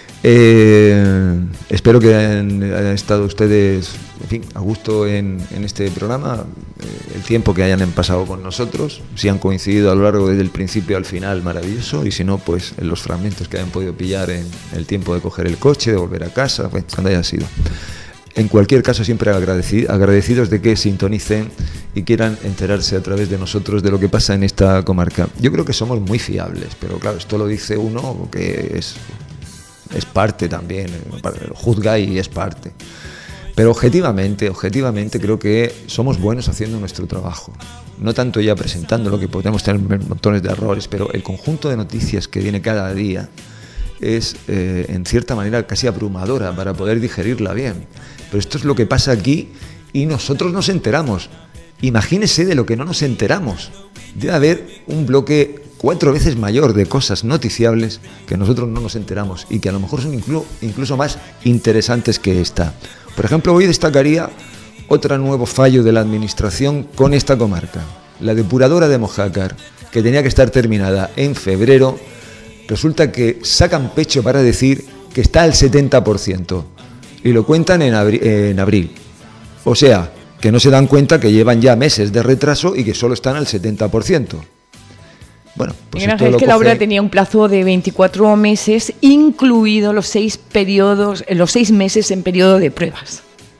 Eh, espero que hayan, hayan estado ustedes, en fin, a gusto en, en este programa, eh, el tiempo que hayan pasado con nosotros, si han coincidido a lo largo desde el principio al final, maravilloso, y si no, pues en los fragmentos que hayan podido pillar en el tiempo de coger el coche, de volver a casa, pues, cuando haya sido. En cualquier caso, siempre agradecidos, agradecidos de que sintonicen y quieran enterarse a través de nosotros de lo que pasa en esta comarca. Yo creo que somos muy fiables, pero claro, esto lo dice uno que es... es parte también, juzga y es parte. Pero objetivamente, objetivamente creo que somos buenos haciendo nuestro trabajo. No tanto ya presentando lo que podemos tener montones de errores, pero el conjunto de noticias que viene cada día es, eh, en cierta manera, casi abrumadora para poder digerirla bien. Pero esto es lo que pasa aquí y nosotros nos enteramos. Imagínese de lo que no nos enteramos. Debe haber un bloque cuatro veces mayor de cosas noticiables que nosotros no nos enteramos y que a lo mejor son incluso, incluso más interesantes que esta. Por ejemplo, hoy destacaría otro nuevo fallo de la administración con esta comarca. La depuradora de Mojácar, que tenía que estar terminada en febrero, resulta que sacan pecho para decir que está al setenta por ciento y lo cuentan en, abri- en abril. O sea, que no se dan cuenta que llevan ya meses de retraso y que solo están al setenta por ciento. Bueno, pues Miguel esto Ángel, lo es que la coge... obra tenía un plazo de veinticuatro meses, incluido los seis periodos, los seis meses en periodo de pruebas.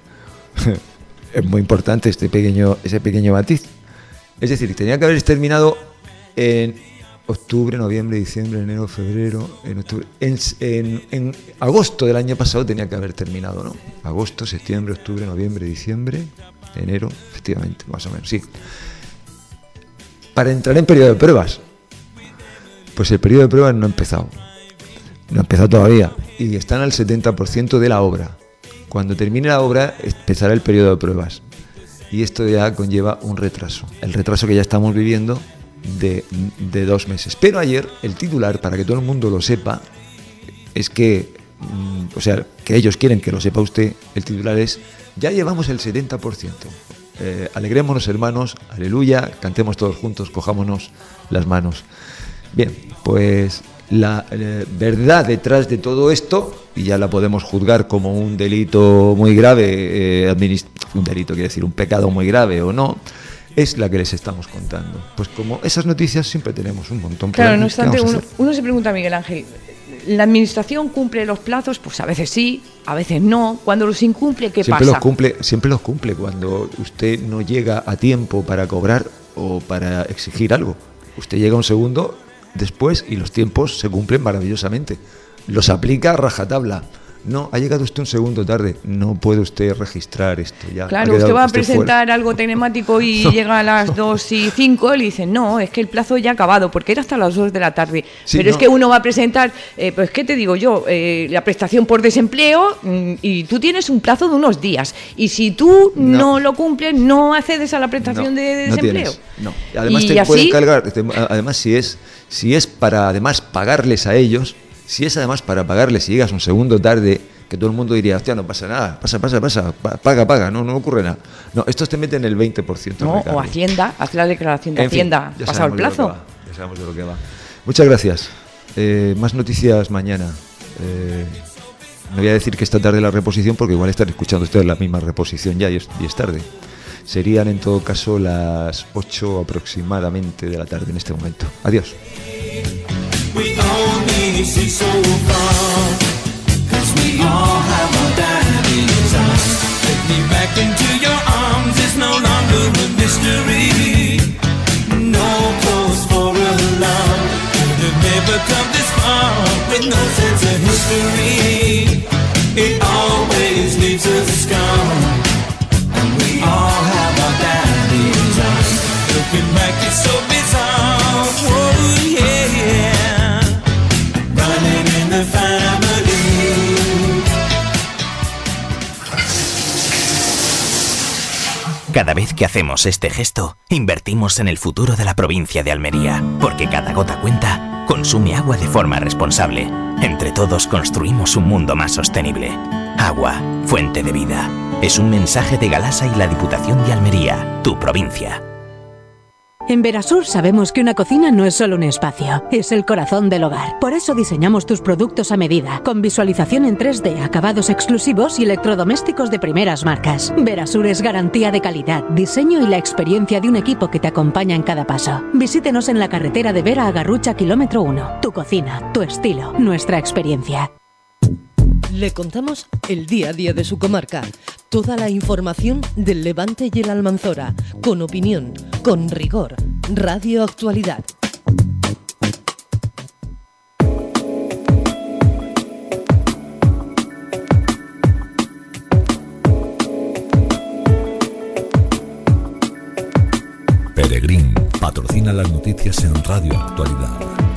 Es muy importante este pequeño, ese pequeño matiz. Es decir, tenía que haber terminado en octubre, noviembre, diciembre, enero, febrero, en octubre, en, en, en agosto del año pasado tenía que haber terminado, ¿no? Agosto, septiembre, octubre, noviembre, diciembre, enero, efectivamente, más o menos, sí. Para entrar en periodo de pruebas. Pues el periodo de pruebas no ha empezado. No ha empezado todavía. Y están al setenta por ciento de la obra. Cuando termine la obra, empezará el periodo de pruebas. Y esto ya conlleva un retraso. El retraso que ya estamos viviendo de, de dos meses. Pero ayer, el titular, para que todo el mundo lo sepa, es que, o sea, que ellos quieren que lo sepa usted, el titular es: ya llevamos el setenta por ciento. Eh, alegrémonos, hermanos, aleluya, cantemos todos juntos, cojámonos las manos. Bien, pues la eh, verdad detrás de todo esto, y ya la podemos juzgar como un delito muy grave, eh, administ- un delito quiere decir un pecado muy grave o no, es la que les estamos contando. Pues como esas noticias siempre tenemos un montón. Claro, no obstante, uno, uno se pregunta, Miguel Ángel, ¿la administración cumple los plazos? Pues a veces sí, a veces no. Cuando los incumple, ¿qué siempre pasa? Los cumple, siempre los cumple cuando usted no llega a tiempo para cobrar o para exigir algo. Usted llega un segundo después y los tiempos se cumplen maravillosamente. Los aplica a rajatabla. No, ha llegado usted un segundo tarde, no puede usted registrar esto ya. Claro, usted va a presentar fuera. algo telemático y no. llega a las dos y cinco y le dicen, no, es que el plazo ya ha acabado, porque era hasta las dos de la tarde. Sí, Pero no. es que uno va a presentar, eh, pues ¿qué te digo yo? Eh, la prestación por desempleo mmm, y tú tienes un plazo de unos días. Y si tú no, no lo cumples, no accedes a la prestación no, de desempleo. No, tienes, no. Además y te así, pueden cargar, te, además si es, si es para además pagarles a ellos... Si es además para pagarle, si llegas un segundo tarde, que todo el mundo diría, hostia, no pasa nada, pasa, pasa, pasa, paga, paga, no, no ocurre nada. No, estos te meten el veinte por ciento. No, o Hacienda, haz la declaración de en Hacienda, fin, pasado el plazo. Va, ya sabemos de lo que va. Muchas gracias. Eh, más noticias mañana. Eh, no voy a decir que esta tarde la reposición, porque igual están escuchando ustedes la misma reposición ya y es, y es tarde. Serían en todo caso las ocho aproximadamente de la tarde en este momento. Adiós. We only see so far, 'cause we all have our daddy's eyes. Take me back into your arms, it's no longer a mystery. No cause for a love, could have never come this far with no sense of history. It always leaves a scar, and we all have our daddy's eyes. Looking back, it's so bizarre. Oh yeah, yeah. Cada vez que hacemos este gesto, invertimos en el futuro de la provincia de Almería, porque cada gota cuenta, consume agua de forma responsable. Entre todos construimos un mundo más sostenible. Agua, fuente de vida. Es un mensaje de Galasa y la Diputación de Almería, tu provincia. En Verasur sabemos que una cocina no es solo un espacio, es el corazón del hogar. Por eso diseñamos tus productos a medida, con visualización en tres D, acabados exclusivos y electrodomésticos de primeras marcas. Verasur es garantía de calidad, diseño y la experiencia de un equipo que te acompaña en cada paso. Visítenos en la carretera de Vera a Garrucha, kilómetro uno. Tu cocina, tu estilo, nuestra experiencia. Le contamos el día a día de su comarca, toda la información del Levante y el Almanzora, con opinión, con rigor. Radio Actualidad. Peregrín patrocina las noticias en Radio Actualidad.